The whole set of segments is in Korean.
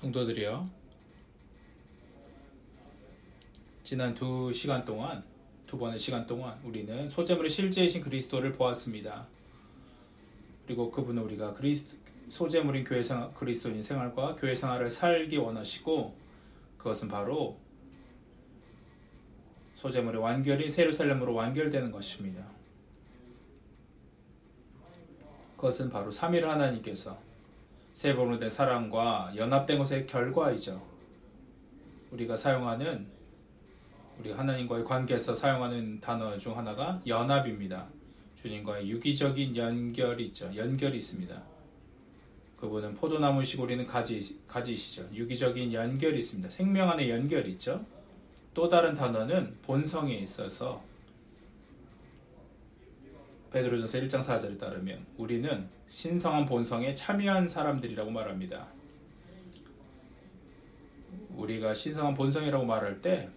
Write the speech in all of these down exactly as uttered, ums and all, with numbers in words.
성도들이여, 지난 두 시간 동안, 두 번의 시간 동안 우리는 소재물의 실제이신 그리스도를 보았습니다. 그리고 그분은 우리가 그리스도, 소재물인 교회 생활, 그리스도인 생활과 교회 생활을 살기 원하시고, 그것은 바로 소재물의 완결인 예루살렘으로 완결되는 것입니다. 그것은 바로 삼위일 하나님께서 세 번으로 된 사랑과 연합된 것의 결과이죠. 우리가 사용하는, 우리가 하나님과의 관계에서 사용하는 단어 중 하나가 연합입니다. 주님과의 유기적인 연결이 있죠. 연결이 있습니다. 그분은 포도나무이시고 우리는 가지, 가지이시죠. 유기적인 연결이 있습니다. 생명 안에 연결이 있죠. 또 다른 단어는 본성에 있어서 베드로전서 일 장 사 절에 따르면 우리는 신성한 본성에 참여한 사람들이라고 말합니다. 우리가 신성한 본성이라고 말할 때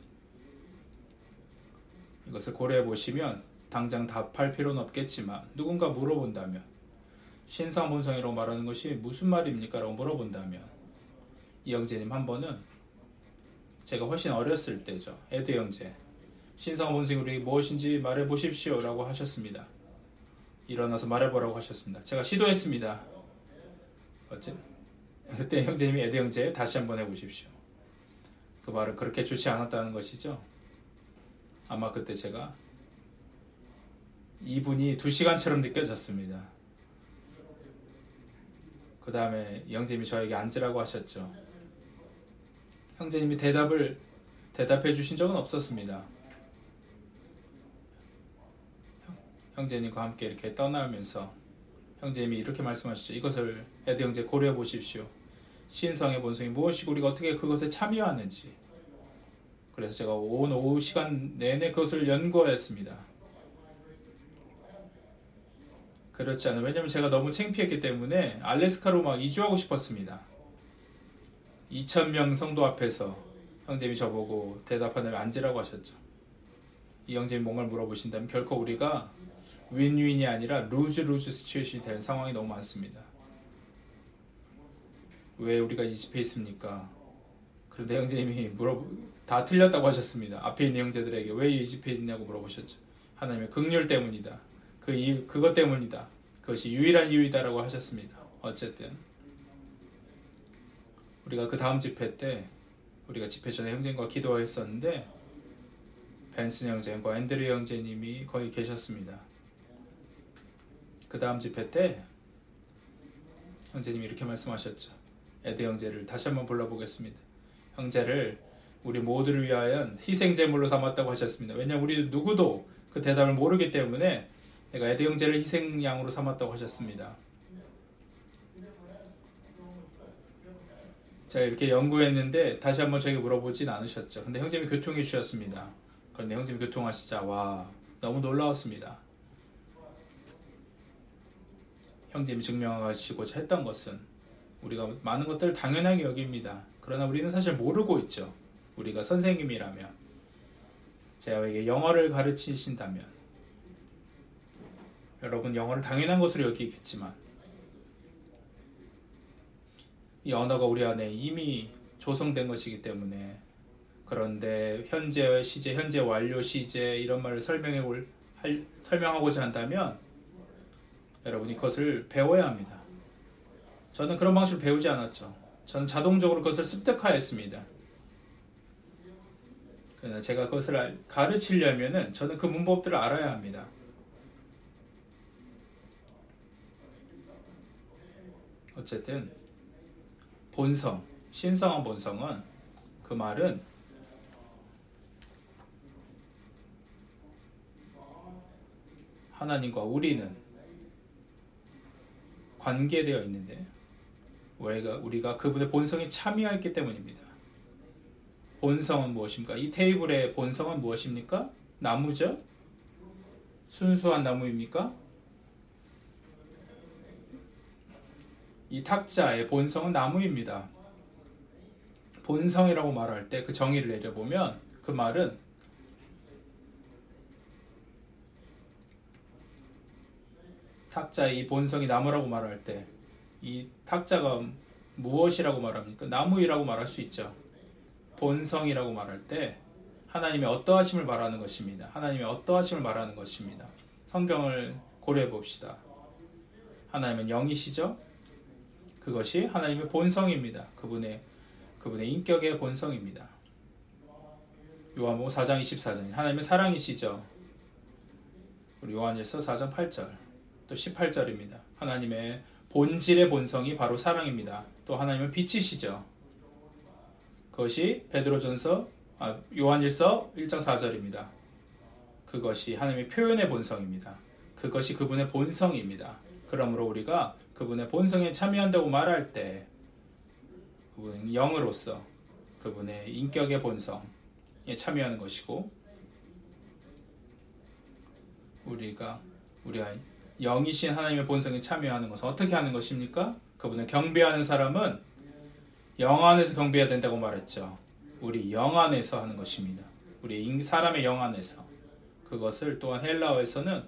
이것을 고려해 보시면 당장 답할 필요는 없겠지만 누군가 물어본다면 신성한 본성이라고 말하는 것이 무슨 말입니까? 라고 물어본다면 이 형제님 한 번은 제가 훨씬 어렸을 때죠. 에드 형제, 신성한 본성이 우리 무엇인지 말해 보십시오 라고 하셨습니다. 일어나서 말해보라고 하셨습니다. 제가 시도했습니다. 어째? 그때 형제님이 에드 형제 다시 한번 해보십시오. 그 말은 그렇게 좋지 않았다는 것이죠. 아마 그때 제가 이 분이 두 시간처럼 느껴졌습니다. 그 다음에 형제님이 저에게 앉으라고 하셨죠. 형제님이 대답을 대답해 주신 적은 없었습니다. 형제님과 함께 이렇게 떠나면서 형제님이 이렇게 말씀하시죠. 이것을 에드 형제 고려해 보십시오. 신성의 본성이 무엇이고 우리가 어떻게 그것에 참여하는지. 그래서 제가 온 오후 시간 내내 그것을 연구했습니다. 그렇지 않아요. 왜냐하면 제가 너무 창피했기 때문에 알래스카로 막 이주하고 싶었습니다. 이천 명 성도 앞에서 형제님이 저보고 대답하다면 앉으라고 하셨죠. 이 형제님이 뭔가를 물어보신다면 결코 우리가 윈윈이 아니라 루즈 루즈 시츄에이션이 될 상황이 너무 많습니다. 왜 우리가 이 집에 있습니까? 그런데 형제님이 물어 다 틀렸다고 하셨습니다. 앞에 있는 형제들에게 왜 이 집에 있냐고 물어보셨죠. 하나님의 긍휼 때문이다. 그 이유, 그것 때문이다. 그것이 유일한 이유이다라고 하셨습니다. 어쨌든 우리가 그 다음 집회 때 우리가 집회 전에 형제님과 기도했었는데 벤슨 형제님과 앤드류 형제님이 거기 계셨습니다. 그 다음 집회 때 형제님이 이렇게 말씀하셨죠. 에드 형제를 다시 한번 불러보겠습니다. 형제를 우리 모두를 위하여 희생제물로 삼았다고 하셨습니다. 왜냐하면 우리 누구도 그 대답을 모르기 때문에 내가 에드 형제를 희생양으로 삼았다고 하셨습니다. 제가 이렇게 연구했는데 다시 한번 저에게 물어보진 않으셨죠. 근데 형제님이 교통해 주셨습니다. 그런데 형제님이 교통하시자 와 너무 놀라웠습니다. 형제님이 증명하시고자 했던 것은 우리가 많은 것들을 당연하게 여깁니다. 그러나 우리는 사실 모르고 있죠. 우리가 선생님이라면 제가 영어를 가르치신다면 여러분 영어를 당연한 것으로 여기겠지만 이 언어가 우리 안에 이미 조성된 것이기 때문에 그런데 현재 시제, 현재 완료 시제 이런 말을 설명해 올, 할, 설명하고자 한다면 여러분이 그것을 배워야 합니다. 저는 그런 방식으로 배우지 않았죠. 저는 자동적으로 그것을 습득하였습니다. 그러나 제가 그것을 가르치려면 저는 그 문법들을 알아야 합니다. 어쨌든 본성, 신성한 본성은 그 말은 하나님과 우리는 관계되어 있는데 우리가, 우리가 그분의 본성에 참여했기 때문입니다. 본성은 무엇입니까? 이 테이블의 본성은 무엇입니까? 나무죠? 순수한 나무입니까? 이 탁자의 본성은 나무입니다. 본성이라고 말할 때 그 정의를 내려보면 그 말은 탁자의 이 본성이 나무라고 말할 때 이 탁자가 무엇이라고 말합니까? 나무이라고 말할 수 있죠. 본성이라고 말할 때 하나님의 어떠하심을 말하는 것입니다. 하나님의 어떠하심을 말하는 것입니다. 성경을 고려해 봅시다. 하나님은 영이시죠? 그것이 하나님의 본성입니다. 그분의 그분의 인격의 본성입니다. 요한복음 사 장 이십사 절 하나님의 사랑이시죠. 우리 요한일서 사 장 팔 절 또 십팔 절입니다. 하나님의 본질의 본성이 바로 사랑입니다. 또 하나님은 빛이시죠. 그것이 베드로전서 아, 요한일서 일 장 사 절입니다. 그것이 하나님의 표현의 본성입니다. 그것이 그분의 본성입니다. 그러므로 우리가 그분의 본성에 참여한다고 말할 때 그분은 영으로서 그분의 인격의 본성에 참여하는 것이고, 우리가 우리가 영이신 하나님의 본성에 참여하는 것은 어떻게 하는 것입니까? 그분을 경배하는 사람은 영 안에서 경배해야 된다고 말했죠. 우리 영 안에서 하는 것입니다. 우리 사람의 영 안에서. 그것을 또한 헬라어에서는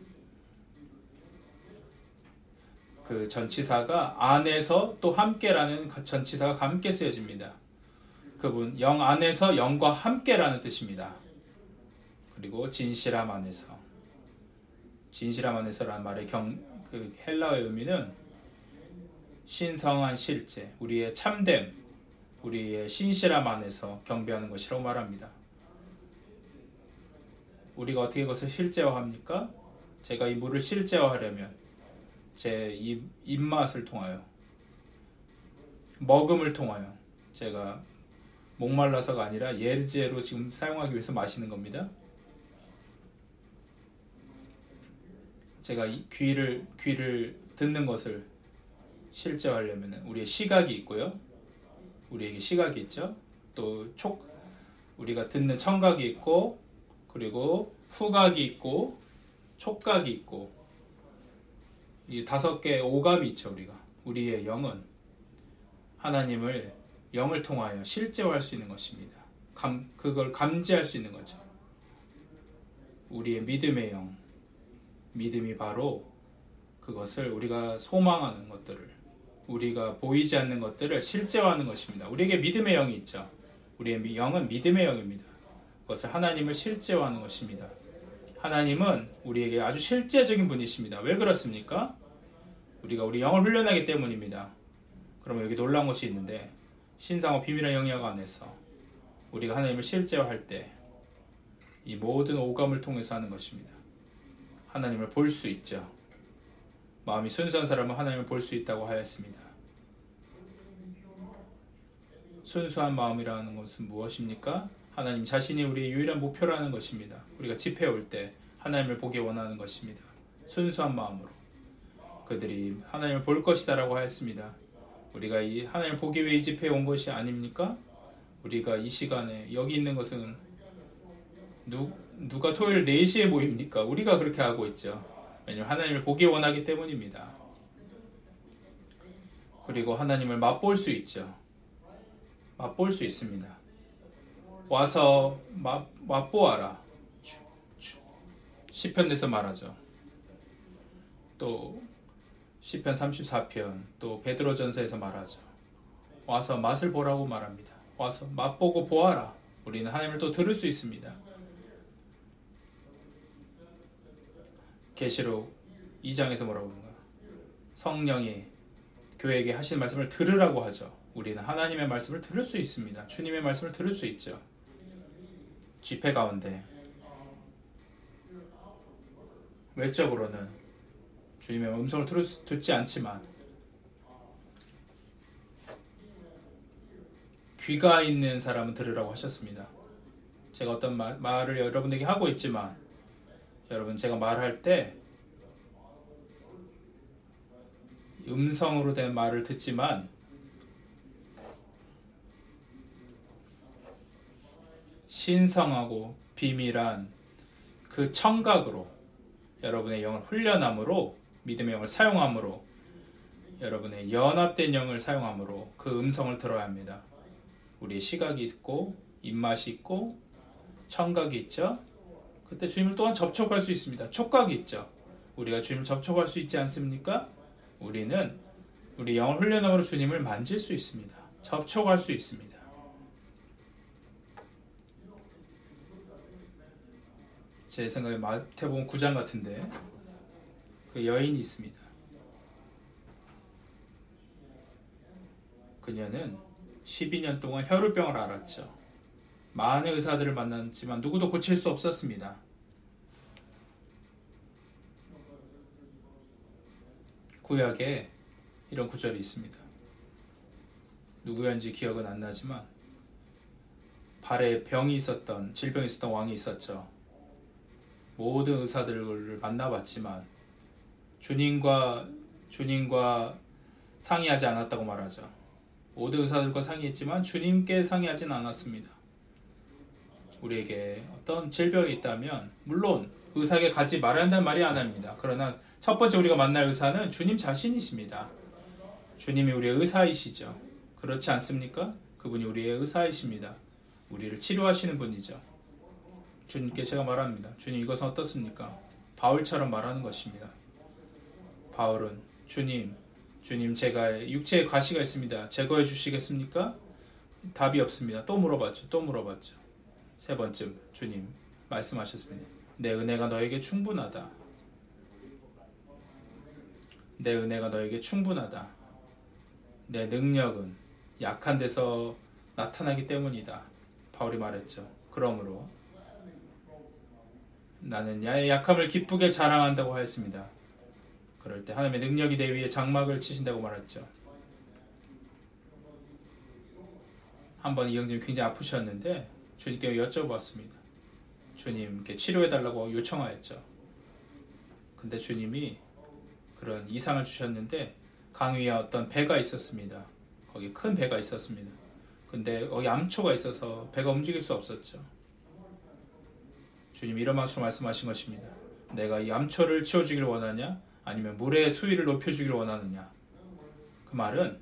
그 전치사가 안에서 또 함께라는 전치사가 함께 쓰여집니다. 그분 영 안에서 영과 함께라는 뜻입니다. 그리고 진실함 안에서. 진실함 안에서라는 말의 경, 그 헬라어의 의미는 신성한 실제, 우리의 참됨, 우리의 신실함 안에서 경배하는 것이라고 말합니다. 우리가 어떻게 그것을 실제화합니까? 제가 이 물을 실제화하려면 제 입, 입맛을 통하여, 먹음을 통하여, 제가 목말라서가 아니라 예제로 지금 사용하기 위해서 마시는 겁니다. 제가 이 귀를 귀를 듣는 것을 실제화하려면 우리의 시각이 있고요. 우리에게 시각이 있죠. 또 촉, 우리가 듣는 청각이 있고, 그리고 후각이 있고, 촉각이 있고, 이 다섯 개의 오감이 있죠. 우리가 우리의 영은 하나님을 영을 통하여 실제화할 수 있는 것입니다. 감, 그걸 감지할 수 있는 거죠. 우리의 믿음의 영, 믿음이 바로 그것을 우리가 소망하는 것들을, 우리가 보이지 않는 것들을 실제화하는 것입니다. 우리에게 믿음의 영이 있죠. 우리의 영은 믿음의 영입니다. 그것을 하나님을 실제화하는 것입니다. 하나님은 우리에게 아주 실제적인 분이십니다. 왜 그렇습니까? 우리가 우리 영을 훈련하기 때문입니다. 그러면 여기 놀라운 것이 있는데, 신상호 비밀의 영역 안에서 우리가 하나님을 실제화할 때 이 모든 오감을 통해서 하는 것입니다. 하나님을 볼 수 있죠. 마음이 순수한 사람은 하나님을 볼 수 있다고 하였습니다. 순수한 마음이라는 것은 무엇입니까? 하나님 자신이 우리의 유일한 목표라는 것입니다. 우리가 집회에 올 때 하나님을 보기 원하는 것입니다. 순수한 마음으로 그들이 하나님을 볼 것이다 라고 하였습니다. 우리가 이 하나님을 보기 위해 이 집회에 온 것이 아닙니까? 우리가 이 시간에 여기 있는 것은 누, 누가 토요일 네 시에 모입니까? 우리가 그렇게 하고 있죠. 왜냐하면 하나님을 보기 원하기 때문입니다. 그리고 하나님을 맛볼 수 있죠. 맛볼 수 있습니다. 와서 맛, 맛보아라. 시편에서 말하죠. 또 시편 삼십사 편, 또 베드로전서에서 말하죠. 와서 맛을 보라고 말합니다. 와서 맛보고 보아라. 우리는 하나님을 또 들을 수 있습니다. 계시록 이 장에서 뭐라고 하는가? 성령이 교회에게 하신 말씀을 들으라고 하죠. 우리는 하나님의 말씀을 들을 수 있습니다. 주님의 말씀을 들을 수 있죠. 집회 가운데 외적으로는 주님의 음성을 들을 수, 듣지 않지만 귀가 있는 사람은 들으라고 하셨습니다. 제가 어떤 말, 말을 여러분에게 하고 있지만 여러분, 제가 말할 때 음성으로 된 말을 듣지만 신성하고 비밀한 그 청각으로 여러분의 영을 훈련함으로, 믿음의 영을 사용함으로, 여러분의 연합된 영을 사용함으로 그 음성을 들어야 합니다. 우리의 시각이 있고 입맛이 있고 청각이 있죠. 그때 주님을 또한 접촉할 수 있습니다. 촉각이 있죠. 우리가 주님을 접촉할 수 있지 않습니까? 우리는 우리 영을 훈련함으로 주님을 만질 수 있습니다. 접촉할 수 있습니다. 제 생각에 마태복음 구 장 같은데 그 여인이 있습니다. 그녀는 십이 년 동안 혈우병을 앓았죠. 많은 의사들을 만났지만 누구도 고칠 수 없었습니다. 구약에 이런 구절이 있습니다. 누구였는지 기억은 안 나지만 발에 병이 있었던, 질병이 있었던 왕이 있었죠. 모든 의사들을 만나봤지만 주님과 주님과 상의하지 않았다고 말하죠. 모든 의사들과 상의했지만 주님께 상의하진 않았습니다. 우리에게 어떤 질병이 있다면 물론 의사에게 가지 말아야 한다는 말이 안 합니다. 그러나 첫 번째 우리가 만날 의사는 주님 자신이십니다. 주님이 우리의 의사이시죠. 그렇지 않습니까? 그분이 우리의 의사이십니다. 우리를 치료하시는 분이죠. 주님께 제가 말합니다. 주님, 이것은 어떻습니까? 바울처럼 말하는 것입니다. 바울은 주님, 주님 제가 육체에 가시가 있습니다. 제거해 주시겠습니까? 답이 없습니다. 또 물어봤죠. 또 물어봤죠. 세 번째 주님 말씀하셨습니다. 내 은혜가 너에게 충분하다. 내 은혜가 너에게 충분하다. 내 능력은 약한 데서 나타나기 때문이다. 바울이 말했죠. 그러므로 나는 나의 약함을 기쁘게 자랑한다고 하였습니다. 그럴 때 하나님의 능력이 내 위에 장막을 치신다고 말했죠. 한번 이영진이 굉장히 아프셨는데 주님께 여쭤봤습니다. 주님께 치료해달라고 요청하였죠. 근데 주님이 그런 이상을 주셨는데 강 위에 어떤 배가 있었습니다. 거기 큰 배가 있었습니다. 근데 거기 암초가 있어서 배가 움직일 수 없었죠. 주님이 이런 방식으로 말씀하신 것입니다. 내가 이 암초를 치워주기를 원하냐? 아니면 물의 수위를 높여주기를 원하느냐? 그 말은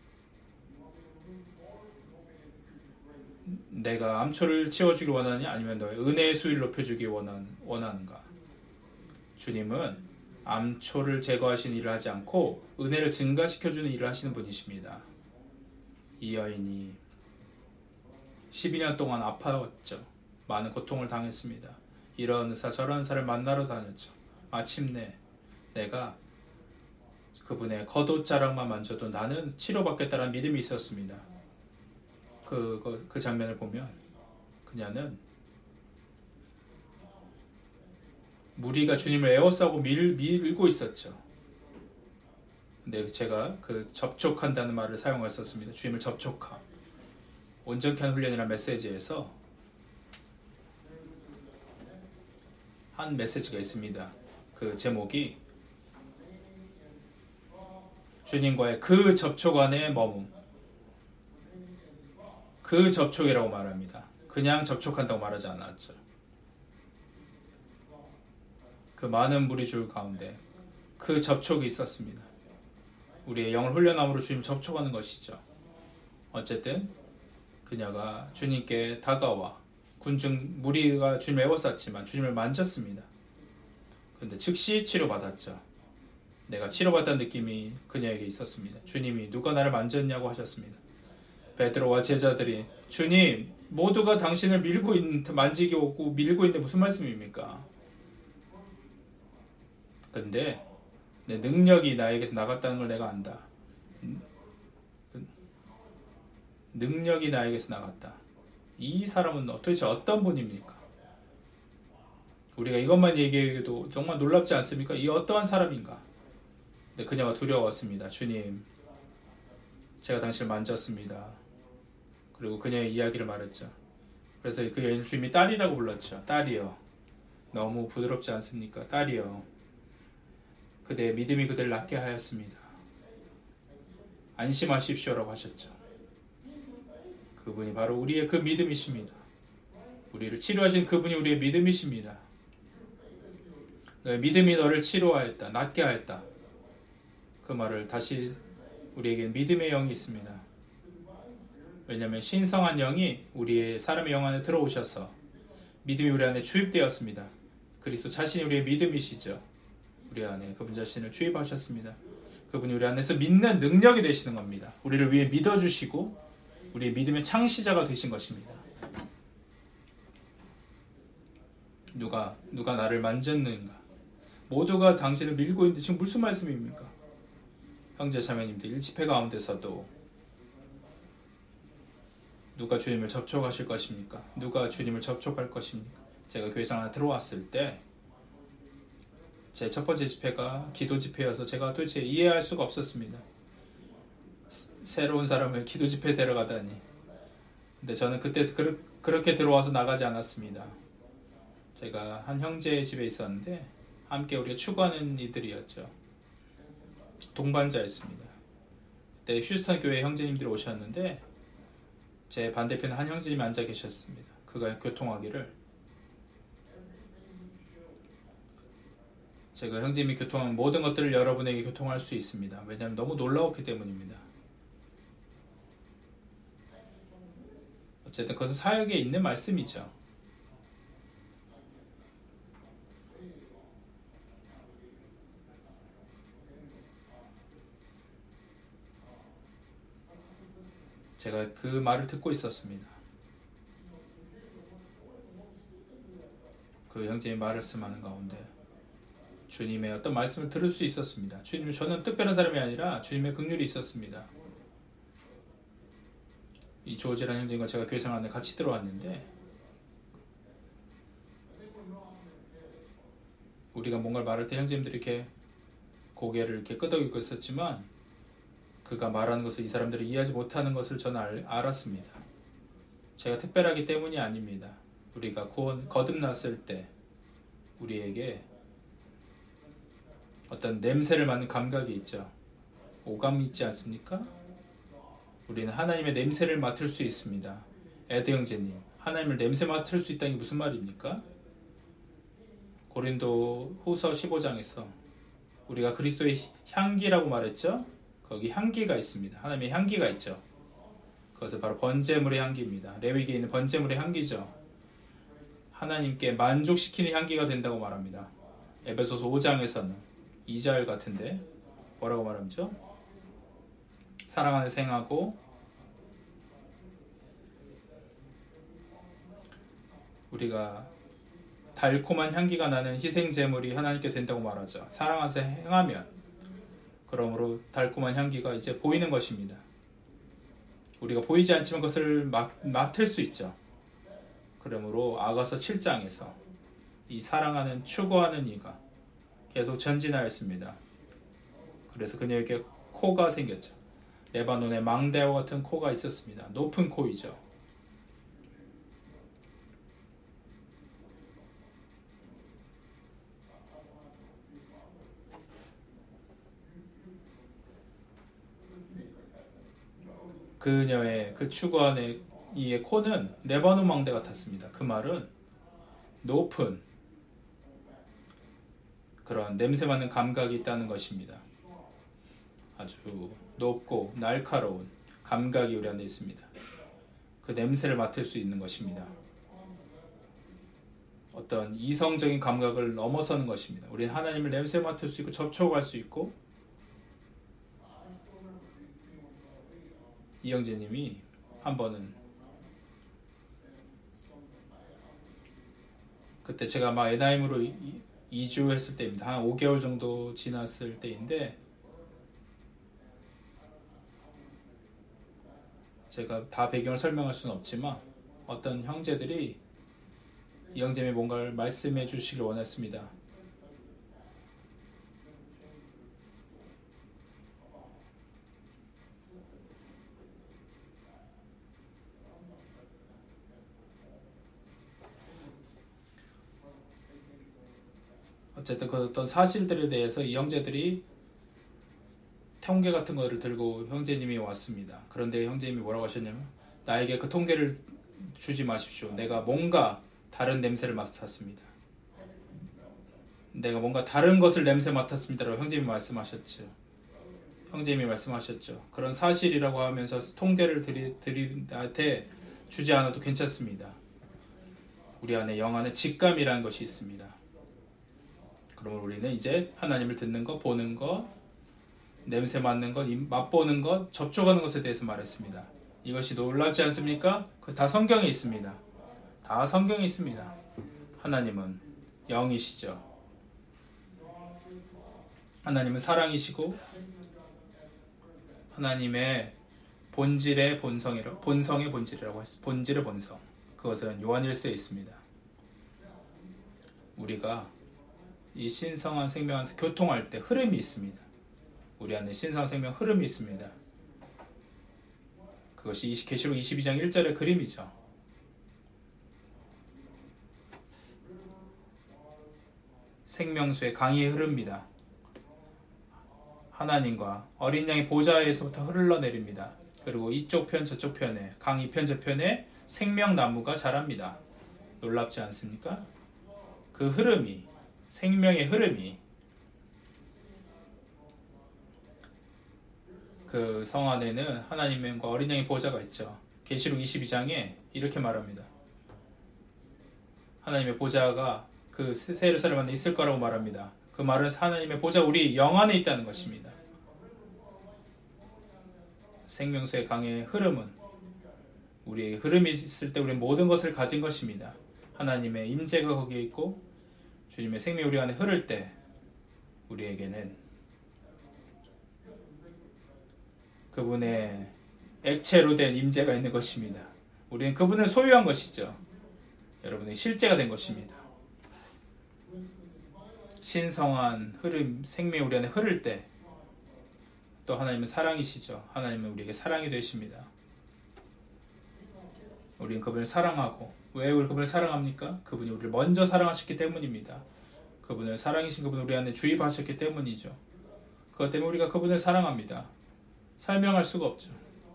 내가 암초를 치워주기를 원하느냐? 아니면 너의 은혜의 수위를 높여주기 원한, 원하는가? 주님은 암초를 제거하시는 일을 하지 않고 은혜를 증가시켜주는 일을 하시는 분이십니다. 이 여인이 십이 년 동안 아파왔죠. 많은 고통을 당했습니다. 이런 의사 저런 의사를 만나러 다녔죠. 마침내 내가 그분의 겉옷자락만 만져도 나는 치료받겠다는 믿음이 있었습니다. 그, 그, 그 장면을 보면 그녀는 무리가 주님을 에워싸고 밀, 밀고 있었죠. 근데 제가 그 접촉한다는 말을 사용했었습니다. 주님을 접촉함. 온전케 하는 훈련이라는 메시지에서 한 메시지가 있습니다. 그 제목이 주님과의 그 접촉 안에 머문. 그 접촉이라고 말합니다. 그냥 접촉한다고 말하지 않았죠. 그 많은 무리줄 가운데 그 접촉이 있었습니다. 우리의 영을 훈련함으로 주님 접촉하는 것이죠. 어쨌든 그녀가 주님께 다가와 군중 무리가 주님을 에워쌌지만 주님을 만졌습니다. 그런데 즉시 치료받았죠. 내가 치료받았다는 느낌이 그녀에게 있었습니다. 주님이 누가 나를 만졌냐고 하셨습니다. 베드로와 제자들이 주님 모두가 당신을 밀고 있는, 만지기 오고 밀고 있는데 무슨 말씀입니까? 근데 내 능력이 나에게서 나갔다는 걸 내가 안다. 능력이 나에게서 나갔다. 이 사람은 도대체 어떤 분입니까? 우리가 이것만 얘기해도 정말 놀랍지 않습니까? 이 어떠한 사람인가? 근데 그녀가 두려웠습니다. 주님, 제가 당신을 만졌습니다. 그리고 그녀의 이야기를 말했죠. 그래서 그 여인을 주님이 딸이라고 불렀죠. 딸이여, 너무 부드럽지 않습니까? 딸이여, 그대의 믿음이 그대를 낫게 하였습니다. 안심하십시오라고 하셨죠. 그분이 바로 우리의 그 믿음이십니다. 우리를 치료하신 그분이 우리의 믿음이십니다. 너의 믿음이 너를 치료하였다. 낫게 하였다. 그 말을 다시 우리에게 믿음의 영이 있습니다. 왜냐하면 신성한 영이 우리의 사람의 영 안에 들어오셔서 믿음이 우리 안에 주입되었습니다. 그리스도 자신이 우리의 믿음이시죠. 우리 안에 그분 자신을 주입하셨습니다. 그분이 우리 안에서 믿는 능력이 되시는 겁니다. 우리를 위해 믿어주시고 우리의 믿음의 창시자가 되신 것입니다. 누가 누가 나를 만졌는가? 모두가 당신을 밀고 있는데 지금 무슨 말씀입니까? 형제 자매님들 일집회 가운데서도 누가 주님을 접촉하실 것입니까? 누가 주님을 접촉할 것입니까? 제가 교회상 하나 들어왔을 때 제 첫 번째 집회가 기도 집회여서 제가 도대체 이해할 수가 없었습니다. 새로운 사람을 기도 집회에 데려가다니. 근데 저는 그때 그, 그렇게 들어와서 나가지 않았습니다. 제가 한 형제의 집에 있었는데 함께 우리가 추구하는 이들이었죠. 동반자였습니다. 그때 휴스턴 교회 형제님들이 오셨는데 제 반대편에 한 형제님이 앉아 계셨습니다. 그가 교통하기를 제가 형제님이 교통한 모든 것들을 여러분에게 교통할 수 있습니다. 왜냐하면 너무 놀라웠기 때문입니다. 어쨌든 그것은 사역에 있는 말씀이죠. 제가 그 말을 듣고 있었습니다. 그 형제의 말씀하는 가운데 주님의 어떤 말씀을 들을 수 있었습니다. 주님, 저는 특별한 사람이 아니라 주님의 긍휼이 있었습니다. 이 조지라는 형제님과 제가 교회생활 안에 같이 들어왔는데 우리가 뭔가를 말할 때 형제님들이 이렇게 고개를 이렇게 끄덕이고 있었지만 그가 말하는 것을 이 사람들이 이해하지 못하는 것을 저는 알, 알았습니다. 제가 특별하기 때문이 아닙니다. 우리가 구원 거듭났을 때 우리에게 어떤 냄새를 맡는 감각이 있죠. 오감이 있지 않습니까? 우리는 하나님의 냄새를 맡을 수 있습니다. 에드 형제님, 하나님을 냄새 맡을 수 있다는 게 무슨 말입니까? 고린도 후서 십오 장에서 우리가 그리스도의 향기라고 말했죠? 거기 향기가 있습니다. 하나님의 향기가 있죠. 그것은 바로 번제물의 향기입니다. 레위기에 있는 번제물의 향기죠. 하나님께 만족시키는 향기가 된다고 말합니다. 에베소서 오 장에서는 이 절 같은데 뭐라고 말하죠? 사랑 안에서 행하고 우리가 달콤한 향기가 나는 희생제물이 하나님께 된다고 말하죠. 사랑 안에서 행하면 그러므로 달콤한 향기가 이제 보이는 것입니다. 우리가 보이지 않지만 그것을 맡, 맡을 수 있죠. 그러므로 아가서 칠 장에서 이 사랑하는 추구하는 이가 계속 전진하였습니다. 그래서 그녀에게 코가 생겼죠. 레바논의 망대와 같은 코가 있었습니다. 높은 코이죠. 그녀의 그 추구하는 이의 코는 레바논 망대 같았습니다. 그 말은 높은 그런 냄새 맡는 감각이 있다는 것입니다. 아주 높고 날카로운 감각이 우리 안에 있습니다. 그 냄새를 맡을 수 있는 것입니다. 어떤 이성적인 감각을 넘어서는 것입니다. 우리는 하나님을 냄새 맡을 수 있고 접촉할 수 있고 이영재님이 한 번은 그때 제가 막 에나임으로 이주했을 때입니다. 한 오 개월 정도 지났을 때인데 제가 다 배경을 설명할 수는 없지만 어떤 형제들이 이 형제님이 뭔가를 말씀해 주시길 원했습니다. 어쨌든 그 어떤 사실들에 대해서 이 형제들이 통계 같은 거를 들고 형제님이 왔습니다. 그런데 형제님이 뭐라고 하셨냐면 나에게 그 통계를 주지 마십시오. 내가 뭔가 다른 냄새를 맡았습니다. 내가 뭔가 다른 것을 냄새 맡았습니다라고 형제님이 말씀하셨죠. 형제님이 말씀하셨죠. 그런 사실이라고 하면서 통계를 드리, 드리, 나한테 주지 않아도 괜찮습니다. 우리 안에 영 안에 직감이라는 것이 있습니다. 그러면 우리는 이제 하나님을 듣는 거, 보는 거, 냄새 맡는 것, 맛보는 것, 접촉하는 것에 대해서 말했습니다. 이것이 놀랍지 않습니까? 그것이 다 성경에 있습니다. 다 성경에 있습니다. 하나님은 영이시죠. 하나님은 사랑이시고 하나님의 본질의 본성이라고, 본성의 본질이라고 했어. 본질의 본성. 그것은 요한일서에 있습니다. 우리가 이 신성한 생명 안에서 교통할 때 흐름이 있습니다. 우리 안에 신성한 생명 흐름이 있습니다. 그것이 계시록 이십이 장 일 절의 그림이죠. 생명수의 강이 흐릅니다. 하나님과 어린 양의 보좌에서부터 흘러내립니다. 그리고 이쪽 편 저쪽 편에, 강 이편 저편에 생명나무가 자랍니다. 놀랍지 않습니까? 그 흐름이, 생명의 흐름이 그 성 안에는 하나님과 어린 양의 보좌가 있죠. 계시록 이십이 장에 이렇게 말합니다. 하나님의 보좌가 그 새 예루살렘 안에 있을 거라고 말합니다. 그 말은 하나님의 보좌 우리 영 안에 있다는 것입니다. 생명수의 강의 흐름은 우리에게 흐름이 있을 때 우리는 모든 것을 가진 것입니다. 하나님의 임재가 거기에 있고 주님의 생명이 우리 안에 흐를 때 우리에게는 그분의 액체로 된 임재가 있는 것입니다. 우리는 그분을 소유한 것이죠. 여러분의 실제가 된 것입니다. 신성한 흐름, 생명이 우리 안에 흐를 때 또 하나님은 사랑이시죠. 하나님은 우리에게 사랑이 되십니다. 우리는 그분을 사랑하고, 왜 우리 그분을 사랑합니까? 그분이 우리를 먼저 사랑하셨기 때문입니다. 그분을 사랑이신 그분을 우리 안에 주입하셨기 때문이죠. 그것 때문에 우리가 그분을 사랑합니다. 설명할 수가 없죠.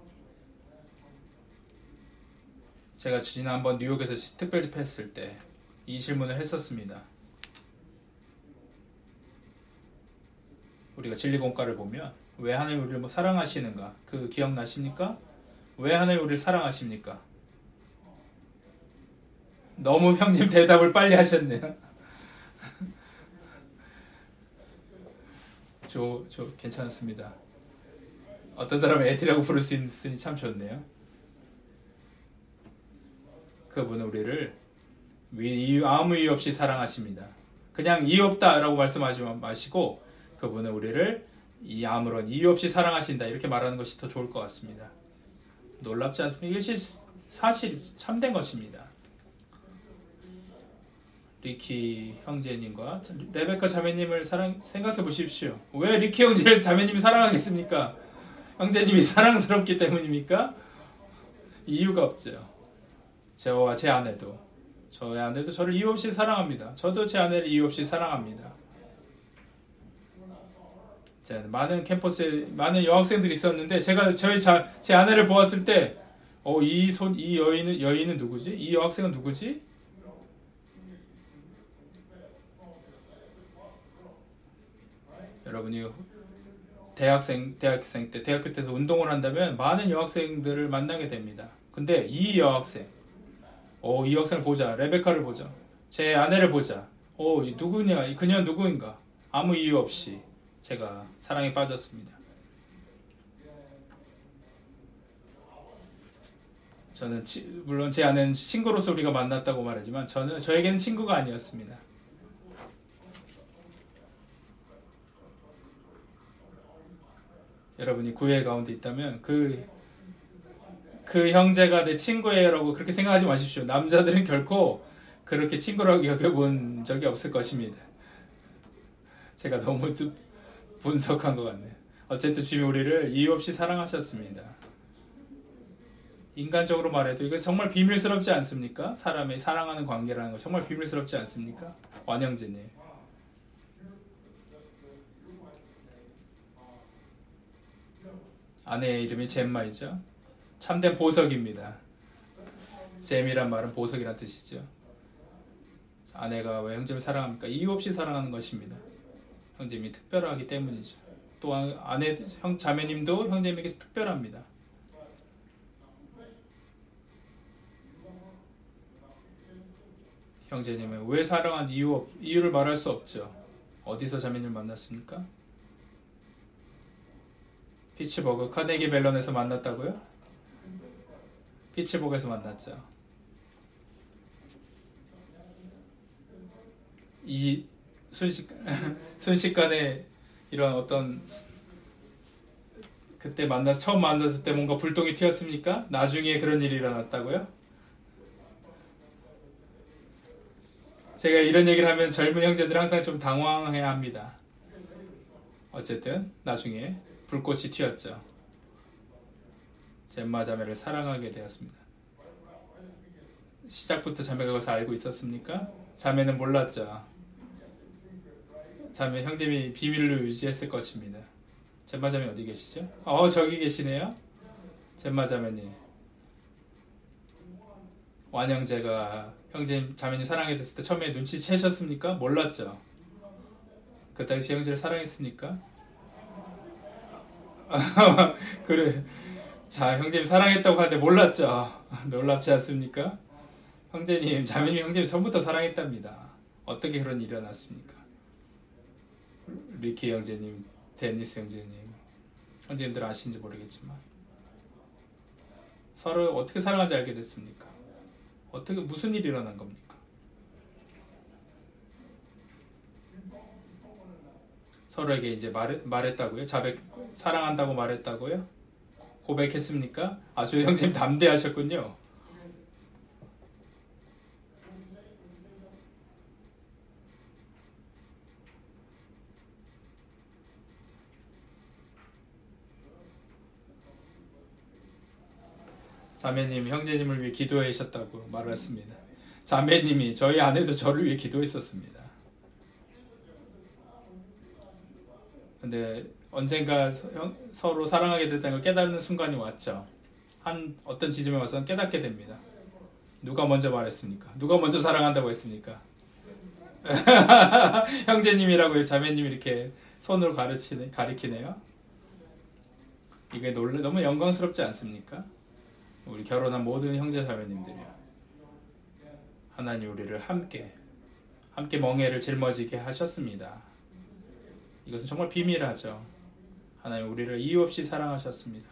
제가 지난번 뉴욕에서 특별 집회했을 때 이 질문을 했었습니다. 우리가 진리공과를 보면 왜 하나님 우리를 뭐 사랑하시는가? 그 기억나십니까? 왜 하나님 우리를 사랑하십니까? 너무 형님 대답을 빨리 하셨네요. 저, 저 괜찮습니다. 어떤 사람은 에디라고 부를 수 있으니 참 좋네요. 그분은 우리를 이유, 아무 이유 없이 사랑하십니다. 그냥 이유 없다라고 말씀하지 마시고 그분은 우리를 이 아무런 이유 없이 사랑하신다 이렇게 말하는 것이 더 좋을 것 같습니다. 놀랍지 않습니까? 이것이 사실 참된 것입니다. 리키 형제님과 레베카 자매님을 사랑, 생각해 보십시오. 왜 리키 형제를 자매님이 사랑하겠습니까? 형제님이 사랑스럽기 때문입니까? 이유가 없죠. 저와 제 아내도 저의 아내도 저를 이유 없이 사랑합니다. 저도 제 아내를 이유 없이 사랑합니다. 많은 캠퍼스에 많은 여학생들이 있었는데 제가 저희 자, 제 아내를 보았을 때 어, 이 손, 이 여인은 여인은 누구지? 이 여학생은 누구지? 여러분이 대학생 대학생 때 대학교 때서 운동을 한다면 많은 여학생들을 만나게 됩니다. 근데 이 여학생, 어, 이 여학생을 보자, 레베카를 보자, 제 아내를 보자, 어, 누구냐, 그녀는 누구인가? 아무 이유 없이 제가 사랑에 빠졌습니다. 저는 치, 물론 제 아내는 친구로서 우리가 만났다고 말하지만 저는 저에게는 친구가 아니었습니다. 여러분이 구애 가운데 있다면 그, 그 형제가 내 친구예요라고 그렇게 생각하지 마십시오. 남자들은 결코 그렇게 친구라고 여겨본 적이 없을 것입니다. 제가 너무 분석한 것 같네요. 어쨌든 주님이 우리를 이유 없이 사랑하셨습니다. 인간적으로 말해도 이거 정말 비밀스럽지 않습니까? 사람의 사랑하는 관계라는 거 정말 비밀스럽지 않습니까? 완형제님. 아내의 이름이 젬마이죠. 참된 보석입니다. 젬이란 말은 보석이란 뜻이죠. 아내가 왜 형제를 사랑합니까? 이유 없이 사랑하는 것입니다. 형제님이 특별하기 때문이죠. 또한 아내, 형, 자매님도 형제님에게서 특별합니다. 형제님은 왜 사랑하는지 이유, 이유를 말할 수 없죠. 어디서 자매님을 만났습니까? 피츠버그 카네기 멜론에서 만났다고요? 피츠버그에서 만났죠. 이 순식 순식간에 이런 어떤 그때 만나서 처음 만났을 때 뭔가 불똥이 튀었습니까? 나중에 그런 일이 일어났다고요? 제가 이런 얘기를 하면 젊은 형제들 항상 좀 당황해야 합니다. 어쨌든 나중에 불꽃이 튀었죠. 젬마 자매를 사랑하게 되었습니다. 시작부터 자매가 그것을 알고 있었습니까? 자매는 몰랐죠. 자매 형제님이 비밀로 유지했을 것입니다. 젬마 자매 어디 계시죠? 어 저기 계시네요. 젬마 자매님. 완형제가 형제님 자매님 사랑하게 됐을 때 처음에 눈치채셨습니까? 몰랐죠. 그 당시 형제를 사랑했습니까? 그래. 자, 형제님 사랑했다고 하는데 몰랐죠. 놀랍지 않습니까? 형제님, 자매님, 형제님 처음부터 사랑했답니다. 어떻게 그런 일이 일어났습니까? 리키 형제님, 데니스 형제님, 형제님들 아시는지 모르겠지만 서로 어떻게 사랑하는지 알게 됐습니까? 어떻게 무슨 일이 일어난 겁니까? 서로에게 이제 말, 말했다고요? 자백 사랑한다고 말했다고요? 고백했습니까? 아주 형제님 담대하셨군요. 자매님, 형제님을 위해 기도하셨다고 말했습니다. 자매님이 저희 아내도 저를 위해 기도했었습니다. 근데 언젠가 서, 서로 사랑하게 됐다는 걸 깨닫는 순간이 왔죠. 한 어떤 지점에 와서 깨닫게 됩니다. 누가 먼저 말했습니까? 누가 먼저 사랑한다고 했습니까? 형제님이라고 자매님이 이렇게 손으로 가르치네, 가리키네요. 이게 놀래, 너무 영광스럽지 않습니까? 우리 결혼한 모든 형제 자매님들이요. 하나님 우리를 함께 함께 멍에를 짊어지게 하셨습니다. 이것은 정말 비밀하죠. 하나님 우리를 이유 없이 사랑하셨습니다.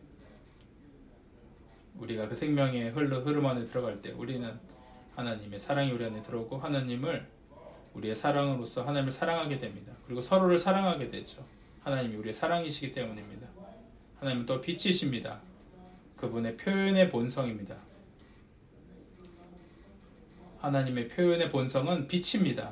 우리가 그 생명의 흐름 안에 들어갈 때 우리는 하나님의 사랑이 우리 안에 들어오고 하나님을 우리의 사랑으로서 하나님을 사랑하게 됩니다. 그리고 서로를 사랑하게 되죠. 하나님이 우리의 사랑이시기 때문입니다. 하나님은 또 빛이십니다. 그분의 표현의 본성입니다. 하나님의 표현의 본성은 빛입니다.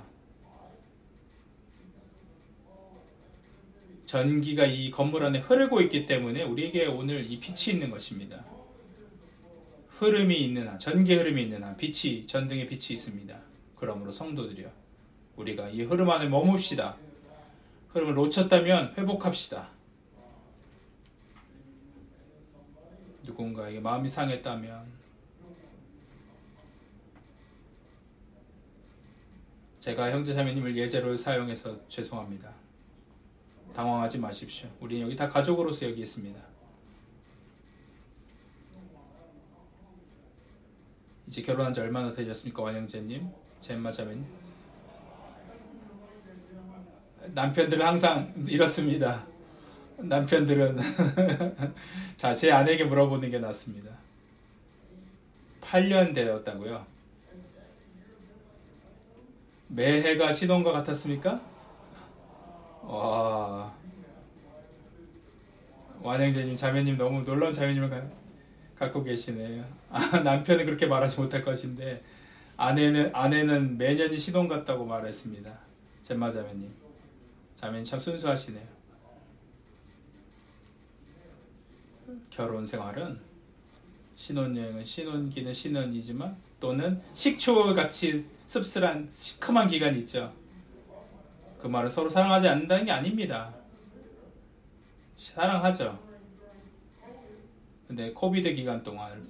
전기가 이 건물 안에 흐르고 있기 때문에 우리에게 오늘 이 빛이 있는 것입니다. 흐름이 있는 한, 전기 흐름이 있는 한 빛이, 전등의 빛이 있습니다. 그러므로 성도들이여 우리가 이 흐름 안에 머뭅시다. 흐름을 놓쳤다면 회복합시다. 누군가에게 마음이 상했다면 제가 형제자매님을 예제로 사용해서 죄송합니다. 당황하지 마십시오. 우리는 여기 다 가족으로서 여기 있습니다. 이제 결혼한 지 얼마나 되셨습니까? 완형제님, 젬마 자매님. 남편들은 항상 이렇습니다. 남편들은 자, 제 아내에게 물어보는 게 낫습니다. 팔 년 되었다고요? 매해가 신혼과 같았습니까? 와, 완형제님, 자매님 너무 놀라운 자매님을 가, 갖고 계시네요. 아, 남편은 그렇게 말하지 못할 것인데 아내는 아내는 매년이 신혼 같다고 말했습니다. 젬마 자매님, 자매님 참 순수하시네요. 결혼 생활은 신혼여행은 신혼기는 신혼이지만 또는 식초같이 씁쓸한 시큼한 기간이 있죠. 그 말은 서로 사랑하지 않는다는 게 아닙니다. 사랑하죠. 근데 코비드 기간 동안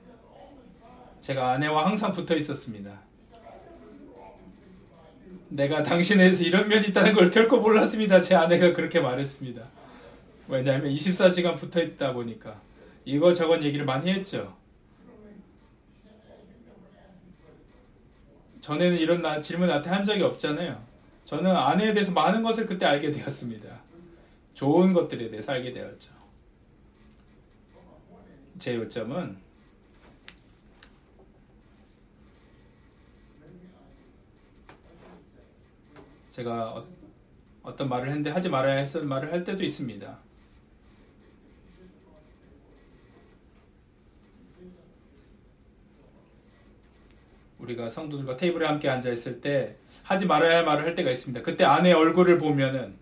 제가 아내와 항상 붙어 있었습니다. 내가 당신에서 이런 면이 있다는 걸 결코 몰랐습니다. 제 아내가 그렇게 말했습니다. 왜냐하면 이십사 시간 붙어 있다 보니까 이거저건 얘기를 많이 했죠. 전에는 이런 나, 질문 나한테 한 적이 없잖아요. 저는 아내에 대해서 많은 것을 그때 알게 되었습니다. 좋은 것들에 대해서 알게 되었죠. 제 요점은 제가 어, 어떤 말을 했는데 하지 말아야 했을 말을 할 때도 있습니다. 우리가 성도들과 테이블에 함께 앉아 있을 때 하지 말아야 할 말을 할 때가 있습니다. 그때 아내의 얼굴을 보면은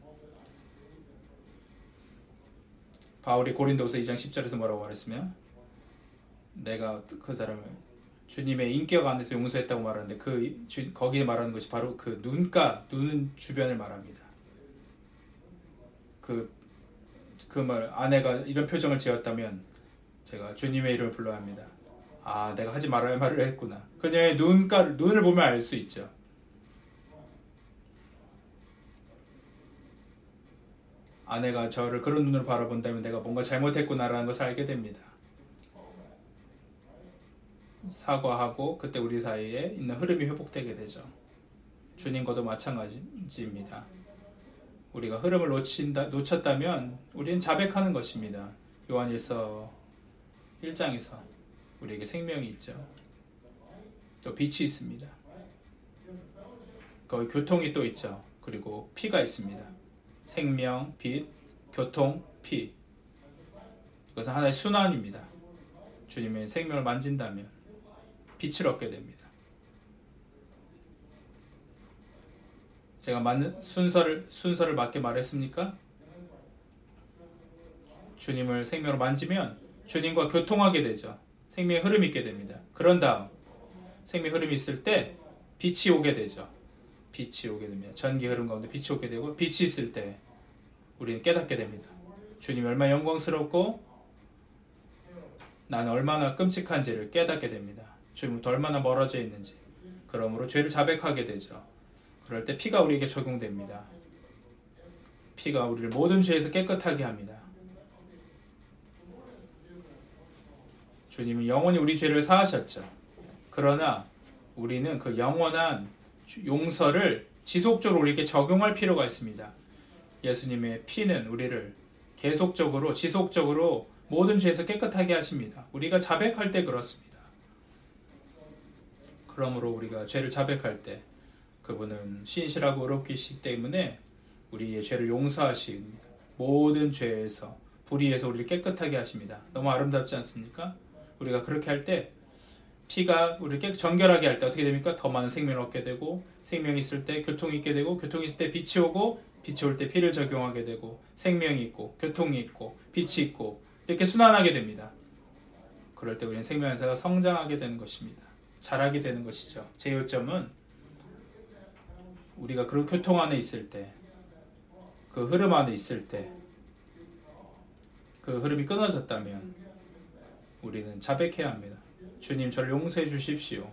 바울이 고린도후서 이 장 십 절에서 뭐라고 말했으면 내가 그 사람을 주님의 인격 안에서 용서했다고 말하는데 그 주, 거기에 말하는 것이 바로 그 눈가, 눈 주변을 말합니다. 그 그 말 아내가 이런 표정을 지었다면 제가 주님의 이름을 불러야 합니다. 아, 내가 하지 말아야 할 말을 했구나. 그녀의 눈가, 눈을 보면 알 수 있죠. 아내가 저를 그런 눈으로 바라본다면 내가 뭔가 잘못했구나라는 것을 알게 됩니다. 사과하고 그때 우리 사이에 있는 흐름이 회복되게 되죠. 주님과도 마찬가지입니다. 우리가 흐름을 놓친다, 놓쳤다면 우리는 자백하는 것입니다. 요한일서 일 장에서 우리에게 생명이 있죠. 또 빛이 있습니다. 거기 교통이 또 있죠. 그리고 피가 있습니다. 생명, 빛, 교통, 피. 이것은 하나의 순환입니다. 주님의 생명을 만진다면 빛을 얻게 됩니다. 제가 맞는 순서를 순서를 맞게 말했습니까? 주님을 생명으로 만지면 주님과 교통하게 되죠. 생명의 흐름이 있게 됩니다. 그런 다음 생명의 흐름이 있을 때 빛이 오게 되죠. 빛이 오게 되면 전기 흐름 가운데 빛이 오게 되고 빛이 있을 때 우리는 깨닫게 됩니다. 주님이 얼마나 영광스럽고 나는 얼마나 끔찍한지를 깨닫게 됩니다. 주님부터 얼마나 멀어져 있는지. 그러므로 죄를 자백하게 되죠. 그럴 때 피가 우리에게 적용됩니다. 피가 우리를 모든 죄에서 깨끗하게 합니다. 주님은 영원히 우리 죄를 사하셨죠. 그러나 우리는 그 영원한 용서를 지속적으로 우리에게 적용할 필요가 있습니다. 예수님의 피는 우리를 계속적으로 지속적으로 모든 죄에서 깨끗하게 하십니다. 우리가 자백할 때 그렇습니다. 그러므로 우리가 죄를 자백할 때 그분은 신실하고 의롭기시기 때문에 우리의 죄를 용서하십니다. 모든 죄에서 불의에서 우리를 깨끗하게 하십니다. 너무 아름답지 않습니까? 우리가 그렇게 할 때 피가 우리를 깨끗 정결하게 할 때 어떻게 됩니까? 더 많은 생명을 얻게 되고 생명이 있을 때 교통이 있게 되고 교통이 있을 때 빛이 오고 빛이 올 때 피를 적용하게 되고 생명이 있고 교통이 있고 빛이 있고 이렇게 순환하게 됩니다. 그럴 때 우리는 생명 안에서 성장하게 되는 것입니다. 자라게 되는 것이죠. 제 요점은 우리가 그 교통 안에 있을 때, 그 흐름 안에 있을 때, 그 흐름이 끊어졌다면 우리는 자백해야 합니다. 주님, 저를 용서해 주십시오.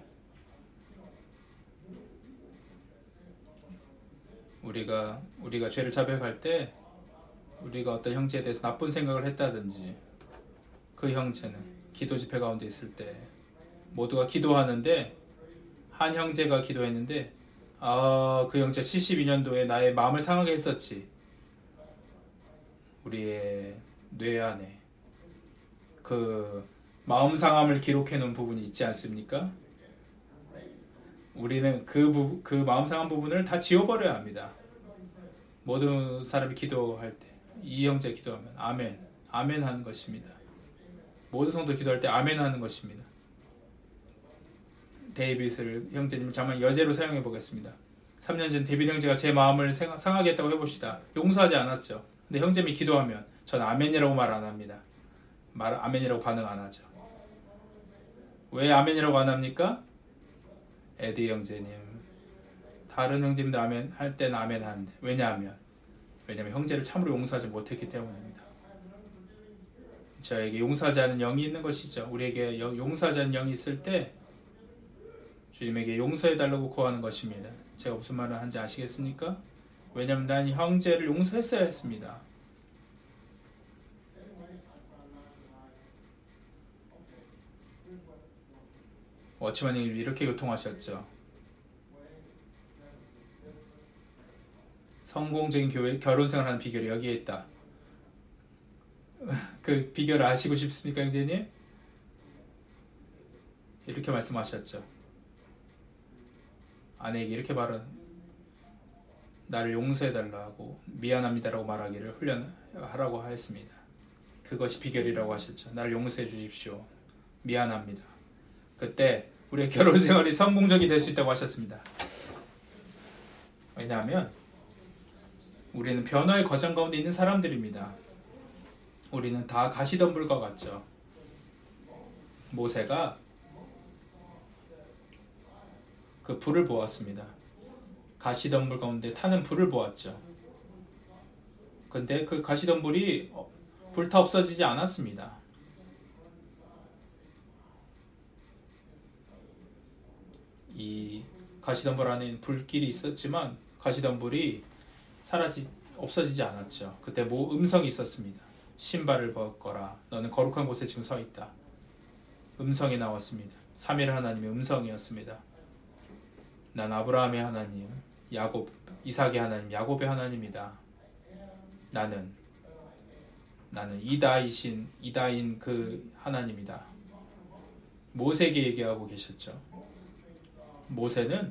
우리가 우리가 죄를 자백할 때 우리가 어떤 형제에 대해서 나쁜 생각을 했다든지 그 형제는 기도 집회 가운데 있을 때 모두가 기도하는데 한 형제가 기도했는데 아, 그 형제 칠십이 년도에 나의 마음을 상하게 했었지. 우리의 뇌 안에 그 마음 상함을 기록해 놓은 부분이 있지 않습니까? 우리는 그, 부, 그 마음 상한 부분을 다 지워버려야 합니다. 모든 사람이 기도할 때 이 형제 기도하면 아멘, 아멘 하는 것입니다. 모든 성도 기도할 때 아멘 하는 것입니다. 데이빗을 형제님을 잠깐 여제로 사용해 보겠습니다. 삼 년 전 데이빗 형제가 제 마음을 상하게 했다고 해봅시다. 용서하지 않았죠. 근데 형제님이 기도하면 전 아멘이라고 말 안 합니다. 말 아멘이라고 반응 안 하죠. 왜 아멘이라고 안 합니까? 에디 형제님, 다른 형제님들 아멘 할 때는 아멘 하는데 왜냐하면 왜냐하면 형제를 참으로 용서하지 못했기 때문입니다. 저에게 용서하지 않은 영이 있는 것이죠. 우리에게 용서하지 않은 영이 있을 때 주님에게 용서해달라고 구하는 것입니다. 제가 무슨 말을 하는지 아시겠습니까? 왜냐하면 난 형제를 용서했어야 했습니다. 워치마님이 이렇게 교통하셨죠. 성공적인 교회, 결혼생활하는 비결이 여기에 있다. 그 비결을 아시고 싶습니까, 형제님? 이렇게 말씀하셨죠. 아내에게 이렇게 말은 나를 용서해달라고 미안합니다라고 말하기를 훈련하라고 하였습니다. 그것이 비결이라고 하셨죠. 나를 용서해 주십시오. 미안합니다. 그때 우리의 결혼 생활이 성공적이 될 수 있다고 하셨습니다. 왜냐하면 우리는 변화의 과정 가운데 있는 사람들입니다. 우리는 다 가시덤불과 같죠. 모세가 그 불을 보았습니다. 가시덤불 가운데 타는 불을 보았죠. 근데 그 가시덤불이 불타 없어지지 않았습니다. 이 가시덤불 안에 불길이 있었지만 가시덤불이 사라지 없어지지 않았죠. 그때 뭐 음성이 있었습니다. 신발을 벗거라. 너는 거룩한 곳에 지금 서 있다. 음성이 나왔습니다. 삼일 하나님의 음성이었습니다. 난 아브라함의 하나님, 야곱, 이삭의 하나님, 야곱의 하나님이다. 나는 나는 이다이신 이다인 그 하나님이다. 모세에게 얘기하고 계셨죠. 모세는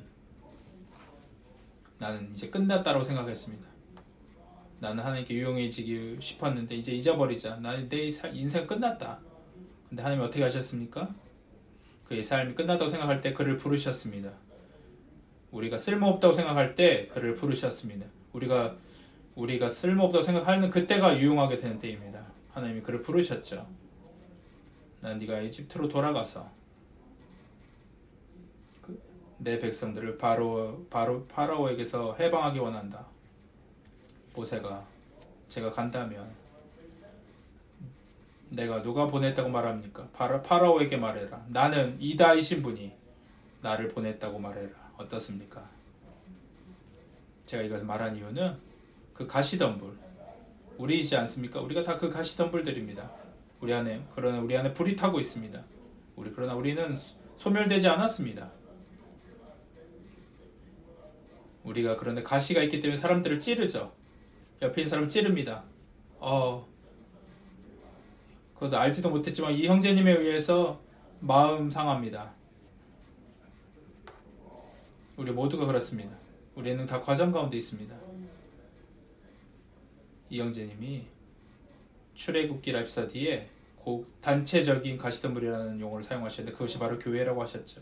나는 이제 끝났다고 생각했습니다. 나는 하나님께 유용해지기 싶었는데 이제 잊어버리자. 나는 내 인생 끝났다. 근데 하나님이 어떻게 하셨습니까? 그의 삶이 끝났다고 생각할 때 그를 부르셨습니다. 우리가 쓸모없다고 생각할 때 그를 부르셨습니다. 우리가 우리가 쓸모없다고 생각하는 그때가 유용하게 되는 때입니다. 하나님이 그를 부르셨죠. 난 네가 이집트로 돌아가서 그 내 백성들을 바로 바로 파라오에게서 해방하기 원한다. 모세가 제가 간다면 내가 누가 보냈다고 말합니까? 파라, 파라오에게 말해라. 나는 이다이신 분이 나를 보냈다고 말해라. 어떻습니까? 제가 이것을 말한 이유는 그 가시덤불 우리이지 않습니까? 우리가 다 그 가시덤불들입니다. 우리 안에 그러나 우리 안에 불이 타고 있습니다. 우리 그러나 우리는 소멸되지 않았습니다. 우리가 그런데 가시가 있기 때문에 사람들을 찌르죠. 옆에 있는 사람을 찌릅니다. 어, 그것도 알지도 못했지만 이 형제님에 의해서 마음 상합니다. 우리 모두가 그렇습니다. 우리는 다 과정 가운데 있습니다. 이 형제님이 출애굽기 랩서디에 단체적인 가시덤불이라는 용어를 사용하셨는데 그것이 바로 교회라고 하셨죠.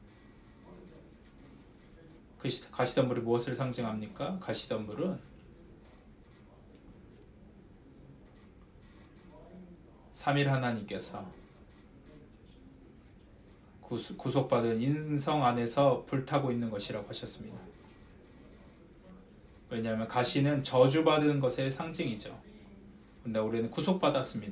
그 가시덤불이 무엇을 상징합니까? 가시덤불은 삼일 하나님께서 구속받은 인성 안에서 불타고 있는 것이라고 하셨습니다. 왜냐하면 가시는 저주받은 것의 상징이죠. 근데 우리는 구속받았습니다.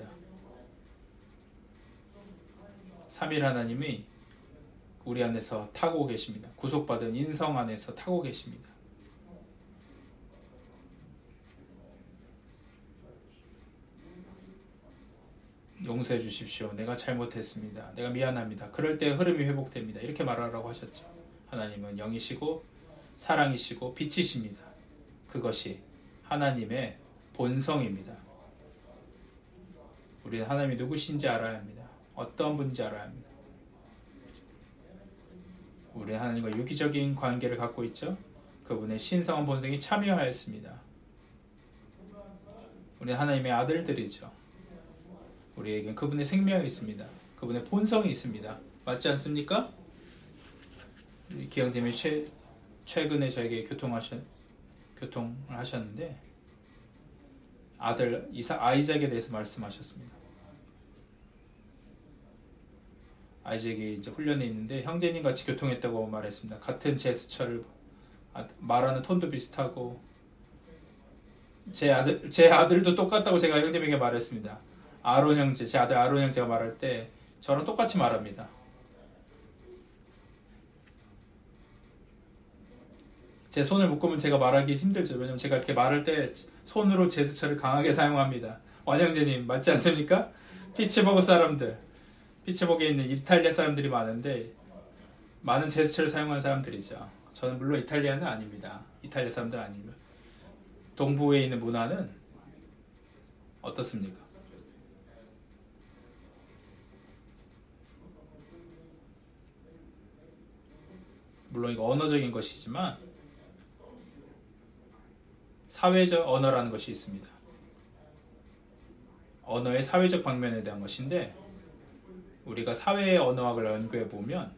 삼일 하나님이 우리 안에서 타고 계십니다. 구속받은 인성 안에서 타고 계십니다. 용서해 주십시오. 내가 잘못했습니다. 내가 미안합니다. 그럴 때 흐름이 회복됩니다. 이렇게 말하라고 하셨죠. 하나님은 영이시고 사랑이시고 빛이십니다. 그것이 하나님의 본성입니다. 우리는 하나님이 누구신지 알아야 합니다. 어떤 분인지 알아야 합니다. 우리는 하나님과 유기적인 관계를 갖고 있죠. 그분의 신성한 본성이 참여하였습니다. 우리는 하나님의 아들들이죠. 우리에겐 그분의 생명이 있습니다. 그분의 본성이 있습니다. 맞지 않습니까? 기영님이 최, 최근에 저에게 교통하셨, 교통을 하셨는데 아들 이사, 아이작에 대해서 말씀하셨습니다. 아이작이 이제 훈련에 있는데 형제님 같이 교통했다고 말했습니다. 같은 제스처를 말하는 톤도 비슷하고 제 아들 제 아들도 똑같다고 제가 형제에게 말했습니다. 아론 형제, 제 아들 아론 형제가 말할 때 저랑 똑같이 말합니다. 제 손을 묶으면 제가 말하기 힘들죠. 왜냐면 제가 이렇게 말할 때 손으로 제스처를 강하게 사용합니다. 완형제님 맞지 않습니까? 피츠버그 사람들, 피츠버그에 있는 이탈리아 사람들이 많은데 많은 제스처를 사용하는 사람들이죠. 저는 물론 이탈리아는 아닙니다. 이탈리아 사람들 아니면 동부에 있는 문화는 어떻습니까? 물론 이거 언어적인 것이지만 사회적 언어라는 것이 있습니다. 언어의 사회적 방면에 대한 것인데 우리가 사회의 언어학을 연구해 보면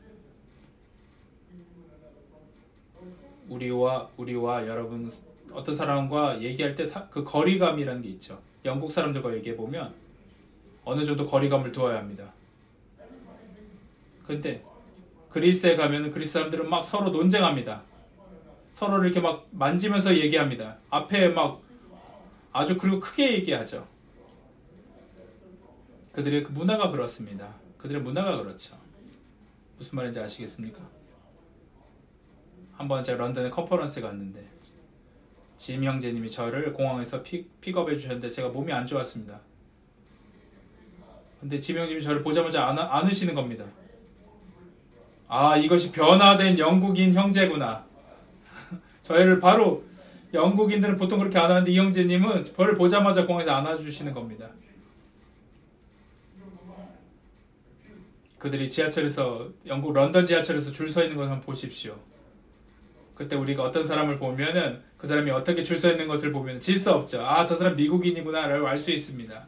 우리와 우리와 여러분 어떤 사람과 얘기할 때 그 거리감이라는 게 있죠. 영국 사람들과 얘기해 보면 어느 정도 거리감을 두어야 합니다. 근데 그리스에 가면 그리스 사람들은 막 서로 논쟁합니다. 서로를 이렇게 막 만지면서 얘기합니다. 앞에 막 아주 그리고 크게 얘기하죠. 그들의 그 문화가 그렇습니다. 그들의 문화가 그렇죠. 무슨 말인지 아시겠습니까? 한번 제가 런던에 컨퍼런스 갔는데 짐 형제님이 저를 공항에서 픽, 픽업해 주셨는데 제가 몸이 안 좋았습니다. 근데 짐 형제님이 저를 보자마자 안, 안으시는 겁니다. 아, 이것이 변화된 영국인 형제구나. 저희를 바로 영국인들은 보통 그렇게 안 하는데 이 형제님은 저를 보자마자 공항에서 안아주시는 겁니다. 그들이 지하철에서 영국 런던 지하철에서 줄 서 있는 것을 한번 보십시오. 그때 우리가 어떤 사람을 보면은 그 사람이 어떻게 줄 서 있는 것을 보면 질 수 없죠. 아, 저 사람 미국인이구나를 알 수 있습니다.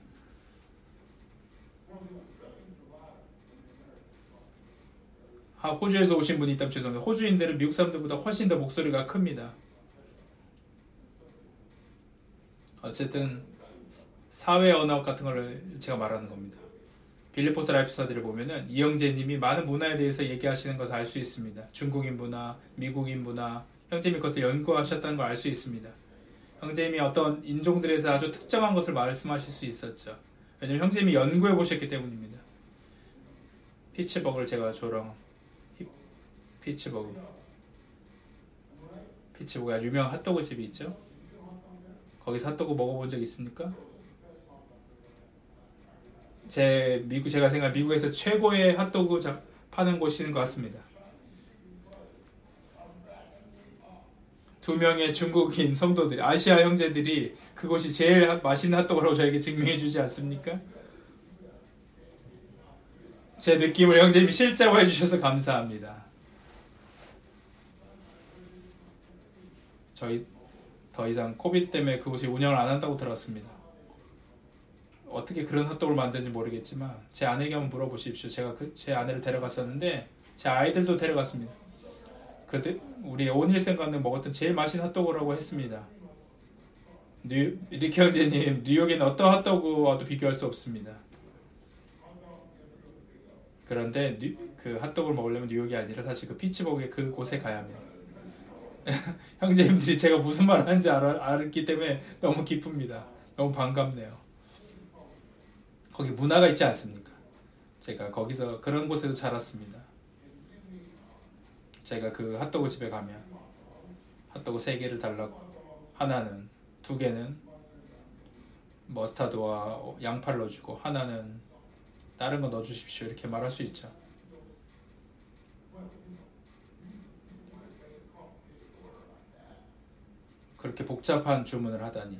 아, 호주에서 오신 분이 있다면 죄송합니다. 호주인들은 미국 사람들보다 훨씬 더 목소리가 큽니다. 어쨌든 사회 언어 같은 걸 제가 말하는 겁니다. 빌리포스 라이프 스터디를 보면은 이영재님이 많은 문화에 대해서 얘기하시는 것을 알 수 있습니다. 중국인 문화, 미국인 문화, 형제님이 그것을 연구하셨다는 걸 알 수 있습니다. 형제님이 어떤 인종들에 대해서 아주 특정한 것을 말씀하실 수 있었죠. 왜냐면 형제님이 연구해 보셨기 때문입니다. 피츠버그를 제가 조롱, 피츠버그, 피츠버그가 유명한 핫도그 집이 있죠. 거기서 핫도그 먹어본 적 있습니까? 제 미국 제가 생각 미국에서 최고의 핫도그 파는 곳인 것 같습니다. 두 명의 중국인 성도들이 아시아 형제들이 그곳이 제일 맛있는 핫도그라고 저에게 증명해주지 않습니까? 제 느낌을 형제님이 실제로 해주셔서 감사합니다. 저희 더 이상 코비드 때문에 그곳이 운영을 안 한다고 들었습니다. 어떻게 그런 핫도그를 만드는지 모르겠지만 제 아내에게 한번 물어보십시오. 제가 그, 제 아내를 데려갔었는데 제 아이들도 데려갔습니다. 그들 우리 온일생 간에 먹었던 제일 맛있는 핫도그라고 했습니다. 뉴, 리키 형제님, 뉴욕에는 어떤 핫도그와도 비교할 수 없습니다. 그런데 뉴, 그 핫도그를 먹으려면 뉴욕이 아니라 사실 그 피츠버그의 그 곳에 가야 합니다. 형제님들이 제가 무슨 말 하는지 알아, 알았기 때문에 너무 기쁩니다. 너무 반갑네요. 거기 문화가 있지 않습니까? 제가 거기서 그런 곳에서 자랐습니다. 제가 그 핫도그 집에 가면 핫도그 세 개를 달라고 하나는 두 개는 머스타드와 양파를 넣어주고 하나는 다른 거 넣어주십시오 이렇게 말할 수 있죠. 그렇게 복잡한 주문을 하다니.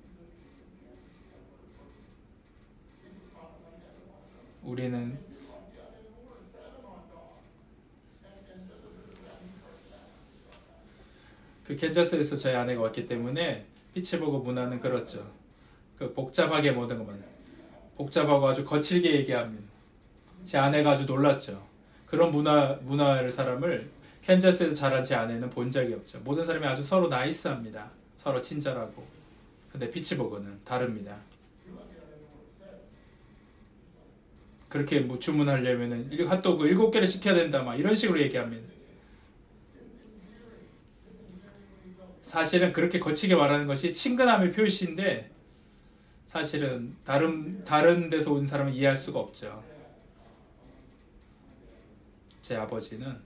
우리는 그 캔자스에서 저희 아내가 왔기 때문에 피츠버그 문화는 그렇죠. 그 복잡하게 모든 것만 복잡하고 아주 거칠게 얘기합니다. 제 아내가 아주 놀랐죠. 그런 문화 문화를 사람을 캔자스에서 자란 제 아내는 본 적이 없죠. 모든 사람이 아주 서로 나이스합니다. 서로 친절하고. 근데 피츠버그는 다릅니다. 그렇게 뭐 주문하려면은 핫도그 일곱 개를 시켜야 된다 막 이런 식으로 얘기합니다. 사실은 그렇게 거치게 말하는 것이 친근함의 표시인데 사실은 다른 다른 데서 온 사람은 이해할 수가 없죠. 제 아버지는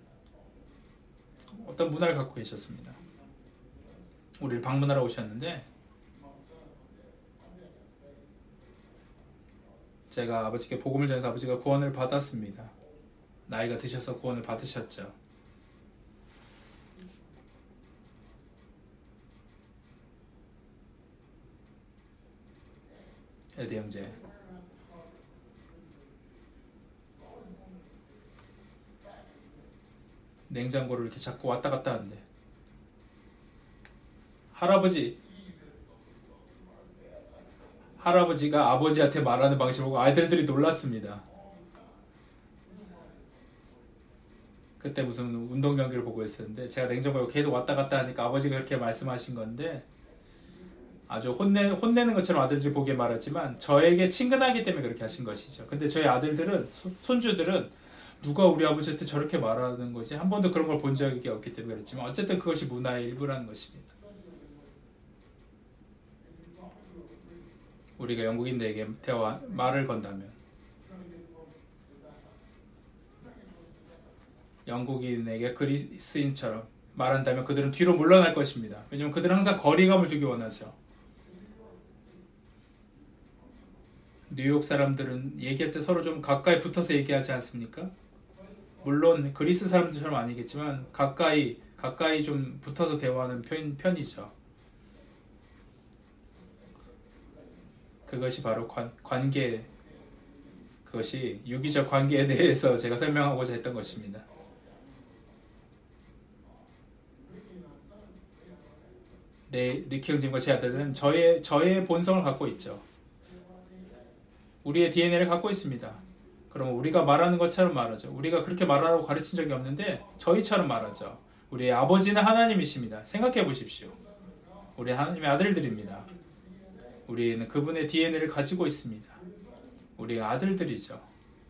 어떤 문화를 갖고 계셨습니다. 우리를 방문하러 오셨는데 제가 아버지께 복음을 전해서 아버지가 구원을 받았습니다. 나이가 드셔서 구원을 받으셨죠. 에디 형제, 냉장고를 이렇게 자꾸 왔다 갔다 하는데 할아버지 할아버지가 아버지한테 말하는 방식을 보고 아이들들이 놀랐습니다. 그때 무슨 운동 경기를 보고 있었는데 제가 냉장고에 계속 왔다 갔다 하니까 아버지가 그렇게 말씀하신 건데 아주 혼내, 혼내는 것처럼 아들들이 보기에 말하지만 저에게 친근하기 때문에 그렇게 하신 것이죠. 근데 저희 아들들은 소, 손주들은 누가 우리 아버지한테 저렇게 말하는 거지 한 번도 그런 걸 본 적이 없기 때문에 그랬지만 어쨌든 그것이 문화의 일부라는 것입니다. 우리가 영국인들에게 대화 말을 건다면 영국인에게 그리스인처럼 말한다면 그들은 뒤로 물러날 것입니다. 왜냐하면 그들은 항상 거리감을 두기 원하죠. 뉴욕 사람들은 얘기할 때 서로 좀 가까이 붙어서 얘기하지 않습니까? 물론 그리스 사람들처럼 아니겠지만 가까이 가까이 좀 붙어서 대화하는 편, 편이죠. 그것이 바로 관, 관계, 그것이 유기적 관계에 대해서 제가 설명하고자 했던 것입니다. 네, 리키 형님과 제 아들들은 저의, 저의 본성을 갖고 있죠. 우리의 디엔에이를 갖고 있습니다. 그러면 우리가 말하는 것처럼 말하죠. 우리가 그렇게 말하라고 가르친 적이 없는데 저희처럼 말하죠. 우리의 아버지는 하나님이십니다. 생각해 보십시오. 우리 하나님의 아들들입니다. 우리는 그분의 디엔에이를 가지고 있습니다. 우리의 아들들이죠.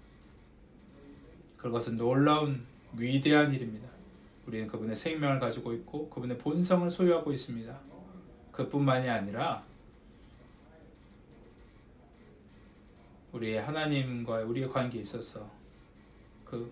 그것은 놀라운 위대한 일입니다. 우리는 그분의 생명을 가지고 있고 그분의 본성을 소유하고 있습니다. 그뿐만이 아니라 우리의 하나님과 우리의 관계에 있어서 그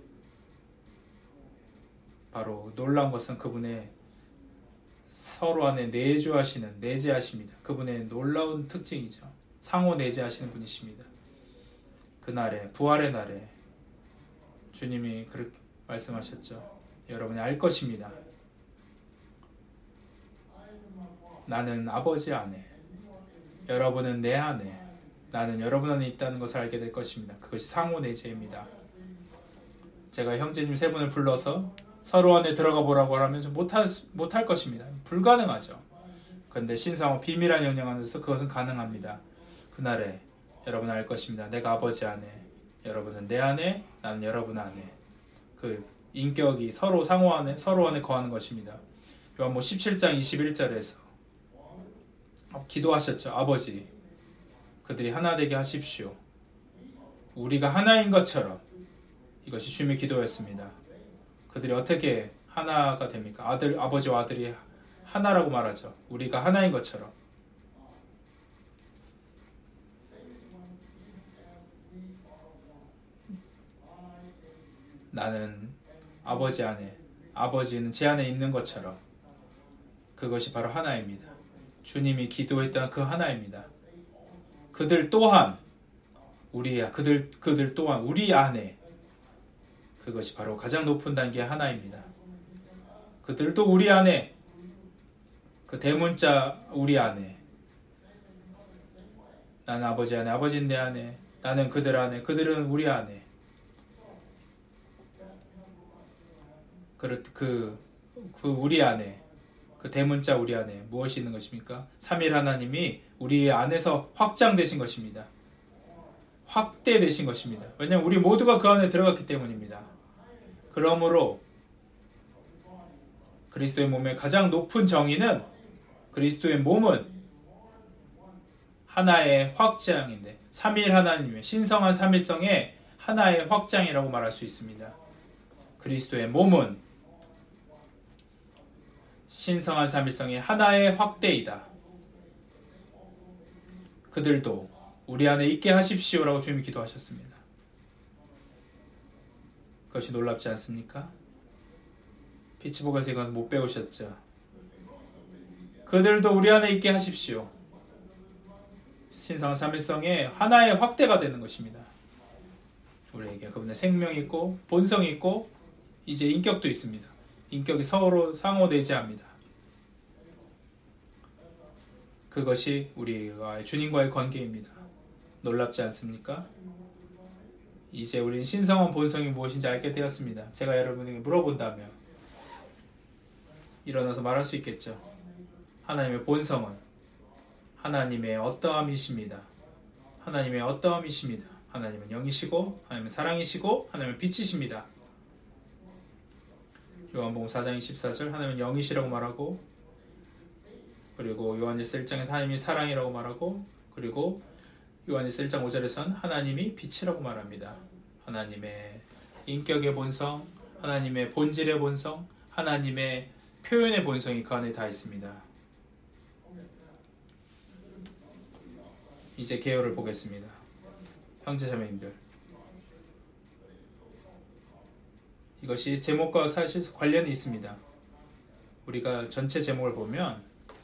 바로 놀라운 것은 그분의 서로 안에 내주하시는 내재하십니다. 그분의 놀라운 특징이죠. 상호 내재하시는 분이십니다. 그날에 부활의 날에 주님이 그렇게 말씀하셨죠. 여러분이 알 것입니다. 나는 아버지 안에, 여러분은 내 안에, 나는 여러분 안에 있다는 것을 알게 될 것입니다. 그것이 상호 내재입니다. 제가 형제님 세 분을 불러서 서로 안에 들어가 보라고 하면 좀 못할, 못할 것입니다. 불가능하죠. 그런데 신상호 비밀한 영역 안에서 그것은 가능합니다. 그날에 여러분 알 것입니다. 내가 아버지 안에, 여러분은 내 안에, 나는 여러분 안에. 그 인격이 서로 상호 안에, 서로 안에 거하는 것입니다. 요한복음 십칠 장 이십일 절에서 기도하셨죠. 아버지, 그들이 하나 되게 하십시오. 우리가 하나인 것처럼. 이것이 주님의 기도였습니다. 그들이 어떻게 하나가 됩니까? 아들, 아버지와 아들이 하나라고 말하죠. 우리가 하나인 것처럼. 나는 아버지 안에, 아버지는 제 안에 있는 것처럼. 그것이 바로 하나입니다. 주님이 기도했던 그 하나입니다. 그들 또한 우리야, 그들 그들 또한 우리 안에. 그것이 바로 가장 높은 단계의 하나입니다. 그들도 우리 안에, 그 대문자 우리 안에. 나는 아버지 안에, 아버지는 내 안에, 나는 그들 안에, 그들은 우리 안에. 그, 그, 그 우리 안에, 그 대문자 우리 안에 무엇이 있는 것입니까? 삼일 하나님이 우리 안에서 확장되신 것입니다. 확대되신 것입니다. 왜냐하면 우리 모두가 그 안에 들어갔기 때문입니다. 그러므로 그리스도의 몸의 가장 높은 정의는, 그리스도의 몸은 하나의 확장인데, 삼일 하나님의 신성한 삼일성의 하나의 확장이라고 말할 수 있습니다. 그리스도의 몸은 신성한 삼일성의 하나의 확대이다. 그들도 우리 안에 있게 하십시오라고 주님이 기도하셨습니다. 그것이 놀랍지 않습니까? 피츠버그에서 이건 못 배우셨죠? 그들도 우리 안에 있게 하십시오. 신성한 삼일성의 하나의 확대가 되는 것입니다. 우리에게 그분의 생명이 있고 본성이 있고 이제 인격도 있습니다. 인격이 서로 상호 내재합니다. 그것이 우리와 주님과의 관계입니다. 놀랍지 않습니까? 이제 우리는 신성한 본성이 무엇인지 알게 되었습니다. 제가 여러분에게 물어본다면 일어나서 말할 수 있겠죠. 하나님의 본성은 하나님의 어떠함이십니다. 하나님의 어떠함이십니다. 하나님은 영이시고 하나님은 사랑이시고 하나님은 빛이십니다. 요한복음 사 장 이십사 절 하나님은 영이시라고 말하고, 그리고 요한일서 일 장에서 하나님이 사랑이라고 말하고, 그리고 요한일서 일 장 오 절에서는 하나님이 빛이라고 말합니다. 하나님의 인격의 본성, 하나님의 본질의 본성, 하나님의 표현의 본성이 그 안에 다 있습니다. 이제 개요를 보겠습니다. 형제자매님들, 이것이 제목과 사실 관련이 있습니다. 우리가 전체 제목을 보면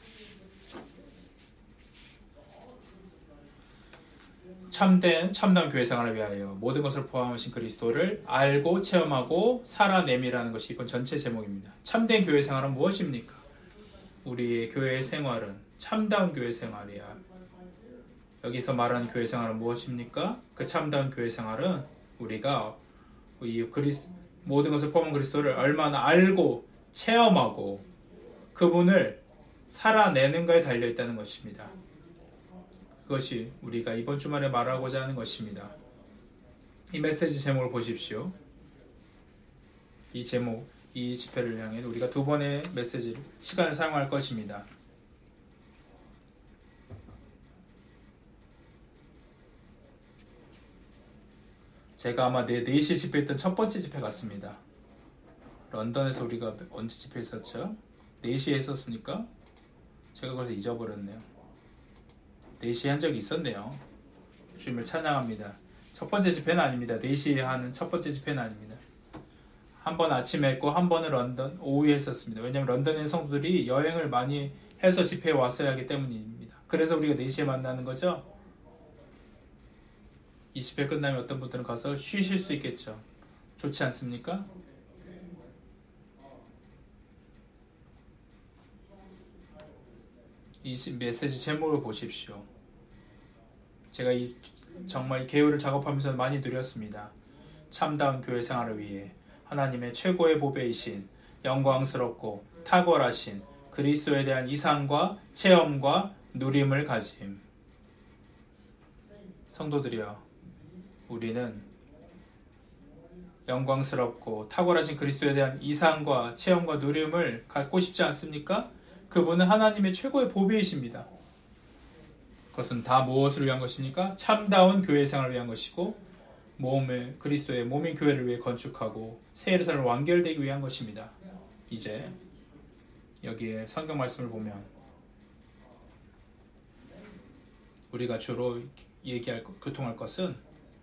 참된 참다운 교회 생활을 위하여 모든 것을 포함하신 그리스도를 알고 체험하고 살아냄이라는 것이 이번 전체 제목입니다. 참된 교회 생활은 무엇입니까? 우리의 교회 생활은 참다운 교회 생활이야. 여기서 말하는 교회 생활은 무엇입니까? 그 참다운 교회 생활은 우리가 이 그리스, 모든 것을 포함한 그리스도를 얼마나 알고 체험하고 그분을 살아내는가에 달려있다는 것입니다. 그것이 우리가 이번 주말에 말하고자 하는 것입니다. 이 메시지 제목을 보십시오. 이 제목, 이 집회를 향해 우리가 두 번의 메시지 시간을 사용할 것입니다. 제가 아마 내 네 시에 집회했던 첫 번째 집회 같습니다. 런던에서 우리가 언제 집회했었죠? 네 시에 했었습니까? 제가 그래서 잊어버렸네요. 네 시에 한 적이 있었네요. 주님을 찬양합니다. 첫 번째 집회는 아닙니다. 네 시에 하는 첫 번째 집회는 아닙니다. 한 번 아침에 했고 한 번은 런던 오후에 했었습니다. 왜냐하면 런던의 성도들이 여행을 많이 해서 집회에 왔어야 하기 때문입니다. 그래서 우리가 네 시에 만나는 거죠. 이 집회 끝나면 어떤 분들은 가서 쉬실 수 있겠죠. 좋지 않습니까? 이 메시지 제목을 보십시오. 제가 이 정말 개요를 작업하면서 많이 누렸습니다. 참다운 교회 생활을 위해 하나님의 최고의 보배이신 영광스럽고 탁월하신 그리스도에 대한 이상과 체험과 누림을 가짐. 성도들이여, 우리는 영광스럽고 탁월하신 그리스도에 대한 이상과 체험과 누림을 갖고 싶지 않습니까? 그분은 하나님의 최고의 보배이십니다. 그것은 다 무엇을 위한 것입니까? 참다운 교회 생활을 위한 것이고, 몸의 그리스도의 몸인 교회를 위해 건축하고 새 예루살렘을 완결되기 위한 것입니다. 이제 여기에 성경 말씀을 보면 우리가 주로 얘기할 교통할 것은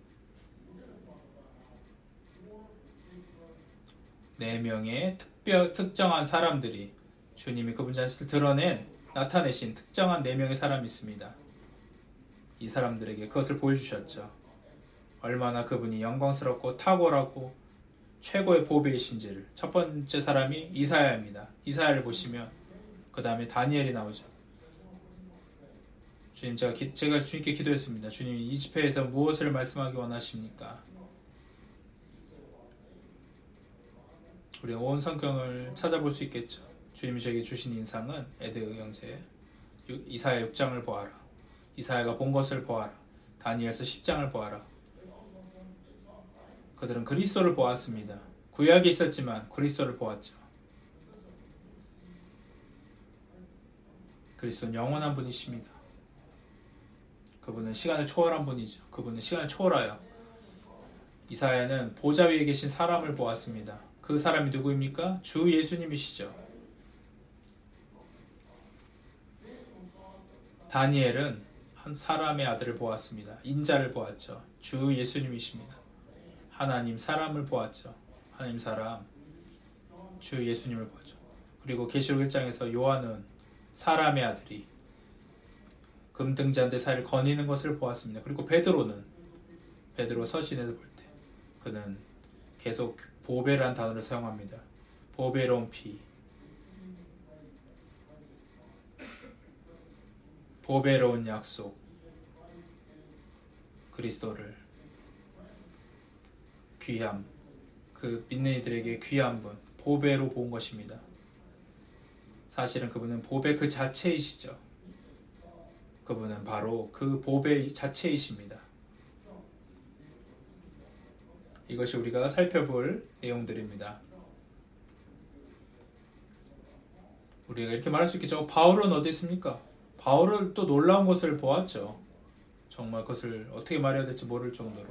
네 명의 특별 특정한 사람들이 주님이 그분 자신을 드러낸 나타내신 특정한 네 명의 사람이 있습니다. 이 사람들에게 그것을 보여주셨죠. 얼마나 그분이 영광스럽고 탁월하고 최고의 보배이신지를. 첫 번째 사람이 이사야입니다. 이사야를 보시면 그 다음에 다니엘이 나오죠. 주님, 제가, 기, 제가 주님께 기도했습니다. 주님, 이 집회에서 무엇을 말씀하기 원하십니까? 우리가 온 성경을 찾아볼 수 있겠죠. 주님이 저에게 주신 인상은 에드 형제 이사야 육 장을 보아라. 이사야가 본 것을 보아라. 다니엘서 십 장을 보아라. 그들은 그리스도를 보았습니다. 구약에 있었지만 그리스도를 보았죠. 그리스도는 영원한 분이십니다. 그분은 시간을 초월한 분이죠. 그분은 시간을 초월하여 이사야는 보좌 위에 계신 사람을 보았습니다. 그 사람이 누구입니까? 주 예수님이시죠. 다니엘은 한 사람의 아들을 보았습니다. 인자를 보았죠. 주 예수님이십니다. 하나님 사람을 보았죠. 하나님 사람, 주 예수님을 보았죠. 그리고 계시록 일 장에서 요한은 사람의 아들이 금등잔대 사이를 거니는 것을 보았습니다. 그리고 베드로는 베드로 서신에서 볼 때 그는 계속 보배라는 단어를 사용합니다. 보배로운 피, 보배로운 약속, 그리스도를 귀함, 그 믿는 이들에게 귀한 분, 보배로 본 것입니다. 사실은 그분은 보배 그 자체이시죠. 그분은 바로 그 보배 자체이십니다. 이것이 우리가 살펴볼 내용들입니다. 우리가 이렇게 말할 수 있겠죠. 바울은 어디 있습니까? 바울은 또 놀라운 것을 보았죠. 정말 그것을 어떻게 말해야 될지 모를 정도로.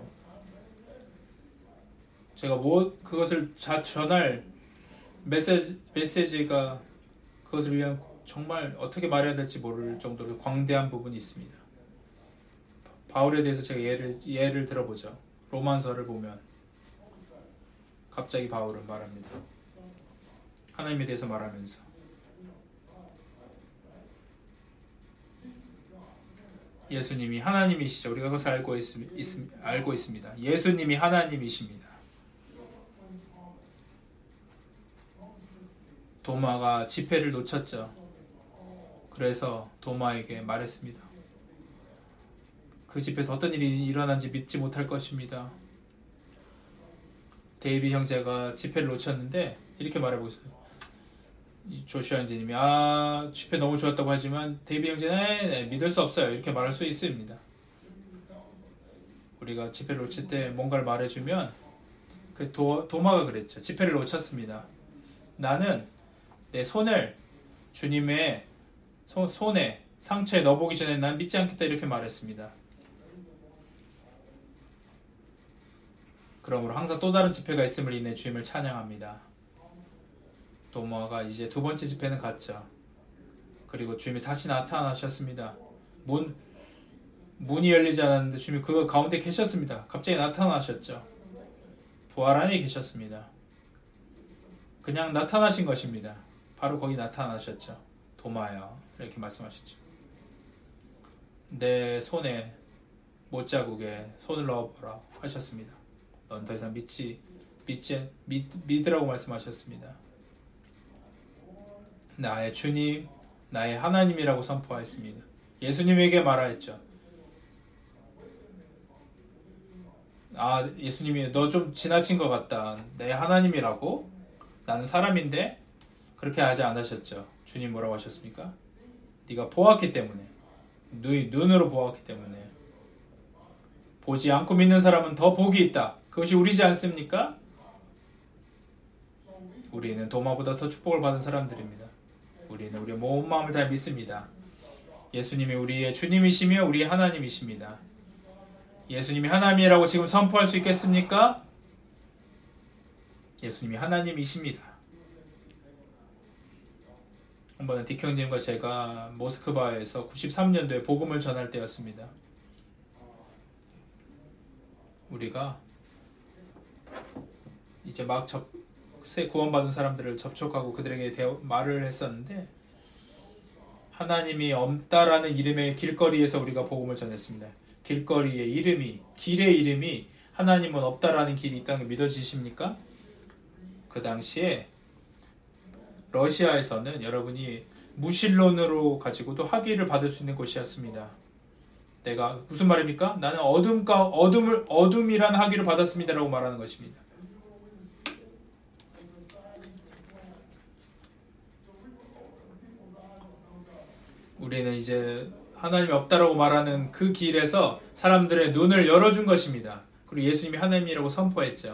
제가 뭐 그것을 자, 전할 메시지, 메시지가 그것을 위한 정말 어떻게 말해야 될지 모를 정도로 광대한 부분이 있습니다. 바울에 대해서 제가 예를, 예를 들어보죠. 로만서를 보면 갑자기 바울은 말합니다. 하나님에 대해서 말하면서 예수님이 하나님이시죠. 우리가 그것을 알고, 있, 있, 알고 있습니다. 예수님이 하나님이십니다. 도마가 지폐를 놓쳤죠. 그래서 도마에게 말했습니다. 그 집에서 어떤 일이 일어난지 믿지 못할 것입니다. 데이비 형제가 지폐를 놓쳤는데 이렇게 말해보고 있어요. 조슈아 형제님이 아 지폐 너무 좋았다고 하지만 데이비 형제는 네, 믿을 수 없어요. 이렇게 말할 수 있습니다. 우리가 지폐를 놓칠 때 뭔가를 말해주면 그 도, 도마가 그랬죠. 지폐를 놓쳤습니다. 나는 내 손을 주님의 손, 손에 상처에 넣어보기 전에 난 믿지 않겠다 이렇게 말했습니다. 그러므로 항상 또 다른 집회가 있음을 인해 주님을 찬양합니다. 도마가 이제 두 번째 집회는 갔죠. 그리고 주님이 다시 나타나셨습니다. 문, 문이 열리지 않았는데 주님이 그 가운데 계셨습니다. 갑자기 나타나셨죠. 부활 안에 계셨습니다. 그냥 나타나신 것입니다. 바로 거기 나타나셨죠. 도마여 이렇게 말씀하셨죠. 내 손에 못자국에 손을 넣어보라 하셨습니다. 넌 더 이상 믿지, 믿지, 믿, 믿으라고 말씀하셨습니다. 나의 주님, 나의 하나님이라고 선포하였습니다. 예수님에게 말하였죠. 아, 예수님이 너 좀 지나친 것 같다. 내 하나님이라고? 나는 사람인데? 그렇게 하지 않으셨죠. 주님 뭐라고 하셨습니까? 네가 보았기 때문에, 눈, 눈으로 보았기 때문에. 보지 않고 믿는 사람은 더 복이 있다. 그것이 우리지 않습니까? 우리는 도마보다 더 축복을 받은 사람들입니다. 우리는 우리의 온 마음을 다 믿습니다. 예수님이 우리의 주님이시며 우리의 하나님이십니다. 예수님이 하나님이라고 지금 선포할 수 있겠습니까? 예수님이 하나님이십니다. 한 번은 딕형님과 제가 모스크바에서 구십삼 년도에 복음을 전할 때였습니다. 우리가 이제 막 접, 구원받은 사람들을 접촉하고 그들에게 대화, 말을 했었는데 하나님이 없다라는 이름의 길거리에서 우리가 복음을 전했습니다. 길거리의 이름이, 길의 이름이 하나님은 없다라는 길이 있다는 게 믿어지십니까? 그 당시에 러시아에서는 여러분이 무신론으로 가지고도 학위를 받을 수 있는 곳이었습니다. 내가 무슨 말입니까? 나는 어둠과 어둠을 어둠이란 학위를 받았습니다라고 말하는 것입니다. 우리는 이제 하나님이 없다라고 말하는 그 길에서 사람들의 눈을 열어준 것입니다. 그리고 예수님이 하나님이라고 선포했죠.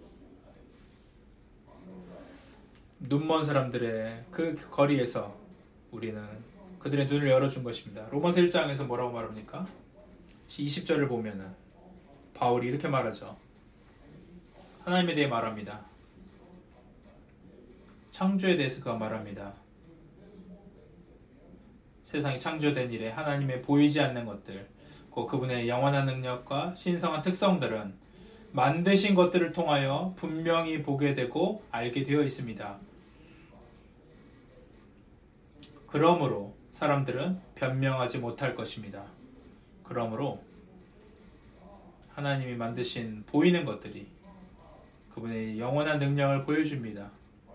눈먼 사람들의 그 거리에서 우리는 그들의 눈을 열어준 것입니다. 로마서 일 장에서 뭐라고 말합니까? 이십 절을 보면은 바울이 이렇게 말하죠. 하나님에 대해 말합니다. 창조에 대해서 그가 말합니다. 세상이 창조된 이래 하나님의 보이지 않는 것들, 곧 그분의 영원한 능력과 신성한 특성들은 만드신 것들을 통하여 분명히 보게 되고 알게 되어 있습니다. 그러므로 사람들은 변명하지 못할 것입니다. 그러므로 하나님이 만드신 보이는 것들이 그분의 영원한 능력을 보여줍니다.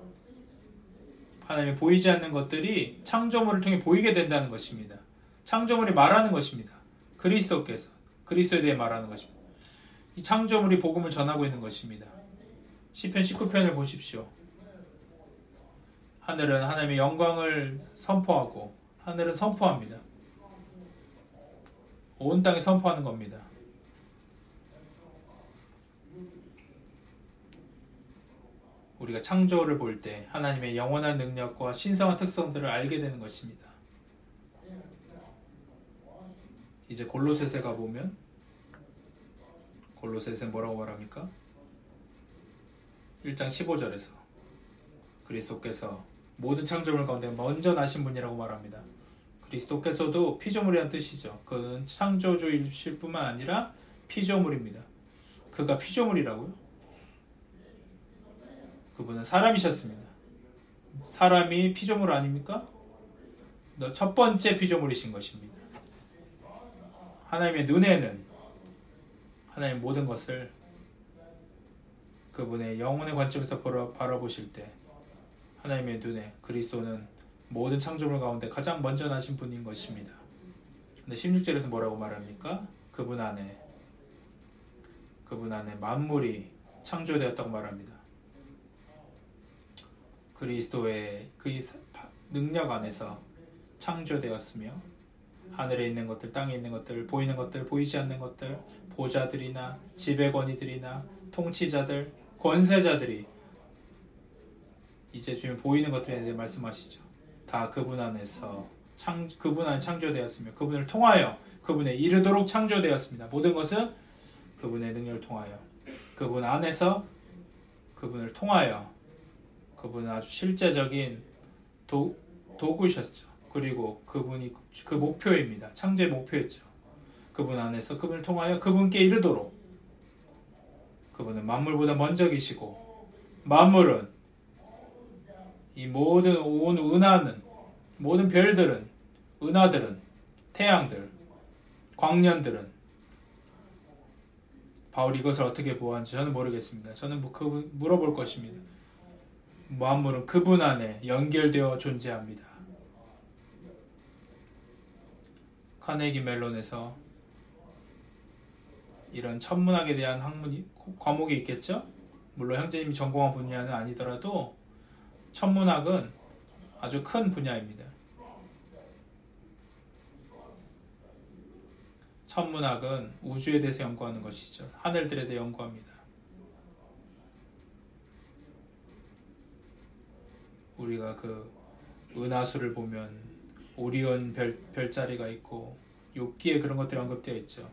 하나님이 보이지 않는 것들이 창조물을 통해 보이게 된다는 것입니다. 창조물이 말하는 것입니다. 그리스도께서 그리스도에 대해 말하는 것입니다. 이 창조물이 복음을 전하고 있는 것입니다. 시편 십구 편을 보십시오. 하늘은 하나님의 영광을 선포하고 하늘은 선포합니다. 온 땅에 선포하는 겁니다. 우리가 창조를 볼 때 하나님의 영원한 능력과 신성한 특성들을 알게 되는 것입니다. 이제 골로새서 가보면 골로새서 뭐라고 말합니까? 일 장 십오 절에서 그리스도께서 모든 창조물 가운데 먼저 나신 분이라고 말합니다. 그리스도께서도 피조물이라는 뜻이죠. 그는 창조주이실 뿐만 아니라 피조물입니다. 그가 피조물이라고요? 그분은 사람이셨습니다. 사람이 피조물 아닙니까? 첫 번째 피조물이신 것입니다. 하나님의 눈에는 하나님 모든 것을 그분의 영혼의 관점에서 바라보실 때 하나님의 눈에 그리스도는 모든 창조물 가운데 가장 먼저 나신 분인 것입니다. 근데 십육 절에서 뭐라고 말합니까? 그분 안에 그분 안에 만물이 창조되었다고 말합니다. 그리스도의 그 능력 안에서 창조되었으며 하늘에 있는 것들, 땅에 있는 것들, 보이는 것들, 보이지 않는 것들, 보좌들이나 지배권위들이나 통치자들, 권세자들이 이제 주님 보이는 것들에 대해 말씀하시죠. 다 그분 안에서 창, 그분 안에 창조되었으며 그분을 통하여 그분에 이르도록 창조되었습니다. 모든 것은 그분의 능력을 통하여 그분 안에서 그분을 통하여 그분은 아주 실제적인 도, 도구셨죠. 그리고 그분이 그 목표입니다. 창조의 목표였죠. 그분 안에서 그분을 통하여 그분께 이르도록 그분은 만물보다 먼저 계시고 만물은 이 모든 온 은하는 모든 별들은 은하들은 태양들 광년들은 바울이 이것을 어떻게 보았는지 저는 모르겠습니다. 저는 뭐 그분 물어볼 것입니다. 만물은 그분 안에 연결되어 존재합니다. 카네기 멜론에서 이런 천문학에 대한 학문이 과목이 있겠죠? 물론 형제님이 전공한 분야는 아니더라도 천문학은 아주 큰 분야입니다. 천문학은 우주에 대해서 연구하는 것이죠. 하늘들에 대해 연구합니다. 우리가 그 은하수를 보면 오리온 별, 별자리가 있고 욥기에 그런 것들이 언급되어 있죠.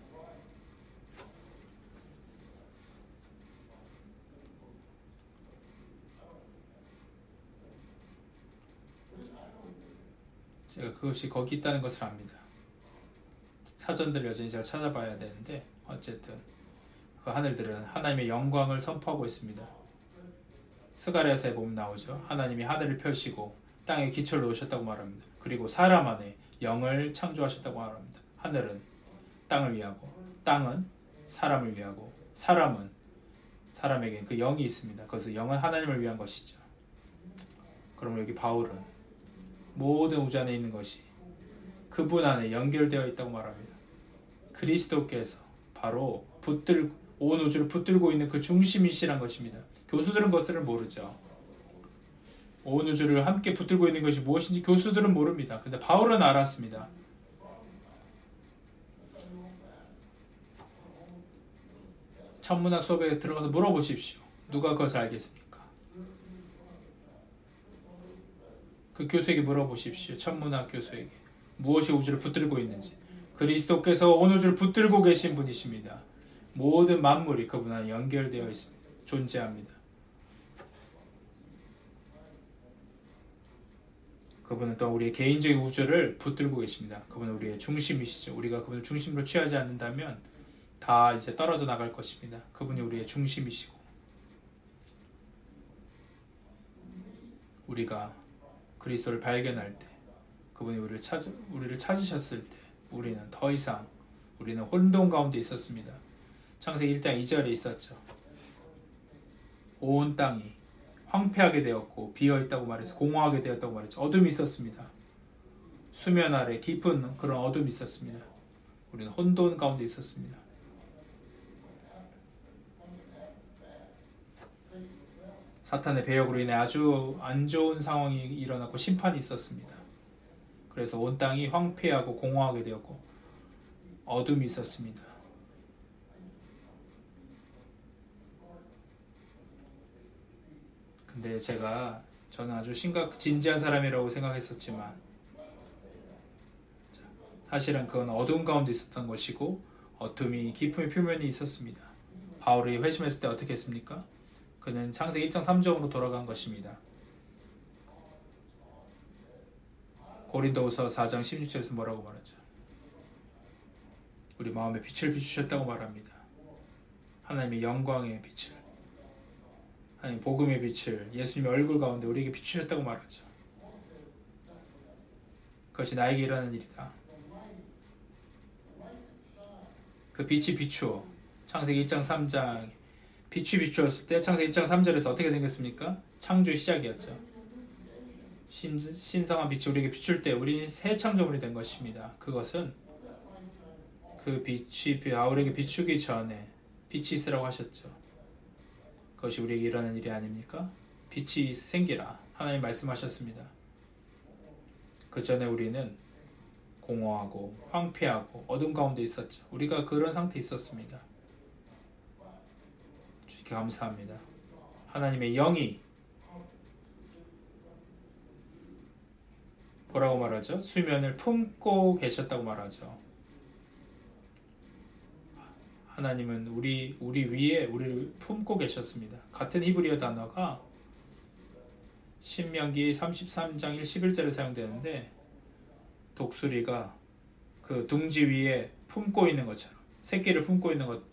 제가 그것이 거기 있다는 것을 압니다. 사전들 여전히 제가 찾아봐야 되는데 어쨌든 그 하늘들은 하나님의 영광을 선포하고 있습니다. 스가랴서에 보면 나오죠. 하나님이 하늘을 펴시고 땅에 기초를 놓으셨다고 말합니다. 그리고 사람 안에 영을 창조하셨다고 말합니다. 하늘은 땅을 위하고 땅은 사람을 위하고 사람은 사람에게 그 영이 있습니다. 그것은 영은 하나님을 위한 것이죠. 그럼 여기 바울은 모든 우주 안에 있는 것이 그분 안에 연결되어 있다고 말합니다. 그리스도께서 바로 붙들 온 우주를 붙들고 있는 그 중심이시란 것입니다. 교수들은 그것들을 모르죠. 온 우주를 함께 붙들고 있는 것이 무엇인지 교수들은 모릅니다. 근데 바울은 알았습니다. 천문학 수업에 들어가서 물어보십시오. 누가 그것을 알겠습니까? 그 교수에게 물어보십시오. 천문학 교수에게. 무엇이 우주를 붙들고 있는지. 그리스도께서 온 우주를 붙들고 계신 분이십니다. 모든 만물이 그분 안에 연결되어 있습니다. 존재합니다. 그분은 또 우리의 개인적인 우주를 붙들고 계십니다. 그분은 우리의 중심이시죠. 우리가 그분을 중심으로 취하지 않는다면 다 이제 떨어져 나갈 것입니다. 그분이 우리의 중심이시고 우리가 그리스도를 발견할 때 그분이 우리를 찾 우리를 찾으셨을 때 우리는 더 이상 우리는 혼돈 가운데 있었습니다. 창세기 일 장 이 절에 있었죠. 온 땅이 황폐하게 되었고 비어있다고 말해서 공허하게 되었다고 말했죠. 어둠이 있었습니다. 수면 아래 깊은 그런 어둠이 있었습니다. 우리는 혼돈 가운데 있었습니다. 사탄의 배역으로 인해 아주 안 좋은 상황이 일어났고 심판이 있었습니다. 그래서 온 땅이 황폐하고 공허하게 되었고 어둠이 있었습니다. 근데 제가 저는 아주 심각 진지한 사람이라고 생각했었지만 사실은 그건 어두운 가운데 있었던 것이고 어둠이 깊음의 표면이 있었습니다. 바울이 회심했을 때 어떻게 했습니까? 그는 창세기 일 장 삼 절로 돌아간 것입니다. 고린도후서 사 장 십육 절에서 뭐라고 말하죠? 우리 마음에 빛을 비추셨다고 말합니다. 하나님의 영광의 빛을, 하나님 복음의 빛을 예수님의 얼굴 가운데 우리에게 비추셨다고 말하죠. 그것이 나에게 일어나는 일이다. 그 빛이 비추어 창세기 일 장 삼 장 빛이 비추었을 때 창세기 일 장 삼 절에서 어떻게 생겼습니까? 창조의 시작이었죠. 신, 신성한 빛이 우리에게 비출 때 우리는 새 창조물이 된 것입니다. 그것은 그 빛이 바울에게 비추기 전에 빛이 있으라고 하셨죠. 그것이 우리에게 일어나는 일이 아닙니까? 빛이 생기라 하나님 말씀하셨습니다. 그 전에 우리는 공허하고 황폐하고 어둠 가운데 있었죠. 우리가 그런 상태에 있었습니다. 주님께 감사합니다. 하나님의 영이 뭐라고 말하죠? 수면을 품고 계셨다고 말하죠. 하나님은 우리 우리 위에 우리를 품고 계셨습니다. 같은 히브리어 단어가 신명기 삼십삼 장 일, 십일 절에 사용되는데 독수리가 그 둥지 위에 품고 있는 것처럼 새끼를 품고 있는 것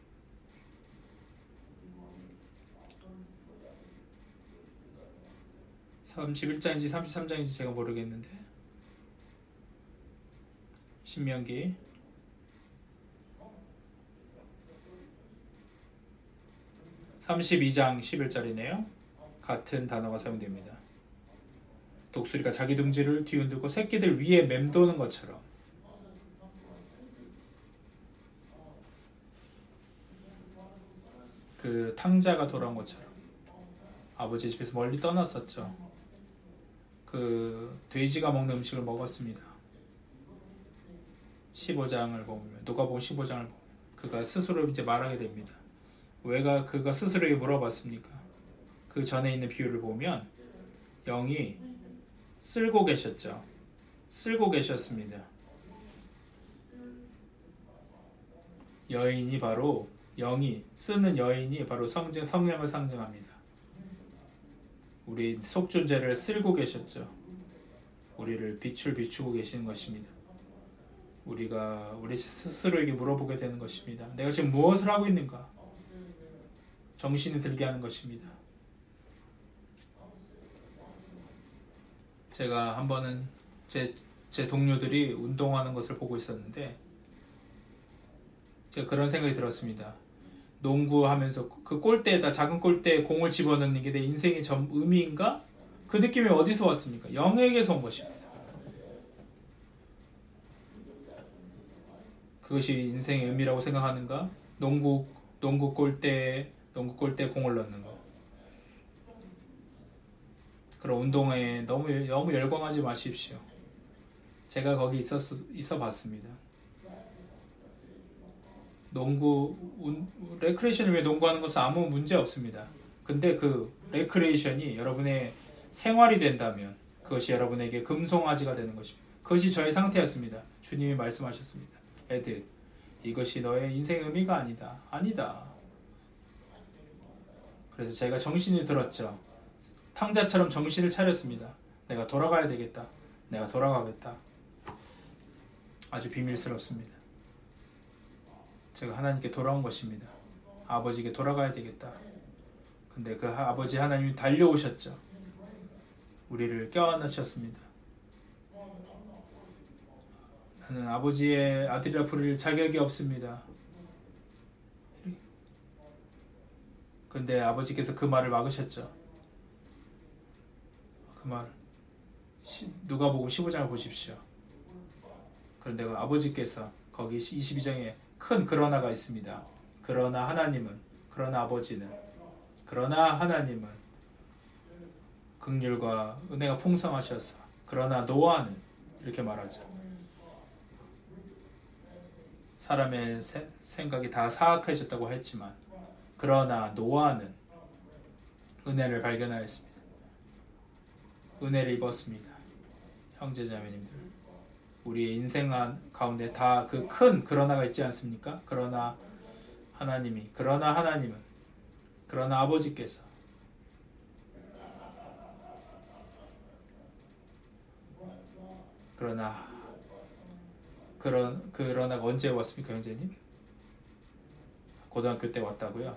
삼십일 장인지 삼십삼 장인지 제가 모르겠는데 신명기 삼십이 장 십일 절이네요. 같은 단어가 사용됩니다. 독수리가 자기 둥지를 뒤흔들고 새끼들 위에 맴도는 것처럼 그 탕자가 돌아온 것처럼 아버지 집에서 멀리 떠났었죠. 그 돼지가 먹는 음식을 먹었습니다. 십오 장을 보면 누가복음 십오 장을 보면 그가 스스로 이제 말하게 됩니다. 왜가 그가 스스로에게 물어봤습니까? 그 전에 있는 비유를 보면 영이 쓸고 계셨죠. 쓸고 계셨습니다. 여인이 바로 영이 쓰는 여인이 바로 성증 성령을 상징합니다. 우리 속존재를 쓸고 계셨죠. 우리를 빛을 비추고 계시는 것입니다. 우리가 우리 스스로에게 물어보게 되는 것입니다. 내가 지금 무엇을 하고 있는가? 정신이 들게 하는 것입니다. 제가 한 번은 제, 제 동료들이 운동하는 것을 보고 있었는데 제가 그런 생각이 들었습니다. 농구하면서 그 골대에다 작은 골대에 공을 집어넣는 게 내 인생의 전 의미인가? 그 느낌이 어디서 왔습니까? 영에게서 온 것입니다. 그것이 인생의 의미라고 생각하는가? 농구 농구 골대에 농구 골대에 공을 넣는 거. 그런 운동에 너무 너무 열광하지 마십시오. 제가 거기 있었 있어 봤습니다. 농구 운, 레크레이션을 위해 농구하는 것은 아무 문제 없습니다. 근데 그 레크레이션이 여러분의 생활이 된다면 그것이 여러분에게 금송아지가 되는 것입니다. 그것이 저의 상태였습니다. 주님이 말씀하셨습니다. 에드, 이것이 너의 인생의 의미가 아니다. 아니다. 그래서 제가 정신이 들었죠. 탕자처럼 정신을 차렸습니다. 내가 돌아가야 되겠다. 내가 돌아가겠다. 아주 비밀스럽습니다. 제가 하나님께 돌아온 것입니다. 아버지께 돌아가야 되겠다. 근데 그 아버지 하나님이 달려오셨죠. 우리를 껴안으셨습니다. 나는 아버지의 아들이라 부를 자격이 없습니다. 근데 아버지께서 그 말을 막으셨죠. 그 말, 누가복음 십오 장을 보십시오. 그런데 그 아버지께서 거기 이십이 장에 큰 그러나가 있습니다. 그러나 하나님은, 그러나 아버지는, 그러나 하나님은 긍휼과 은혜가 풍성하셔서 그러나 노아는 이렇게 말하죠. 사람의 세, 생각이 다 사악해졌다고 했지만 그러나 노아는 은혜를 발견하였습니다. 은혜를 입었습니다. 형제자매님들, 우리의 인생 가운데 다 그 큰 그러나가 있지 않습니까? 그러나 하나님이 그러나 하나님은 그러나 아버지께서 그러나 그런 그러나가 언제 왔습니까, 형제님? 고등학교 때 왔다고요?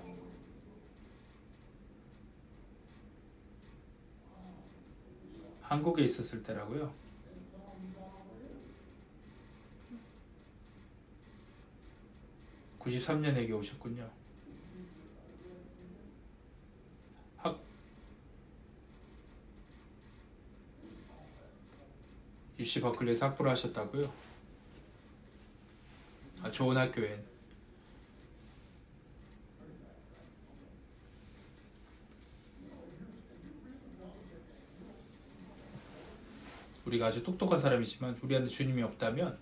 한국에 있었을 때라고요? 구십삼 년에 여기 오셨군요. 학 유씨 버클리에서 학부를 하셨다고요? 아, 좋은 학교엔. 우리가 아주 똑똑한 사람이지만 우리한테 주님이 없다면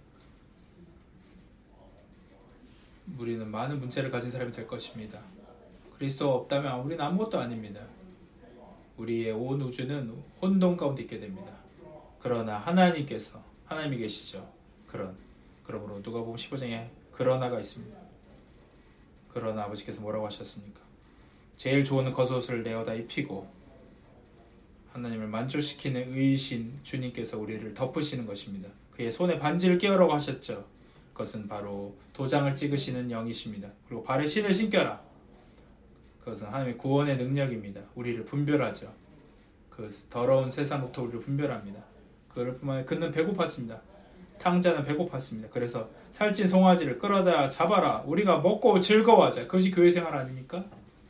우리는 많은 문제를 가진 사람이 될 것입니다. 그리스도가 없다면 우리는 아무것도 아닙니다. 우리의 온 우주는 혼돈 가운데 있게 됩니다. 그러나 하나님께서 하나님이 계시죠. 그런 그러므로 누가복음 십오 장에 그러나가 있습니다. 그러나 아버지께서 뭐라고 하셨습니까? 제일 좋은 겉옷을 내어다 입히고 하나님을 만족시키는 의신 주님께서 우리를 덮으시는 것입니다. 그의 손에 반지를 끼우라고 하셨죠. 그것은 바로 도장을 찍으시는 영이십니다. 그리고 발에 신을 신겨라. 그것은 하나님의 구원의 능력입니다. 우리를 분별하죠. 그 더러운 세상부터 우리를 분별합니다. 그럴 뿐만 아니라 그는 배고팠습니다. 탕자는 배고팠습니다. 그래서 살찐 송아지를 끌어다 잡아라. 우리가 먹고 즐거워하자. 그것이 교회 생활 아닙니까?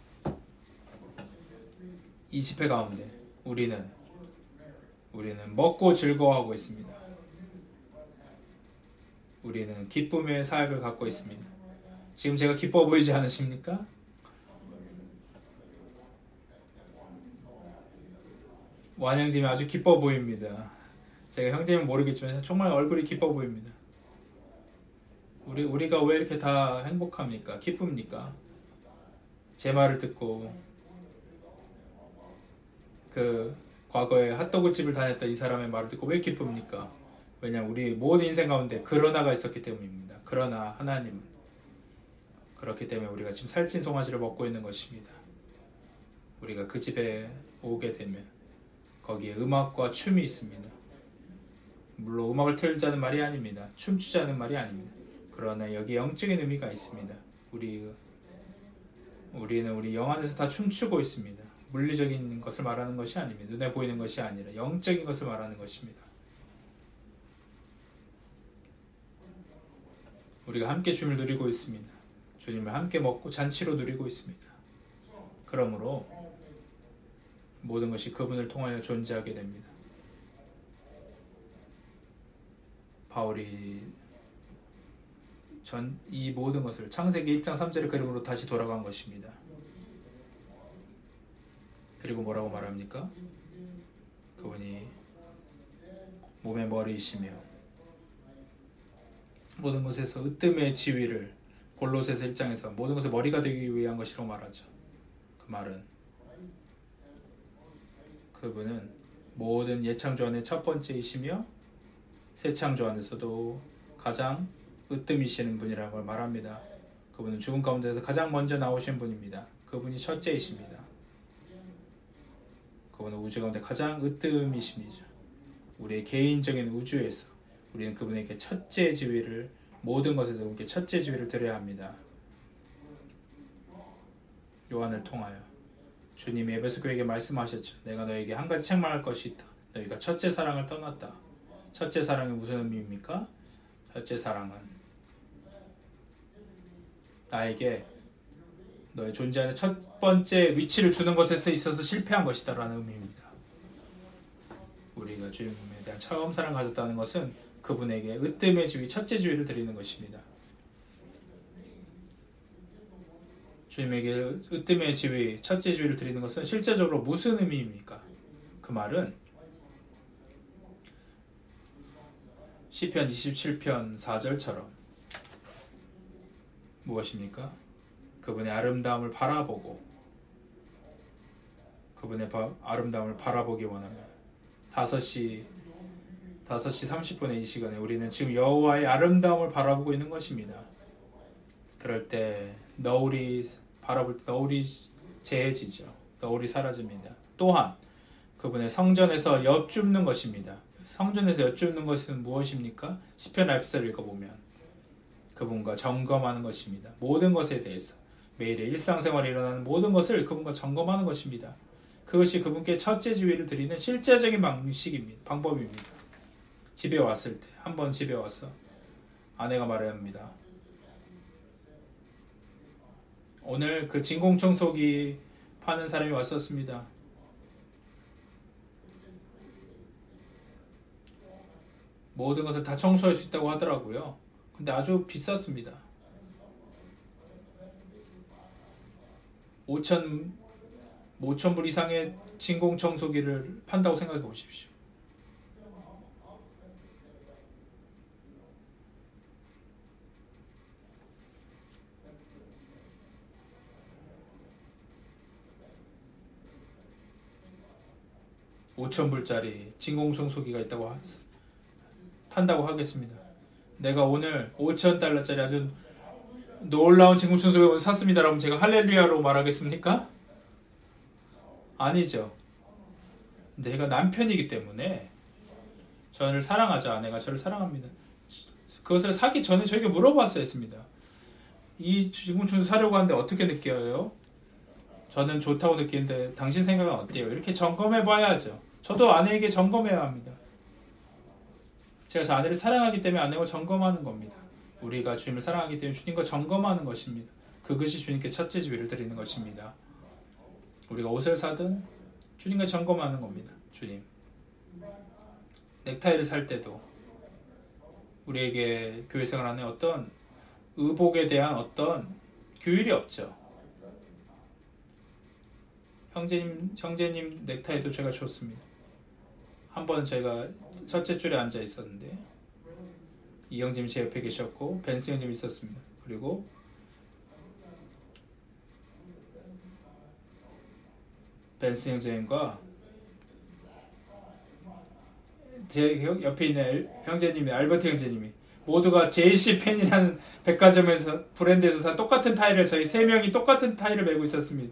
이 집회 가운데 우리는 우리는 먹고 즐거워하고 있습니다. 우리는 기쁨의 사역을 갖고 있습니다. 지금 제가 기뻐 보이지 않으십니까? 완영님이 아주 기뻐 보입니다. 제가 형제는 모르겠지만 정말 얼굴이 기뻐 보입니다. 우리, 우리가 왜 이렇게 다 행복합니까? 기쁩니까? 제 말을 듣고 그 과거에 핫도그 집을 다녔던 이 사람의 말을 듣고 왜 기쁩니까? 왜냐하면 우리 모든 인생 가운데 그러나가 있었기 때문입니다. 그러나 하나님은 그렇기 때문에 우리가 지금 살찐 송아지를 먹고 있는 것입니다. 우리가 그 집에 오게 되면 거기에 음악과 춤이 있습니다. 물론 음악을 틀자는 말이 아닙니다. 춤추자는 말이 아닙니다. 그러나 여기에 영적인 의미가 있습니다. 우리, 우리는 우리 영 안에서 다 춤추고 있습니다. 물리적인 것을 말하는 것이 아닙니다. 눈에 보이는 것이 아니라 영적인 것을 말하는 것입니다. 우리가 함께 주님을 누리고 있습니다. 주님을 함께 먹고 잔치로 누리고 있습니다. 그러므로 모든 것이 그분을 통하여 존재하게 됩니다. 바울이 전 이 모든 것을 창세기 일 장 삼 절의 그림으로 다시 돌아간 것입니다. 그리고 뭐라고 말합니까? 그분이 몸의 머리이시며 모든 것에서 으뜸의 지위를 골로새서 일 장에서 모든 것의 머리가 되기 위한 것이라고 말하죠. 그 말은 그분은 모든 예창조 안의 첫 번째이시며 새 창조 안에서도 가장 으뜸이시는 분이라는 걸 말합니다. 그분은 죽음 가운데서 가장 먼저 나오신 분입니다. 그분이 첫째이십니다. 그분은 우주 가운데 가장 으뜸이십니다. 우리의 개인적인 우주에서 우리는 그분에게 첫째 지위를 모든 것에서 그분께 첫째 지위를 드려야 합니다. 요한을 통하여 주님이 에베소 교회에게 말씀하셨죠. 내가 너에게 한 가지 책망할 것이 있다. 너희가 첫째 사랑을 떠났다. 첫째 사랑이 무슨 의미입니까? 첫째 사랑은 나에게 너의 존재하는 첫 번째 위치를 주는 것에서 있어서 실패한 것이다 라는 의미입니다. 우리가 주님에 대한 처음 사랑을 가졌다는 것은 그분에게 으뜸의 지위, 첫째 지위를 드리는 것입니다. 주님에게 으뜸의 지위, 첫째 지위를 드리는 것은 실제적으로 무슨 의미입니까? 그 말은 시편 이십칠 편 사 절처럼 무엇입니까? 그분의 아름다움을 바라보고 그분의 바, 아름다움을 바라보기 원하면 다섯 시 다섯 시 삼십 분의 이 시간에 우리는 지금 여호와의 아름다움을 바라보고 있는 것입니다. 그럴 때 너울이 바라볼 때 너울이 재해지죠. 너울이 사라집니다. 또한 그분의 성전에서 엿줍는 것입니다. 성전에서 엿줍는 것은 무엇입니까? 시편 에피소드를 읽어보면 그분과 점검하는 것입니다. 모든 것에 대해서 매일의 일상생활에 일어나는 모든 것을 그분과 점검하는 것입니다. 그것이 그분께 첫째 지위를 드리는 실제적인 방식입니다. 방법입니다. 집에 왔을 때 한번 집에 와서 아내가 말합니다. 오늘 그 진공청소기 파는 사람이 왔었습니다. 모든 것을 다 청소할 수 있다고 하더라고요. 근데 아주 비쌌습니다. 오천, 오천 불 이상의 진공청소기를 판다고 생각해 보십시오. 오천 불짜리 진공청소기가 있다고 하, 판다고 하겠습니다. 내가 오늘 오천 달러짜리 아주 놀라운 진공청소기를 샀습니다. 그러면 제가 할렐루야로 말하겠습니까? 아니죠. 내가 남편이기 때문에 저를 사랑하죠. 아내가 저를 사랑합니다. 그것을 사기 전에 저에게 물어봤어야 했습니다. 이 진공청소기 사려고 하는데 어떻게 느껴요? 저는 좋다고 느끼는데 당신 생각은 어때요? 이렇게 점검해 봐야죠. 저도 아내에게 점검해야 합니다. 제가 저 아내를 사랑하기 때문에 아내와 점검하는 겁니다. 우리가 주님을 사랑하기 때문에 주님과 점검하는 것입니다. 그것이 주님께 첫째 지위를 드리는 것입니다. 우리가 옷을 사든 주님과 점검하는 겁니다. 주님. 넥타이를 살 때도 우리에게 교회 생활 안에 어떤 의복에 대한 어떤 규율이 없죠. 형제님, 형제님 넥타이도 제가 줬습니다. 한 번 제가 첫째 줄에 앉아 있었는데 이 형님이 제 옆에 계셨고 벤스 형님이 있었습니다. 그리고 벤스 형제님과 제 옆에 있는 형제님이 알버트 형제님이 모두가 제이씨 펜이라는 백화점에서 브랜드에서 산 똑같은 타이를 저희 세 명이 똑같은 타이를 메고 있었습니다.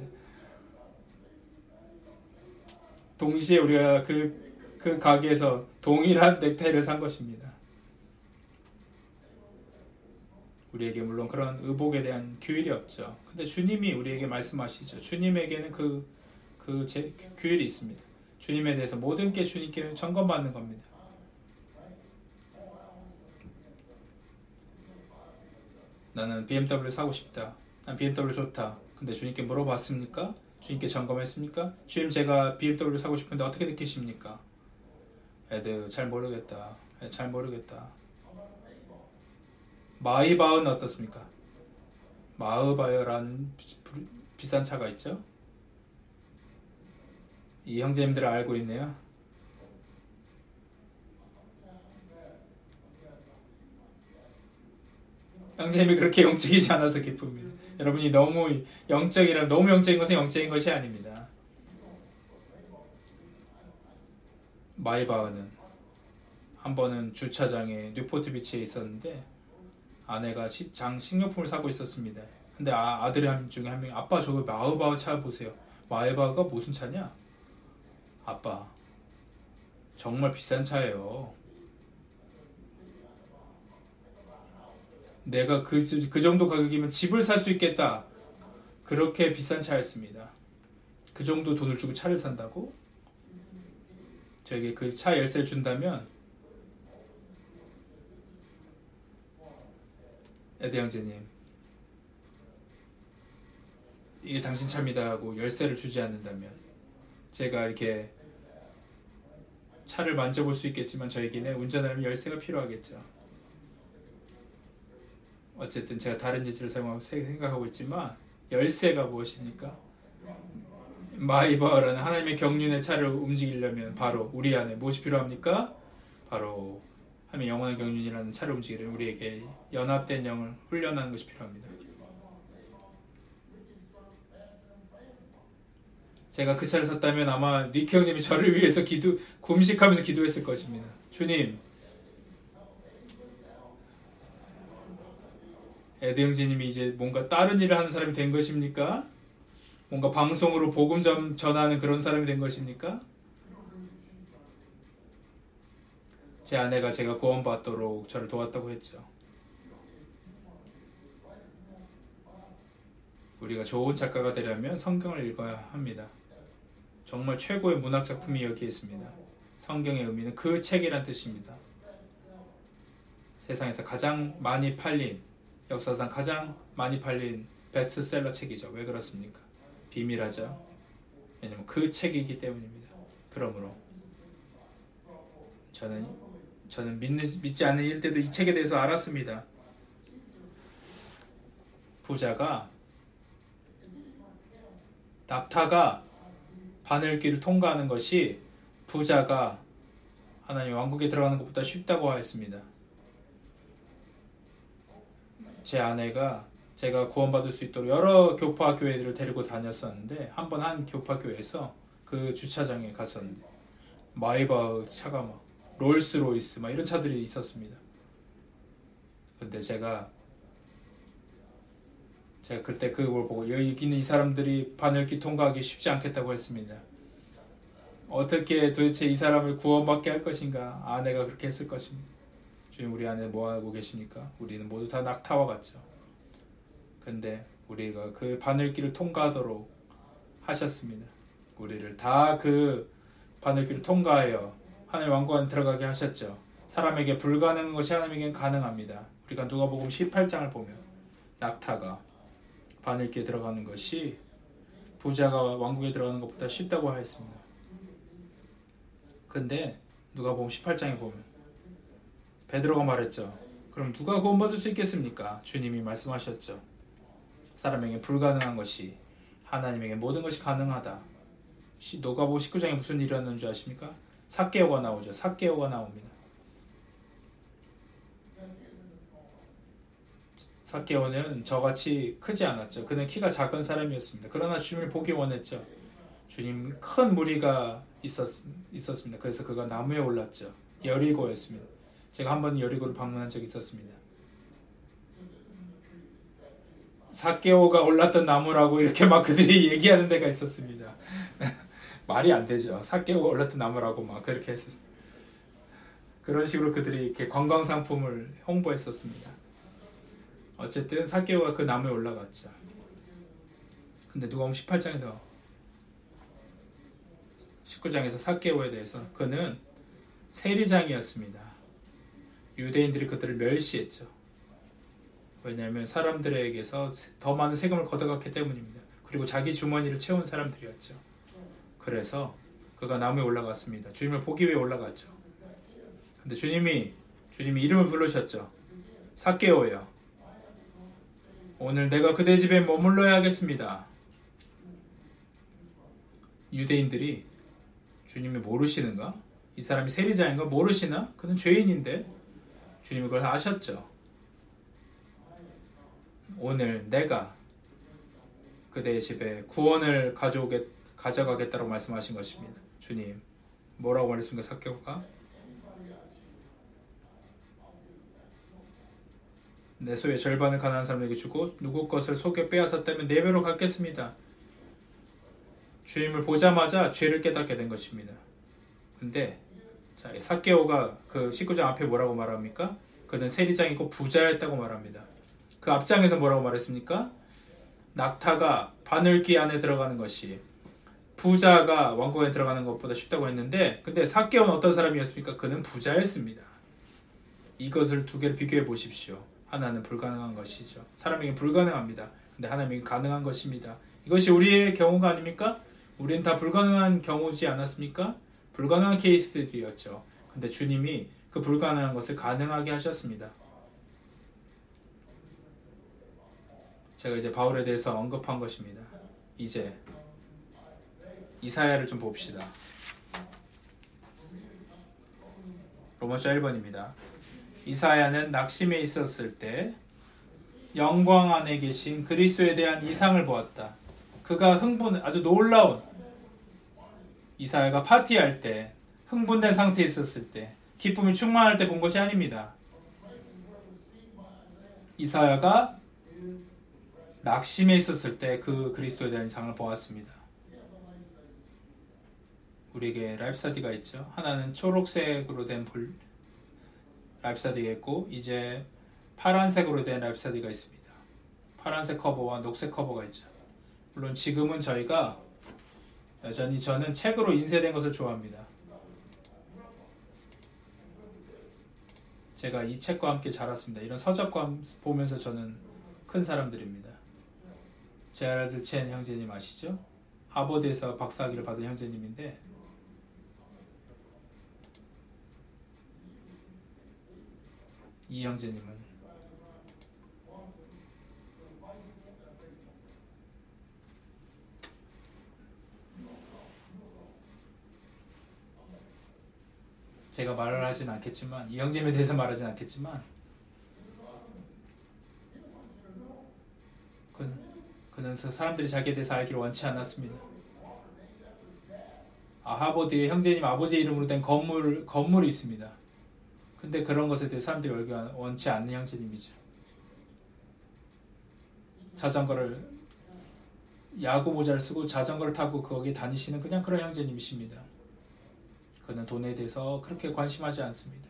동시에 우리가 그, 그 가게에서 동일한 넥타이를 산 것입니다. 우리에게 물론 그런 의복에 대한 규율이 없죠. 근데 주님이 우리에게 말씀하시죠. 주님에게는 그, 그 제, 규율이 있습니다. 주님에 대해서 모든 게 주님께 점검받는 겁니다. 나는 비엠더블유 사고 싶다. 난 비엠더블유 좋다. 근데 주님께 물어봤습니까? 주님께 점검했습니까? 주님 제가 비엠더블유 사고 싶은데 어떻게 느끼십니까? 애들 잘 모르겠다. 잘 모르겠다. 마이바흐는 어떻습니까? 마흐바흐라는 비싼 차가 있죠? 이 형제님들을 알고 있네요. 형제님이 그렇게 영적이지 않아서 기쁩니다. 여러분이 너무 영적이라 너무 영적인 것은 영적인 것이 아닙니다. 마이바흐는 한 번은 주차장에 뉴포트 비치에 있었는데 아내가 시, 장 식료품을 사고 있었습니다. 근데 아, 아들이 한 중에 한 명이 아빠 저거 마흐바흐 차 보세요. 마이바흐가 무슨 차냐? 아빠 정말 비싼 차예요. 내가 그, 그 정도 가격이면 집을 살 수 있겠다. 그렇게 비싼 차였습니다. 그 정도 돈을 주고 차를 산다고? 저에게 그 차 열쇠를 준다면 에드 형제님 이게 당신 차입니다 하고 열쇠를 주지 않는다면 제가 이렇게 차를 만져볼 수 있겠지만 저에게는 운전하려면 열쇠가 필요하겠죠. 어쨌든 제가 다른 예시를 사용하고 생각하고 있지만 열쇠가 무엇입니까? 마이바라는 하나님의 경륜의 차를 움직이려면 바로 우리 안에 무엇이 필요합니까? 바로 하나님의 영원한 경륜이라는 차를 움직이려면 우리에게 연합된 영을 훈련하는 것이 필요합니다. 제가 그 차를 샀다면 아마 리키 형님이 저를 위해서 기도, 금식하면서 기도했을 것입니다. 주님, 에드 형제님이 이제 뭔가 다른 일을 하는 사람이 된 것입니까? 뭔가 방송으로 복음 전, 전하는 그런 사람이 된 것입니까? 제 아내가 제가 구원받도록 저를 도왔다고 했죠. 우리가 좋은 작가가 되려면 성경을 읽어야 합니다. 정말 최고의 문학 작품이 여기에 있습니다. 성경의 의미는 그 책이란 뜻입니다. 세상에서 가장 많이 팔린, 역사상 가장 많이 팔린 베스트셀러 책이죠. 왜 그렇습니까? 비밀하죠. 왜냐면 그 책이기 때문입니다. 그러므로 저는 저는 믿는, 믿지 않는 일 때도 이 책에 대해서 알았습니다. 부자가 낙타가 바늘길을 통과하는 것이 부자가 하나님 왕국에 들어가는 것보다 쉽다고 하였습니다. 제 아내가 제가 구원받을 수 있도록 여러 교파 교회들을 데리고 다녔었는데 한 번 한 교파 교회에서 그 주차장에 갔었는데 마이바흐 차가 막 롤스로이스 막 이런 차들이 있었습니다. 근데 제가 제가 그때 그걸 보고 여기 있는 이 사람들이 바늘길 통과하기 쉽지 않겠다고 했습니다. 어떻게 도대체 이 사람을 구원받게 할 것인가? 아내가 그렇게 했을 것입니다. 주님, 우리 아내 뭐 하고 계십니까? 우리는 모두 다 낙타와 같죠. 근데 우리가 그 바늘길을 통과하도록 하셨습니다. 우리를 다 그 바늘길을 통과하여 하나님의 왕국에 들어가게 하셨죠. 사람에게 불가능한 것이 하나님에게는 가능합니다. 우리가 누가복음 십팔 장을 보면 낙타가 바늘길에 들어가는 것이 부자가 왕국에 들어가는 것보다 쉽다고 하였습니다. 근데 누가복음 십팔 장에 보면 베드로가 말했죠. 그럼 누가 구원받을 수 있겠습니까? 주님이 말씀하셨죠. 사람에게 불가능한 것이 하나님에게 모든 것이 가능하다. 누가복음 십구 장에 무슨 일이 일어났는 줄 아십니까? 삭개오가 나오죠. 삭개오가 나옵니다. 삭개오는 저같이 크지 않았죠. 그는 키가 작은 사람이었습니다. 그러나 주님을 보기 원했죠. 주님 큰 무리가 있었, 있었습니다. 그래서 그가 나무에 올랐죠. 여리고였습니다. 제가 한 번 여리고를 방문한 적이 있었습니다. 삭개오가 올랐던 나무라고 이렇게 막 그들이 얘기하는 데가 있었습니다. 말이 안 되죠. 삭개오가 올랐던 나무라고 막 그렇게 했었습니다. 그런 식으로 그들이 이렇게 관광 상품을 홍보했었습니다. 어쨌든 삭개오가 그 나무에 올라갔죠. 근데 누가복음 십팔 장에서 십구 장에서 삭개오에 대해서 그는 세리장이었습니다. 유대인들이 그들을 멸시했죠. 왜냐하면 사람들에게서 더 많은 세금을 걷어갔기 때문입니다. 그리고 자기 주머니를 채운 사람들이었죠. 그래서 그가 나무에 올라갔습니다. 주님을 보기 위해 올라갔죠. 근데 주님이 주님이 이름을 부르셨죠. 삭개오여, 오늘 내가 그대 집에 머물러야 하겠습니다. 유대인들이 주님이 모르시는가? 이 사람이 세리자인가? 모르시나? 그는 죄인인데 주님이 그걸 아셨죠. 오늘 내가 그대의 집에 구원을 가져오겠, 가져가겠다고 말씀하신 것입니다. 주님, 뭐라고 말했습니까? 삭개오가 내 소유의 절반을 가난한 사람에게 주고 누구 것을 속여 빼앗았다면 네 배로 갚겠습니다. 주님을 보자마자 죄를 깨닫게 된 것입니다. 근데 자, 삭개오가 그 십구 장 앞에 뭐라고 말합니까? 그는 세리장이고 부자였다고 말합니다. 그 앞장에서 뭐라고 말했습니까? 낙타가 바늘귀 안에 들어가는 것이 부자가 왕국에 들어가는 것보다 쉽다고 했는데, 근데 삭개오는 어떤 사람이었습니까? 그는 부자였습니다. 이것을 두 개를 비교해 보십시오. 하나는 불가능한 것이죠. 사람에게 불가능합니다. 근데 하나님에게 가능한 것입니다. 이것이 우리의 경우가 아닙니까? 우리는 다 불가능한 경우지 않았습니까? 불가능한 케이스들이었죠. 근데 주님이 그 불가능한 것을 가능하게 하셨습니다. 제가 이제 바울에 대해서 언급한 것입니다. 이제 이사야를 좀 봅시다. 로마서 일 번입니다. 이사야는 낙심에 있었을 때 영광 안에 계신 그리스도에 대한 이상을 보았다. 그가 흥분, 아주 놀라운, 이사야가 파티할 때, 흥분된 상태에 있었을 때, 기쁨이 충만할 때 본 것이 아닙니다. 이사야가 낙심에 있었을 때 그 그리스도에 대한 이상을 보았습니다. 우리에게 라이프스타디가 있죠. 하나는 초록색으로 된 볼, 라이프스타디가 있고, 이제 파란색으로 된 라이프스타디가 있습니다. 파란색 커버와 녹색 커버가 있죠. 물론 지금은 저희가 여전히 저는 책으로 인쇄된 것을 좋아합니다. 제가 이 책과 함께 자랐습니다. 이런 서적과 보면서 저는 큰 사람들입니다. 제라드 첸 형제님 아시죠? 하버드에서 박사학위를 받은 형제님인데, 이 형제님은 제가 말을 하진 않겠지만, 이 형제님에 대해서 말하진 않겠지만, 그, 그는 사람들이 자기에 대해서 알기를 원치 않았습니다. 아, 하버드에 형제님 아버지 이름으로 된 건물, 건물이 있습니다. 근데 그런 것에 대해 사람들이 알기 원치 않는 형제님이죠. 자전거를, 야구 모자를 쓰고 자전거를 타고 거기 다니시는 그냥 그런 형제님이십니다. 그는 돈에 대해서 그렇게 관심하지 않습니다.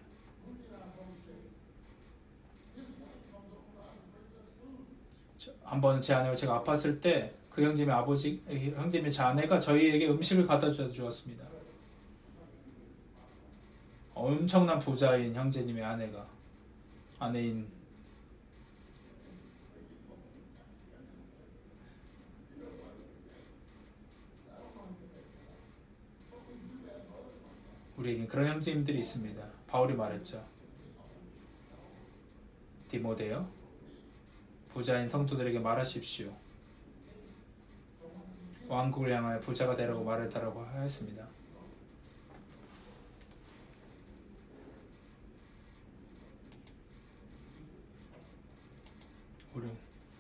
한 번은 제 아내와 제가 아팠을 때 그 형제님의 아버지, 형제님의 제 아내가 저희에게 음식을 갖다 주었습니다. 엄청난 부자인 형제님의 아내가, 아내인 우리에겐 그런 형제님들이 있습니다. 바울이 말했죠. 디모데요, 부자인 성도들에게 말하십시오. 왕국을 향하여 부자가 되라고 말했다라고 하였습니다. 우리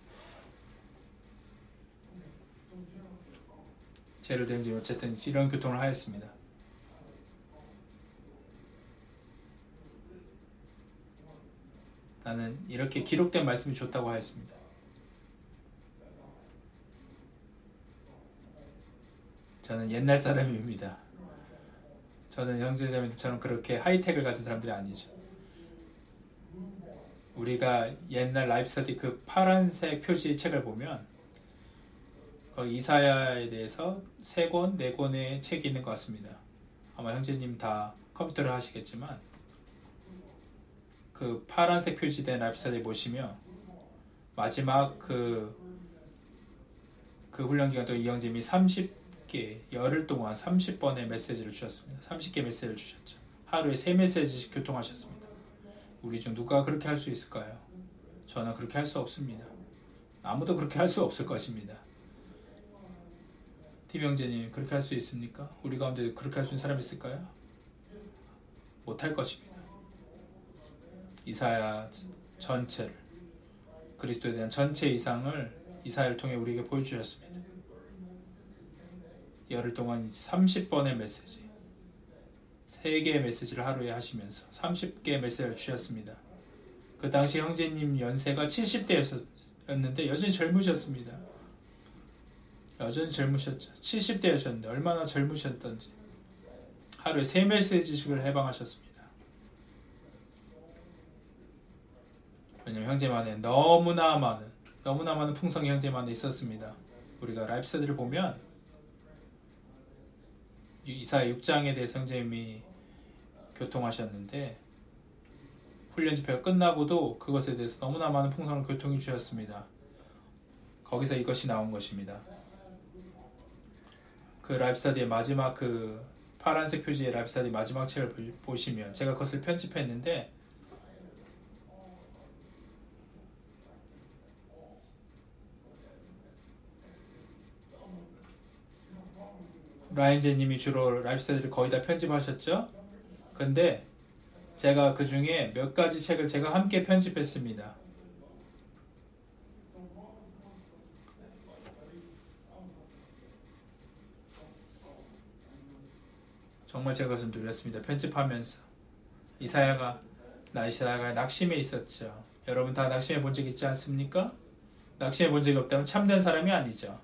제를 든지 어쨌든 이런 교통을 하였습니다. 나는 이렇게 기록된 말씀이 좋다고 하였습니다. 저는 옛날 사람입니다. 저는 형제자매들처럼 그렇게 하이텍을 가진 사람들이 아니죠. 우리가 옛날 라이프스타디 그 파란색 표지 책을 보면 거기 이사야에 대해서 세 권, 네 권의 책이 있는 것 같습니다. 아마 형제님 다 컴퓨터를 하시겠지만 그 파란색 표지된 라이프스타디 보시면 마지막 그, 그 훈련 기간 동안 이 형제님이 삼십 개, 열흘 동안 삼십 번의 메시지를 주셨습니다. 삼십 개 메시지를 주셨죠. 하루에 세 메시지씩 교통하셨습니다. 우리 중 누가 그렇게 할 수 있을까요? 저는 그렇게 할 수 없습니다. 아무도 그렇게 할 수 없을 것입니다. 팀 형제님 그렇게 할 수 있습니까? 우리 가운데 그렇게 할 수 있는 사람이 있을까요? 못할 것입니다. 이사야 전체를, 그리스도에 대한 전체 이상을 이사야를 통해 우리에게 보여주셨습니다. 열흘 동안 삼십 번의 메시지, 세 개의 메시지를 하루에 하시면서 삼십 개의 메시지를 주셨습니다. 그 당시 형제님 연세가 칠십 대였는데 여전히 젊으셨습니다. 여전히 젊으셨죠. 칠십 대였는데 얼마나 젊으셨던지 하루에 세 메시지씩을 해방하셨습니다. 왜냐하면 형제만에 너무나 많은 너무나 많은 풍성이 형제만에 있었습니다. 우리가 라이프스타디를 보면 이사야 육 장에 대해서 형제님이 교통하셨는데 훈련 집회가 끝나고도 그것에 대해서 너무나 많은 풍성한 교통이 주셨습니다. 거기서 이것이 나온 것입니다. 그 라이프스타디의 마지막 그 파란색 표지의 라이프스타디 마지막 책을 보시면 제가 그것을 편집했는데 라인제님이 주로 라이프스타일을 거의 다 편집하셨죠? 근데 제가 그 중에 몇 가지 책을 제가 함께 편집했습니다. 정말 제가 그것을 누렸습니다. 편집하면서. 이사야가, 나이사야가 낙심해 있었죠. 여러분 다 낙심해 본 적 있지 않습니까? 낙심해 본 적이 없다면 참된 사람이 아니죠.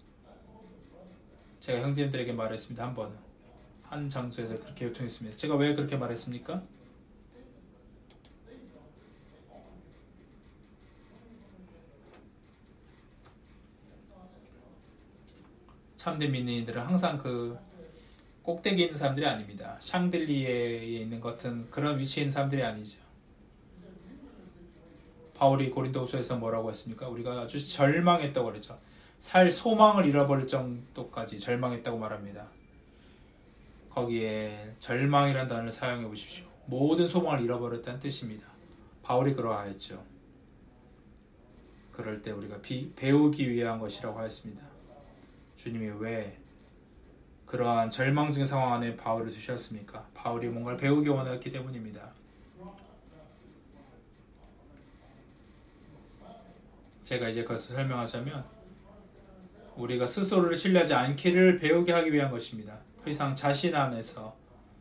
제가 형제님들에게 말했습니다. 한 번은. 한 장소에서 그렇게 요통했습니다. 제가 왜 그렇게 말했습니까? 참된 믿는 이들은 항상 그 꼭대기에 있는 사람들이 아닙니다. 샹들리에에 있는 것 같은 그런 위치에 있는 사람들이 아니죠. 바울이 고린도후서에서 뭐라고 했습니까? 우리가 아주 절망했다고 그랬죠. 살 소망을 잃어버릴 정도까지 절망했다고 말합니다. 거기에 절망이라는 단어를 사용해 보십시오. 모든 소망을 잃어버렸다는 뜻입니다. 바울이 그러하였죠. 그럴 때 우리가 비, 배우기 위한 것이라고 하였습니다. 주님이 왜 그러한 절망적인 상황 안에 바울을 두셨습니까? 바울이 뭔가를 배우기 원했기 때문입니다. 제가 이제 그것을 설명하자면 우리가 스스로를 신뢰하지 않기를 배우게 하기 위한 것입니다. 더 이상 자신 안에서.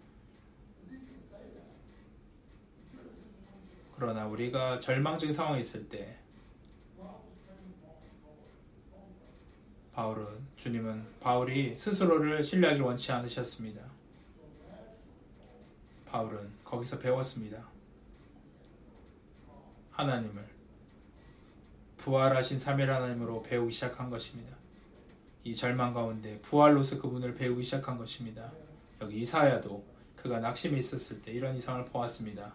그러나 우리가 절망적인 상황에 있을 때 바울은 주님은 바울이 스스로를 신뢰하기를 원치 않으셨습니다. 바울은 거기서 배웠습니다. 하나님을 부활하신 삼 일 하나님으로 배우기 시작한 것입니다. 이 절망 가운데 부활로서 그분을 배우기 시작한 것입니다. 여기 이사야도 그가 낙심에 있었을 때 이런 이상을 보았습니다.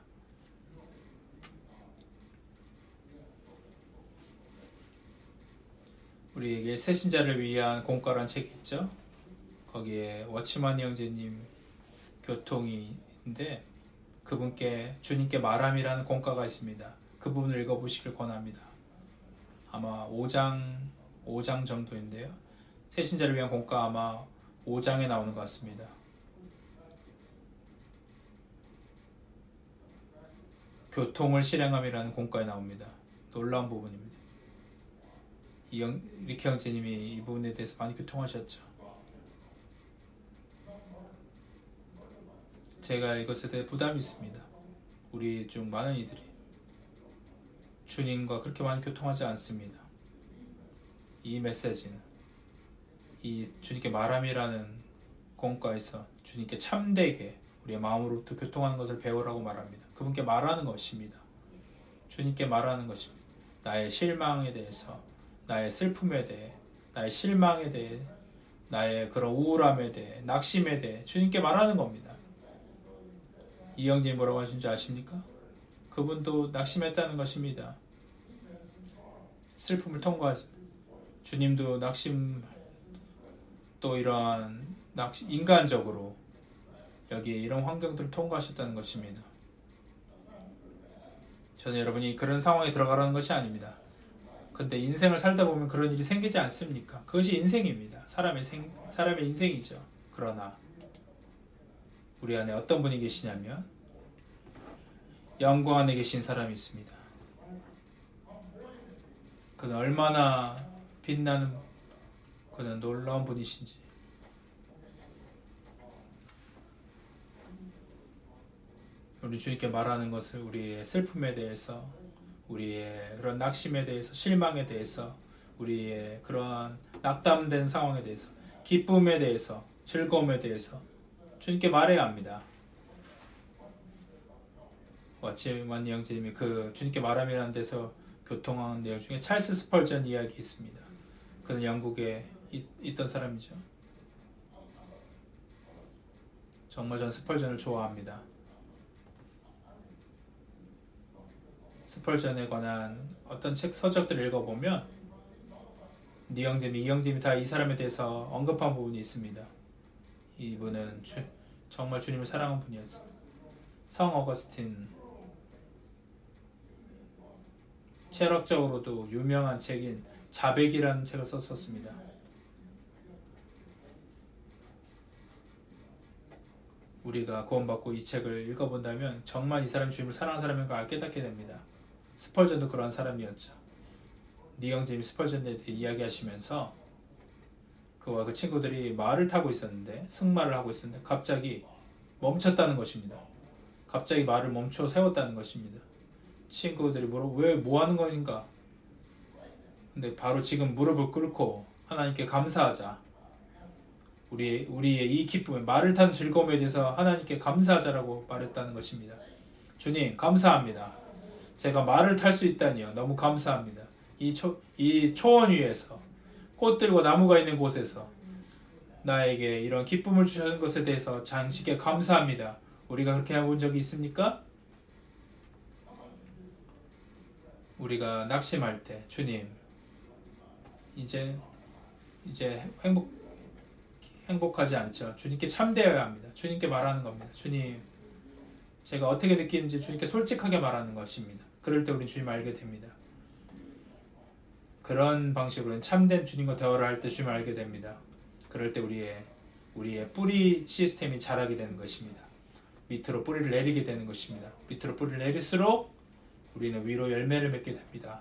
우리에게 새신자를 위한 공과라는 책이 있죠. 거기에 워치만 형제님 교통이인데 그분께 주님께 말함이라는 공과가 있습니다. 그 부분을 읽어보시길 권합니다. 아마 오 장 오 장 정도인데요. 새신자를 위한 공과 아마 오 장에 나오는 것 같습니다. 교통을 실행함이라는 공과에 나옵니다. 놀라운 부분입니다. 이영, 리키 형제님이 이 부분에 대해서 많이 교통하셨죠. 제가 이것에 대해 부담이 있습니다. 우리 중 많은 이들이 주님과 그렇게 많이 교통하지 않습니다. 이 메시지는 이 주님께 말함이라는 공과에서 주님께 참되게 우리의 마음으로부터 교통하는 것을 배우라고 말합니다. 그분께 말하는 것입니다. 주님께 말하는 것입니다. 나의 실망에 대해서, 나의 슬픔에 대해, 나의 실망에 대해, 나의 그런 우울함에 대해, 낙심에 대해 주님께 말하는 겁니다. 이 형제님 뭐라고 하신 줄 아십니까? 그분도 낙심했다는 것입니다. 슬픔을 통과했습니다. 주님도 낙심, 또 이러한 낙심, 인간적으로 여기에 이런 환경들을 통과하셨다는 것입니다. 저는 여러분이 그런 상황에 들어가라는 것이 아닙니다. 근데 인생을 살다 보면 그런 일이 생기지 않습니까? 그것이 인생입니다. 사람의 생, 사람의 인생이죠. 그러나 우리 안에 어떤 분이 계시냐면 영광 안에 계신 사람이 있습니다. 그는 얼마나 빛나는, 그는 놀라운 분이신지. 우리 주님께 말하는 것을 우리의 슬픔에 대해서, 우리의 그런 낙심에 대해서, 실망에 대해서, 우리의 그러한 낙담된 상황에 대해서, 기쁨에 대해서, 즐거움에 대해서 주님께 말해야 합니다. 와치만 형제님이 그 주님께 말함이라는 데서 교통하는 내용 중에 찰스 스펄전 이야기 있습니다. 그는 영국에 있, 있던 사람이죠. 정말 전 스펄전을 좋아합니다. 스펄전에 관한 어떤 책 서적들을 읽어보면 니 형제님, 이 형제님이 다 이 사람에 대해서 언급한 부분이 있습니다. 이분은 주, 정말 주님을 사랑한 분이었어요. 성 어거스틴, 철학적으로도 유명한 책인 자백이라는 책을 썼었습니다. 우리가 구원받고 이 책을 읽어본다면 정말 이 사람이 주님을 사랑하는 사람인 걸 깨닫게 됩니다. 스펄전도 그런 사람이었죠. 니 형제님이 스펄전에 대해 이야기하시면서 그와 그 친구들이 말을 타고 있었는데 승마를 하고 있었는데 갑자기 멈췄다는 것입니다. 갑자기 말을 멈춰 세웠다는 것입니다. 친구들이 물어 왜 뭐 하는 것인가? 근데 바로 지금 무릎을 꿇고 하나님께 감사하자. 우리 우리의 이 기쁨에 말을 타는 즐거움에 대해서 하나님께 감사하자라고 말했다는 것입니다. 주님 감사합니다. 제가 말을 탈 수 있다니요. 너무 감사합니다. 이, 초, 이 초원 위에서 꽃들과 나무가 있는 곳에서 나에게 이런 기쁨을 주시는 것에 대해서 장식에 감사합니다. 우리가 그렇게 해본 적이 있습니까? 우리가 낙심할 때 주님 이제 이제 행복 행복하지 않죠. 주님께 참되어야 합니다. 주님께 말하는 겁니다. 주님 제가 어떻게 느끼는지 주님께 솔직하게 말하는 것입니다. 그럴 때 우리는 주님을 알게 됩니다. 그런 방식으로는 참된 주님과 대화를 할 때 주님을 알게 됩니다. 그럴 때 우리의 우리의 뿌리 시스템이 자라게 되는 것입니다. 밑으로 뿌리를 내리게 되는 것입니다. 밑으로 뿌리를 내릴수록 우리는 위로 열매를 맺게 됩니다.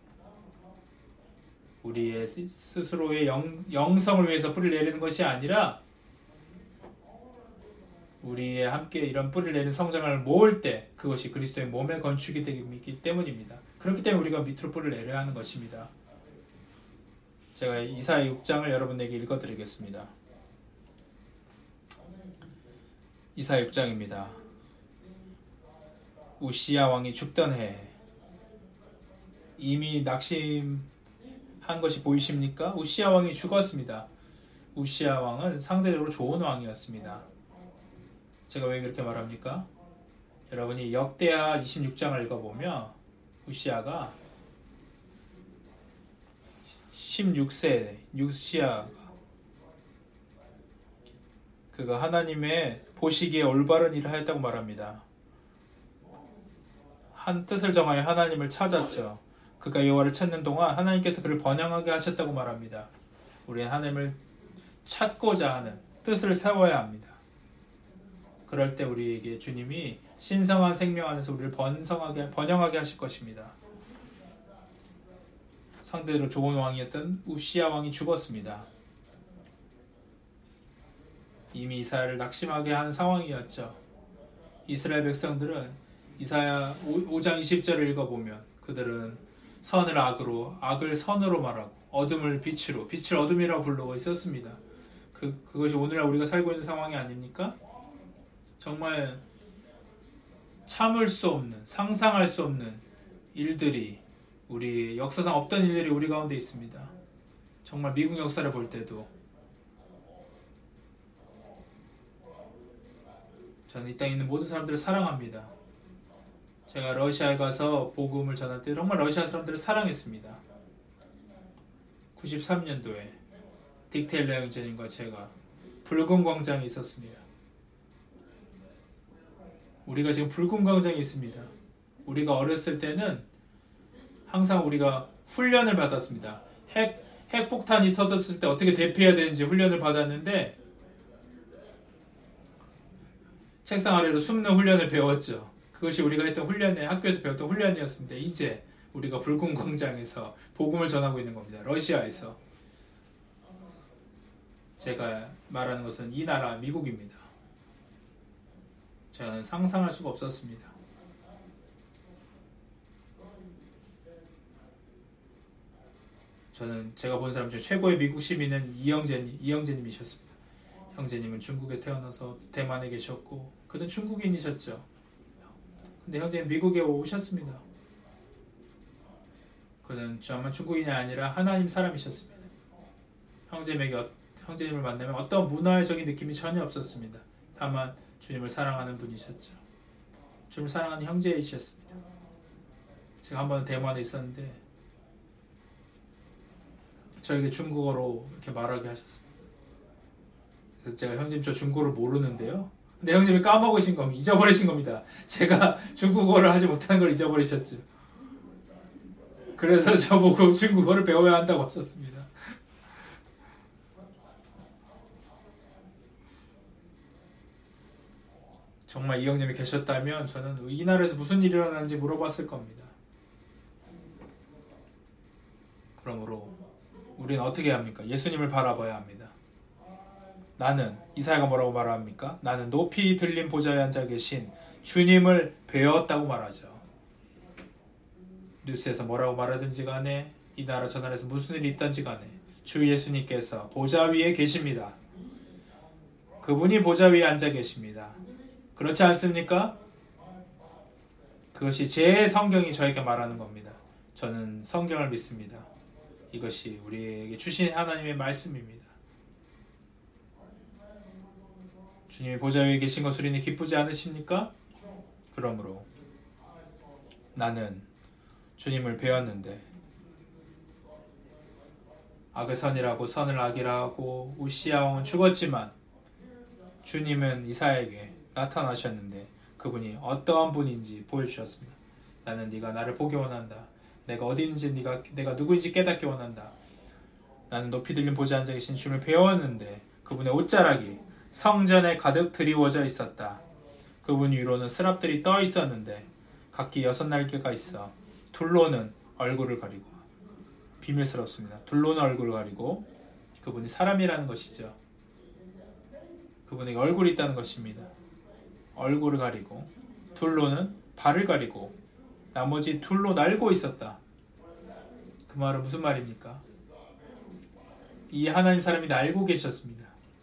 우리의 스스로의 영, 영성을 위해서 뿌리를 내리는 것이 아니라 우리의 함께 이런 뿌리를 내리는 성장을 모을 때 그것이 그리스도의 몸의 건축이 되기 때문입니다. 그렇기 때문에 우리가 밑으로 뿌리를 내려야 하는 것입니다. 제가 이사야 육 장을 여러분에게 읽어드리겠습니다. 이사야 육 장입니다. 우시야 왕이 죽던 해 이미 낙심한 것이 보이십니까? 우시야 왕이 죽었습니다. 우시야 왕은 상대적으로 좋은 왕이었습니다. 제가 왜 그렇게 말합니까? 여러분이 역대하 이십육 장을 읽어보면 우시야가 십육 세 우시야가 그가 하나님의 보시기에 올바른 일을 하였다고 말합니다. 한 뜻을 정하여 하나님을 찾았죠. 그가 여호와를 찾는 동안 하나님께서 그를 번영하게 하셨다고 말합니다. 우리는 하나님을 찾고자 하는 뜻을 세워야 합니다. 그럴 때 우리에게 주님이 신성한 생명 안에서 우리를 번성하게, 번영하게 하실 것입니다. 상대로 좋은 왕이었던 우시야 왕이 죽었습니다. 이미 이스라엘을 낙심하게 한 상황이었죠. 이스라엘 백성들은 이사야 오 장 이십 절을 읽어보면 그들은 선을 악으로, 악을 선으로 말하고 어둠을 빛으로, 빛을 어둠이라고 부르고 있었습니다. 그, 그것이 오늘날 우리가 살고 있는 상황이 아닙니까? 정말 참을 수 없는, 상상할 수 없는 일들이 우리 역사상 없던 일들이 우리 가운데 있습니다. 정말 미국 역사를 볼 때도 저는 이 땅에 있는 모든 사람들을 사랑합니다. 제가 러시아에 가서 복음을 전할 때 정말 러시아 사람들을 사랑했습니다. 구십삼 년도에 딕테일러 형제님과 제가 붉은 광장에 있었습니다. 우리가 지금 붉은 광장에 있습니다. 우리가 어렸을 때는 항상 우리가 훈련을 받았습니다. 핵, 핵폭탄이 터졌을 때 어떻게 대피해야 되는지 훈련을 받았는데 책상 아래로 숨는 훈련을 배웠죠. 그것이 우리가 했던 훈련에 학교에서 배웠던 훈련이었습니다. 이제 우리가 붉은 광장에서 복음을 전하고 있는 겁니다. 러시아에서. 제가 말하는 것은 이 나라 미국입니다. 저는 상상할 수가 없었습니다. 저는 제가 본 사람 중에 최고의 미국 시민은 이영재님, 이영재님이셨습니다. 형제님은 중국에서 태어나서 대만에 계셨고 그는 중국인이셨죠. 근데 형제는 미국에 오셨습니다. 그는 정말 중국인이 아니라 하나님 사람이셨습니다. 형제에게, 형제님을 만나면 어떤 문화적인 느낌이 전혀 없었습니다. 다만 주님을 사랑하는 분이셨죠. 주님을 사랑하는 형제이셨습니다. 제가 한번 대만에 있었는데 저에게 중국어로 이렇게 말하게 하셨습니다. 그래서 제가 형님 저 중국어를 모르는데요. 근데 형님이 까먹으신 겁니다. 잊어버리신 겁니다. 제가 중국어를 하지 못하는 걸 잊어버리셨죠. 그래서 저보고 중국어를 배워야 한다고 하셨습니다. 정말 이 형님이 계셨다면 저는 이 나라에서 무슨 일이 일어나는지 물어봤을 겁니다. 그러므로 우리는 어떻게 합니까? 예수님을 바라봐야 합니다. 나는, 이사야가 뭐라고 말합니까? 나는 높이 들린 보좌에 앉아 계신 주님을 배웠다고 말하죠. 뉴스에서 뭐라고 말하든지 간에, 이 나라 저 나라에서 무슨 일이 있든지 간에 주 예수님께서 보좌 위에 계십니다. 그분이 보좌 위에 앉아 계십니다. 그렇지 않습니까? 그것이 제 성경이 저에게 말하는 겁니다. 저는 성경을 믿습니다. 이것이 우리에게 주신 하나님의 말씀입니다. 주님이 보좌 위에 계신 것을 우리는 기쁘지 않으십니까? 그러므로 나는 주님을 배웠는데 악을 선이라고 선을 악이라 하고 우시야 왕은 죽었지만 주님은 이사야에게 나타나셨는데 그분이 어떠한 분인지 보여주셨습니다. 나는 네가 나를 보기 원한다. 내가 어디 있는지 네가 내가 누구인지 깨닫기 원한다. 나는 높이 들린 보좌에 앉아 계신 주님을 배웠는데 그분의 옷자락이 성전에 가득 드리워져 있었다. 그분 위로는 스랍들이 떠 있었는데 각기 여섯 날개가 있어 둘로는 얼굴을 가리고, 비밀스럽습니다. 둘로는 얼굴을 가리고, 그분이 사람이라는 것이죠. 그분에게 얼굴이 있다는 것입니다. 얼굴을 가리고, 둘로는 발을 가리고, 나머지 둘로 날고 있었다. 그 말은 무슨 말입니까? 이 하나님 사람이 날고 계셨습니다.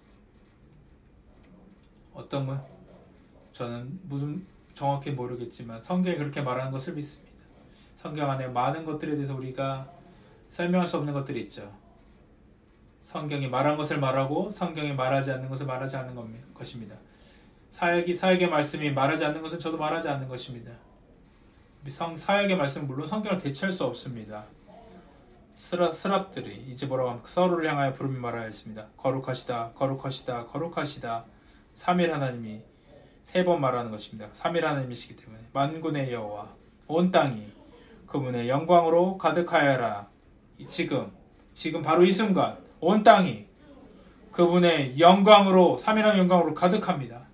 어떤 분? 저는 무슨 정확히 모르겠지만 성경이 그렇게 말하는 것을 믿습니다. 성경 안에 많은 것들에 대해서 우리가 설명할 수 없는 것들이 있죠. 성경이 말한 것을 말하고 성경이 말하지 않는 것을 말하지 않는 것입니다. 사역이, 사역의 말씀이 말하지 않는 것은 저도 말하지 않는 것입니다. 성, 사역의 말씀은 물론 성경을 대체할 수 없습니다. 스라, 스랍들이 이제 뭐라고 하면 서로를 향하여 부르며 말하였습니다. 거룩하시다, 거룩하시다, 거룩하시다. 삼일 하나님이 세 번 말하는 것입니다. 삼일 하나님이시기 때문에 만군의 여호와 온 땅이 그분의 영광으로 가득하여라. 지금 지금 바로 이 순간 온 땅이 그분의 영광으로, 삼일한 영광으로 가득합니다.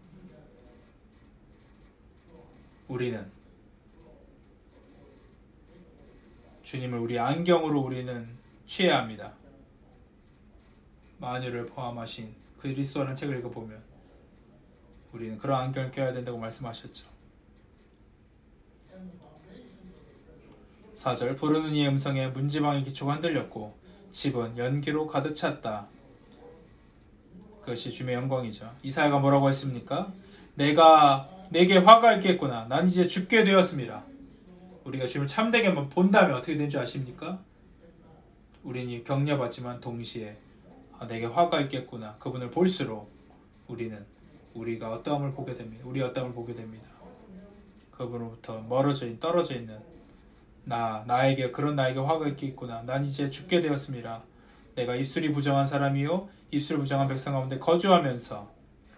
우리는 주님을 우리 안경으로 우리는 취해야 합니다. 만유를 포함하신 그리스도라는 책을 읽어보면 우리는 그런 안경을 껴야 된다고 말씀하셨죠. 사 절 부르는 이의 음성에 문지방의 기초가 흔들렸고 집은 연기로 가득 찼다. 그것이 주님의 영광이죠. 이사야가 뭐라고 했습니까? 내가 내게 화가 있겠구나. 난 이제 죽게 되었습니다. 우리가 주님을 참되게 본다면 어떻게 되는 줄 아십니까? 우리는 격려받지만 동시에 아, 내게 화가 있겠구나. 그분을 볼수록 우리는 우리가 어떠함을 보게 됩니다. 우리 어떠함을 보게 됩니다. 그분으로부터 멀어져 있는, 떨어져 있는 나, 나에게 그런 나에게 화가 있겠구나. 난 이제 죽게 되었습니다. 내가 입술이 부정한 사람이요 입술 부정한 백성 가운데 거주하면서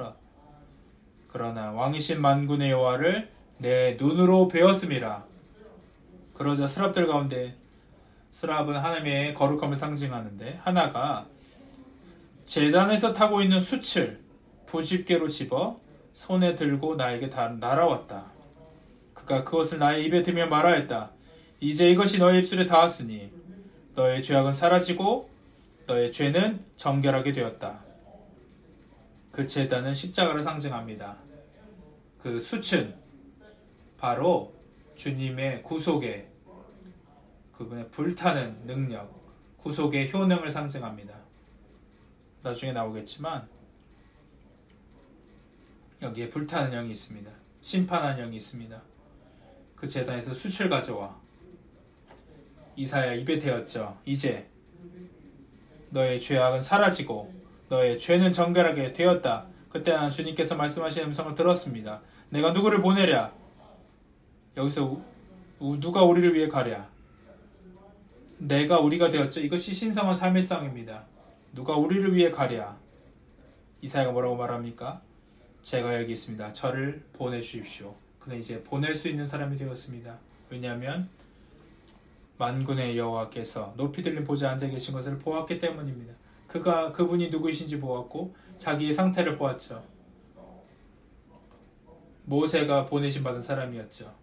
그러나 왕이신 만군의 여호와를 내 눈으로 배웠습니다. 그러자 스랍들 가운데, 스랍은 하나님의 거룩함을 상징하는데 하나가 제단에서 타고 있는 숯을 부집게로 집어 손에 들고 나에게 다 날아왔다. 그가 그것을 나의 입에 들며 말하였다. 이제 이것이 너의 입술에 닿았으니 너의 죄악은 사라지고 너의 죄는 정결하게 되었다. 그 제단은 십자가를 상징합니다. 그 숯은 바로 주님의 구속의, 그분의 불타는 능력, 구속의 효능을 상징합니다. 나중에 나오겠지만 여기에 불타는 영이 있습니다. 심판하는 영이 있습니다. 그 제단에서 숯을 가져와 이사야 입에 대었죠. 이제 너의 죄악은 사라지고 너의 죄는 정결하게 되었다. 그때 나는 주님께서 말씀하신 음성을 들었습니다. 내가 누구를 보내랴? 여기서 우, 우, 누가 우리를 위해 가랴? 내가 우리가 되었죠. 이것이 신성한 삼일성입니다. 누가 우리를 위해 가랴? 이사야가 뭐라고 말합니까? 제가 여기 있습니다. 저를 보내주십시오. 그는 이제 보낼 수 있는 사람이 되었습니다. 왜냐하면 만군의 여호와께서 높이 들린 보좌에 앉아 계신 것을 보았기 때문입니다. 그가 그분이 누구이신지 보았고 자기의 상태를 보았죠. 모세가 보내심 받은 사람이었죠.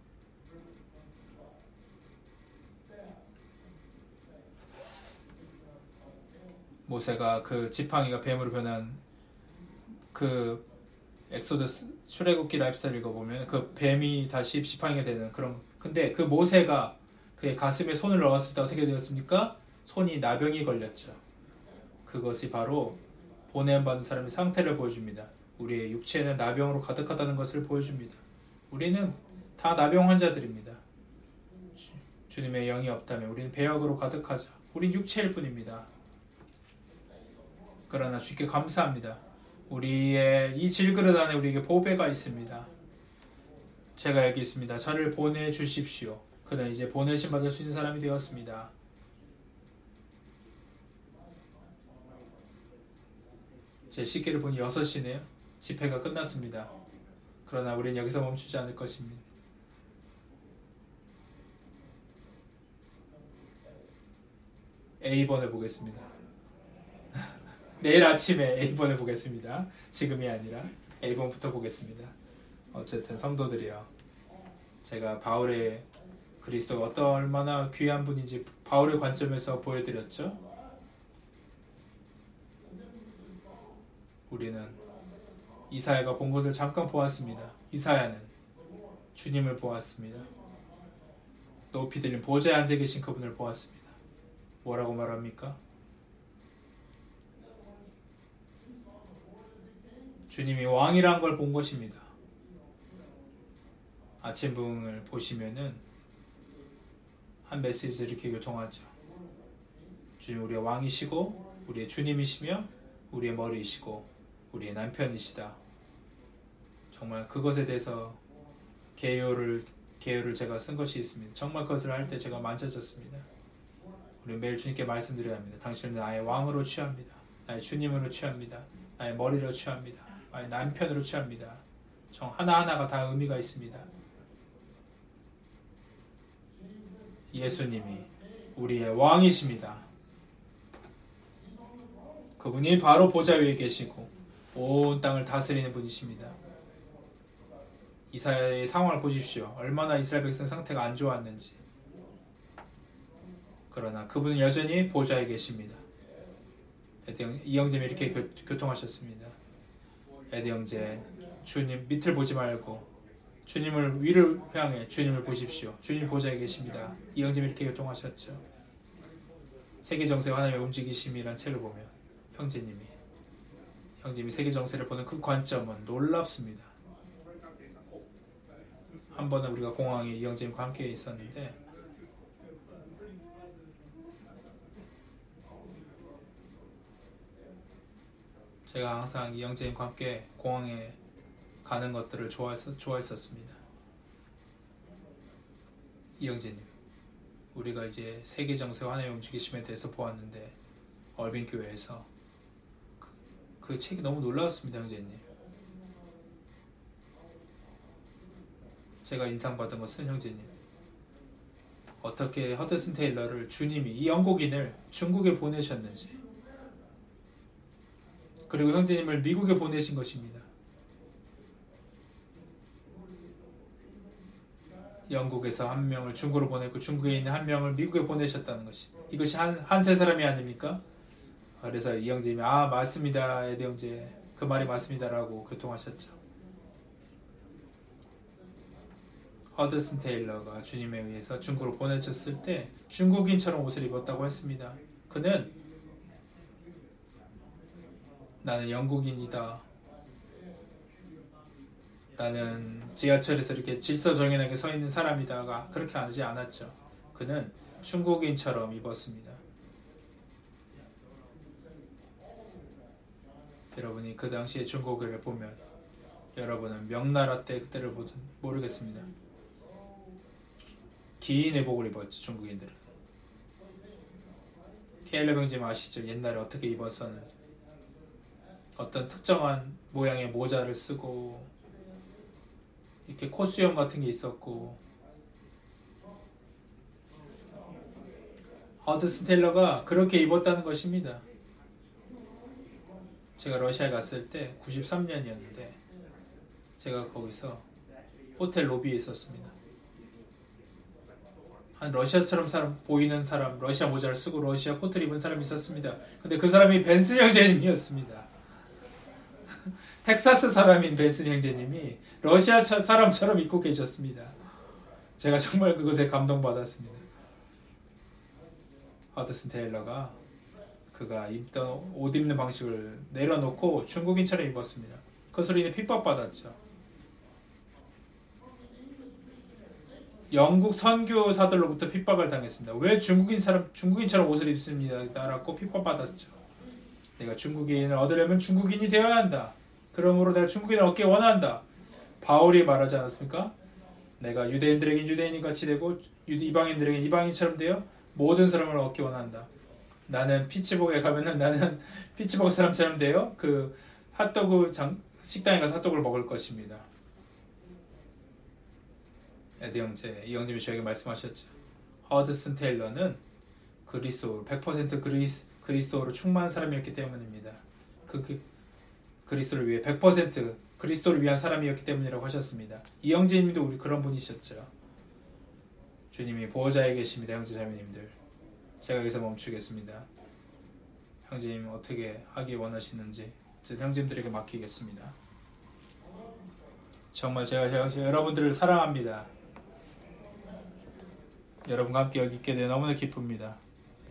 모세가 그 지팡이가 뱀으로 변한 그 엑소더스 출애굽기 라이프스타일 읽어보면 그 뱀이 다시 지팡이가 되는 그런. 근데 그 모세가 그의 가슴에 손을 넣었을 때 어떻게 되었습니까? 손이 나병이 걸렸죠. 그것이 바로 보냄받은 사람의 상태를 보여줍니다. 우리의 육체는 나병으로 가득하다는 것을 보여줍니다. 우리는 다 나병 환자들입니다. 주님의 영이 없다면 우리는 배역으로 가득하죠. 우린 육체일 뿐입니다. 그러나 주께 감사합니다. 우리의 이 질그릇 안에 우리에게 보배가 있습니다. 제가 여기 있습니다. 저를 보내주십시오. 그는 이제 보내심 받을 수 있는 사람이 되었습니다. 제 시계를 보니 여섯 시네요. 집회가 끝났습니다. 그러나 우리는 여기서 멈추지 않을 것입니다. 에이번을 보겠습니다. 내일 아침에 에이번을 보겠습니다. 지금이 아니라 에이번부터 보겠습니다. 어쨌든 성도들이요, 제가 바울의 그리스도가 어떤 얼마나 귀한 분인지 바울의 관점에서 보여드렸죠. 우리는 이사야가 본 것을 잠깐 보았습니다. 이사야는 주님을 보았습니다. 높이 들린 보좌에 앉아 계신 그분을 보았습니다. 뭐라고 말합니까? 주님이 왕이란 걸 본 것입니다. 아침 부흥을 보시면은 한 메시지를 이렇게 교통하죠. 주님 우리의 왕이시고 우리의 주님이시며 우리의 머리이시고 우리의 남편이시다. 정말 그것에 대해서 개요를 개요를 제가 쓴 것이 있습니다. 정말 그것을 할 때 제가 만져졌습니다. 우리 매일 주님께 말씀드려야 합니다. 당신은 나의 왕으로 취합니다. 나의 주님으로 취합니다. 나의 머리로 취합니다. 나의 남편으로 취합니다. 정 하나하나가 다 의미가 있습니다. 예수님이 우리의 왕이십니다. 그분이 바로 보좌 위에 계시고 온 땅을 다스리는 분이십니다. 이사야의 상황을 보십시오. 얼마나 이스라엘 백성 상태가 안 좋았는지. 그러나 그분은 여전히 보좌에 계십니다. 이 형제님이 이렇게 교, 교통하셨습니다. 에드 형제, 주님 밑을 보지 말고 주님을 위를 향해 주님을 보십시오. 주님 보좌에 계십니다. 이 형제님이 이렇게 교통하셨죠. 세계 정세가 하나님의 움직이심이란 책을 보면 형제님이 형제님이 세계 정세를 보는 그 관점은 놀랍습니다. 한 번은 우리가 공항에 이 형제님과 함께 있었는데 제가 항상 이 형제님과 함께 공항에 가는 것들을 좋아했, 좋아했었습니다. 이 형제님, 우리가 이제 세계 정세와 하나님의 움직이심에 대해서 보았는데 얼빈교회에서 그, 그 책이 너무 놀라웠습니다. 형제님, 제가 인상받은 것은 형제님, 어떻게 허드슨 테일러를 주님이 이 영국인을 중국에 보내셨는지, 그리고 형제님을 미국에 보내신 것입니다. 영국에서 한 명을 중국으로 보냈고 중국에 있는 한 명을 미국에 보내셨다는 것이, 이것이 한, 한 세 사람이 아닙니까? 그래서 이 형제님이 아 맞습니다 에드 형제, 그 말이 맞습니다 라고 교통하셨죠. 허드슨 테일러가 주님에 의해서 중국으로 보내졌을 때 중국인처럼 옷을 입었다고 했습니다. 그는 나는 영국인이다, 나는 지하철에서 이렇게 질서정연하게 서 있는 사람이다가 그렇게 하지 않았죠. 그는 중국인처럼 입었습니다. 여러분이 그 당시에 중국을 보면 여러분은 명나라 때 그때를 모르겠습니다. 긴 내복을 입었죠. 중국인들은. 케일러 형제님 아시죠? 옛날에 어떻게 입었었는지. 어떤 특정한 모양의 모자를 쓰고 이렇게 코수염 같은 게 있었고, 허드슨 테일러가 그렇게 입었다는 것입니다. 제가 러시아에 갔을 때 구십삼 년이었는데 제가 거기서 호텔 로비에 있었습니다. 한 러시아처럼 사람 보이는 사람, 러시아 모자를 쓰고 러시아 코트를 입은 사람이 있었습니다. 근데 그 사람이 벤슨 형제님이었습니다. 텍사스 사람인 벤슨 형제님이 러시아 사람처럼 입고 계셨습니다. 제가 정말 그것에 감동받았습니다. 허드슨 테일러가 그가 입던 옷 입는 방식을 내려놓고 중국인처럼 입었습니다. 그것으로 인해 핍박받았죠. 영국 선교사들로부터 핍박을 당했습니다. 왜 중국인 사람 중국인처럼 옷을 입습니다. 따랐고 핍박받았죠. 내가 중국인을 얻으려면 중국인이 되어야 한다. 그러므로 내가 중국인을 얻기 원한다. 바울이 말하지 않았습니까? 내가 유대인들에겐 유대인인 같이 되고 이방인들에겐 이방인처럼 되어 모든 사람을 얻기 원한다. 나는 피츠버그에 가면은 나는 피츠버그 사람처럼 되어 그 핫도그 장, 식당에 가서 핫도그를 먹을 것입니다. 에드 형제, 이 형님이 저에게 말씀하셨죠. 허드슨 테일러는 그리스도로 백 퍼센트 그리스, 그리스도로 충만한 사람이었기 때문입니다. 그, 그 그리스도를 위해 백 퍼센트 그리스도를 위한 사람이었기 때문이라고 하셨습니다. 이 형제님도 우리 그런 분이셨죠. 주님이 보호자에 계십니다. 형제 자매님들. 제가 여기서 멈추겠습니다. 형제님 어떻게 하기 원하시는지 형제님들에게 맡기겠습니다. 정말 제가, 제가 여러분들을 사랑합니다. 여러분과 함께 여기 있게 돼 너무나 기쁩니다.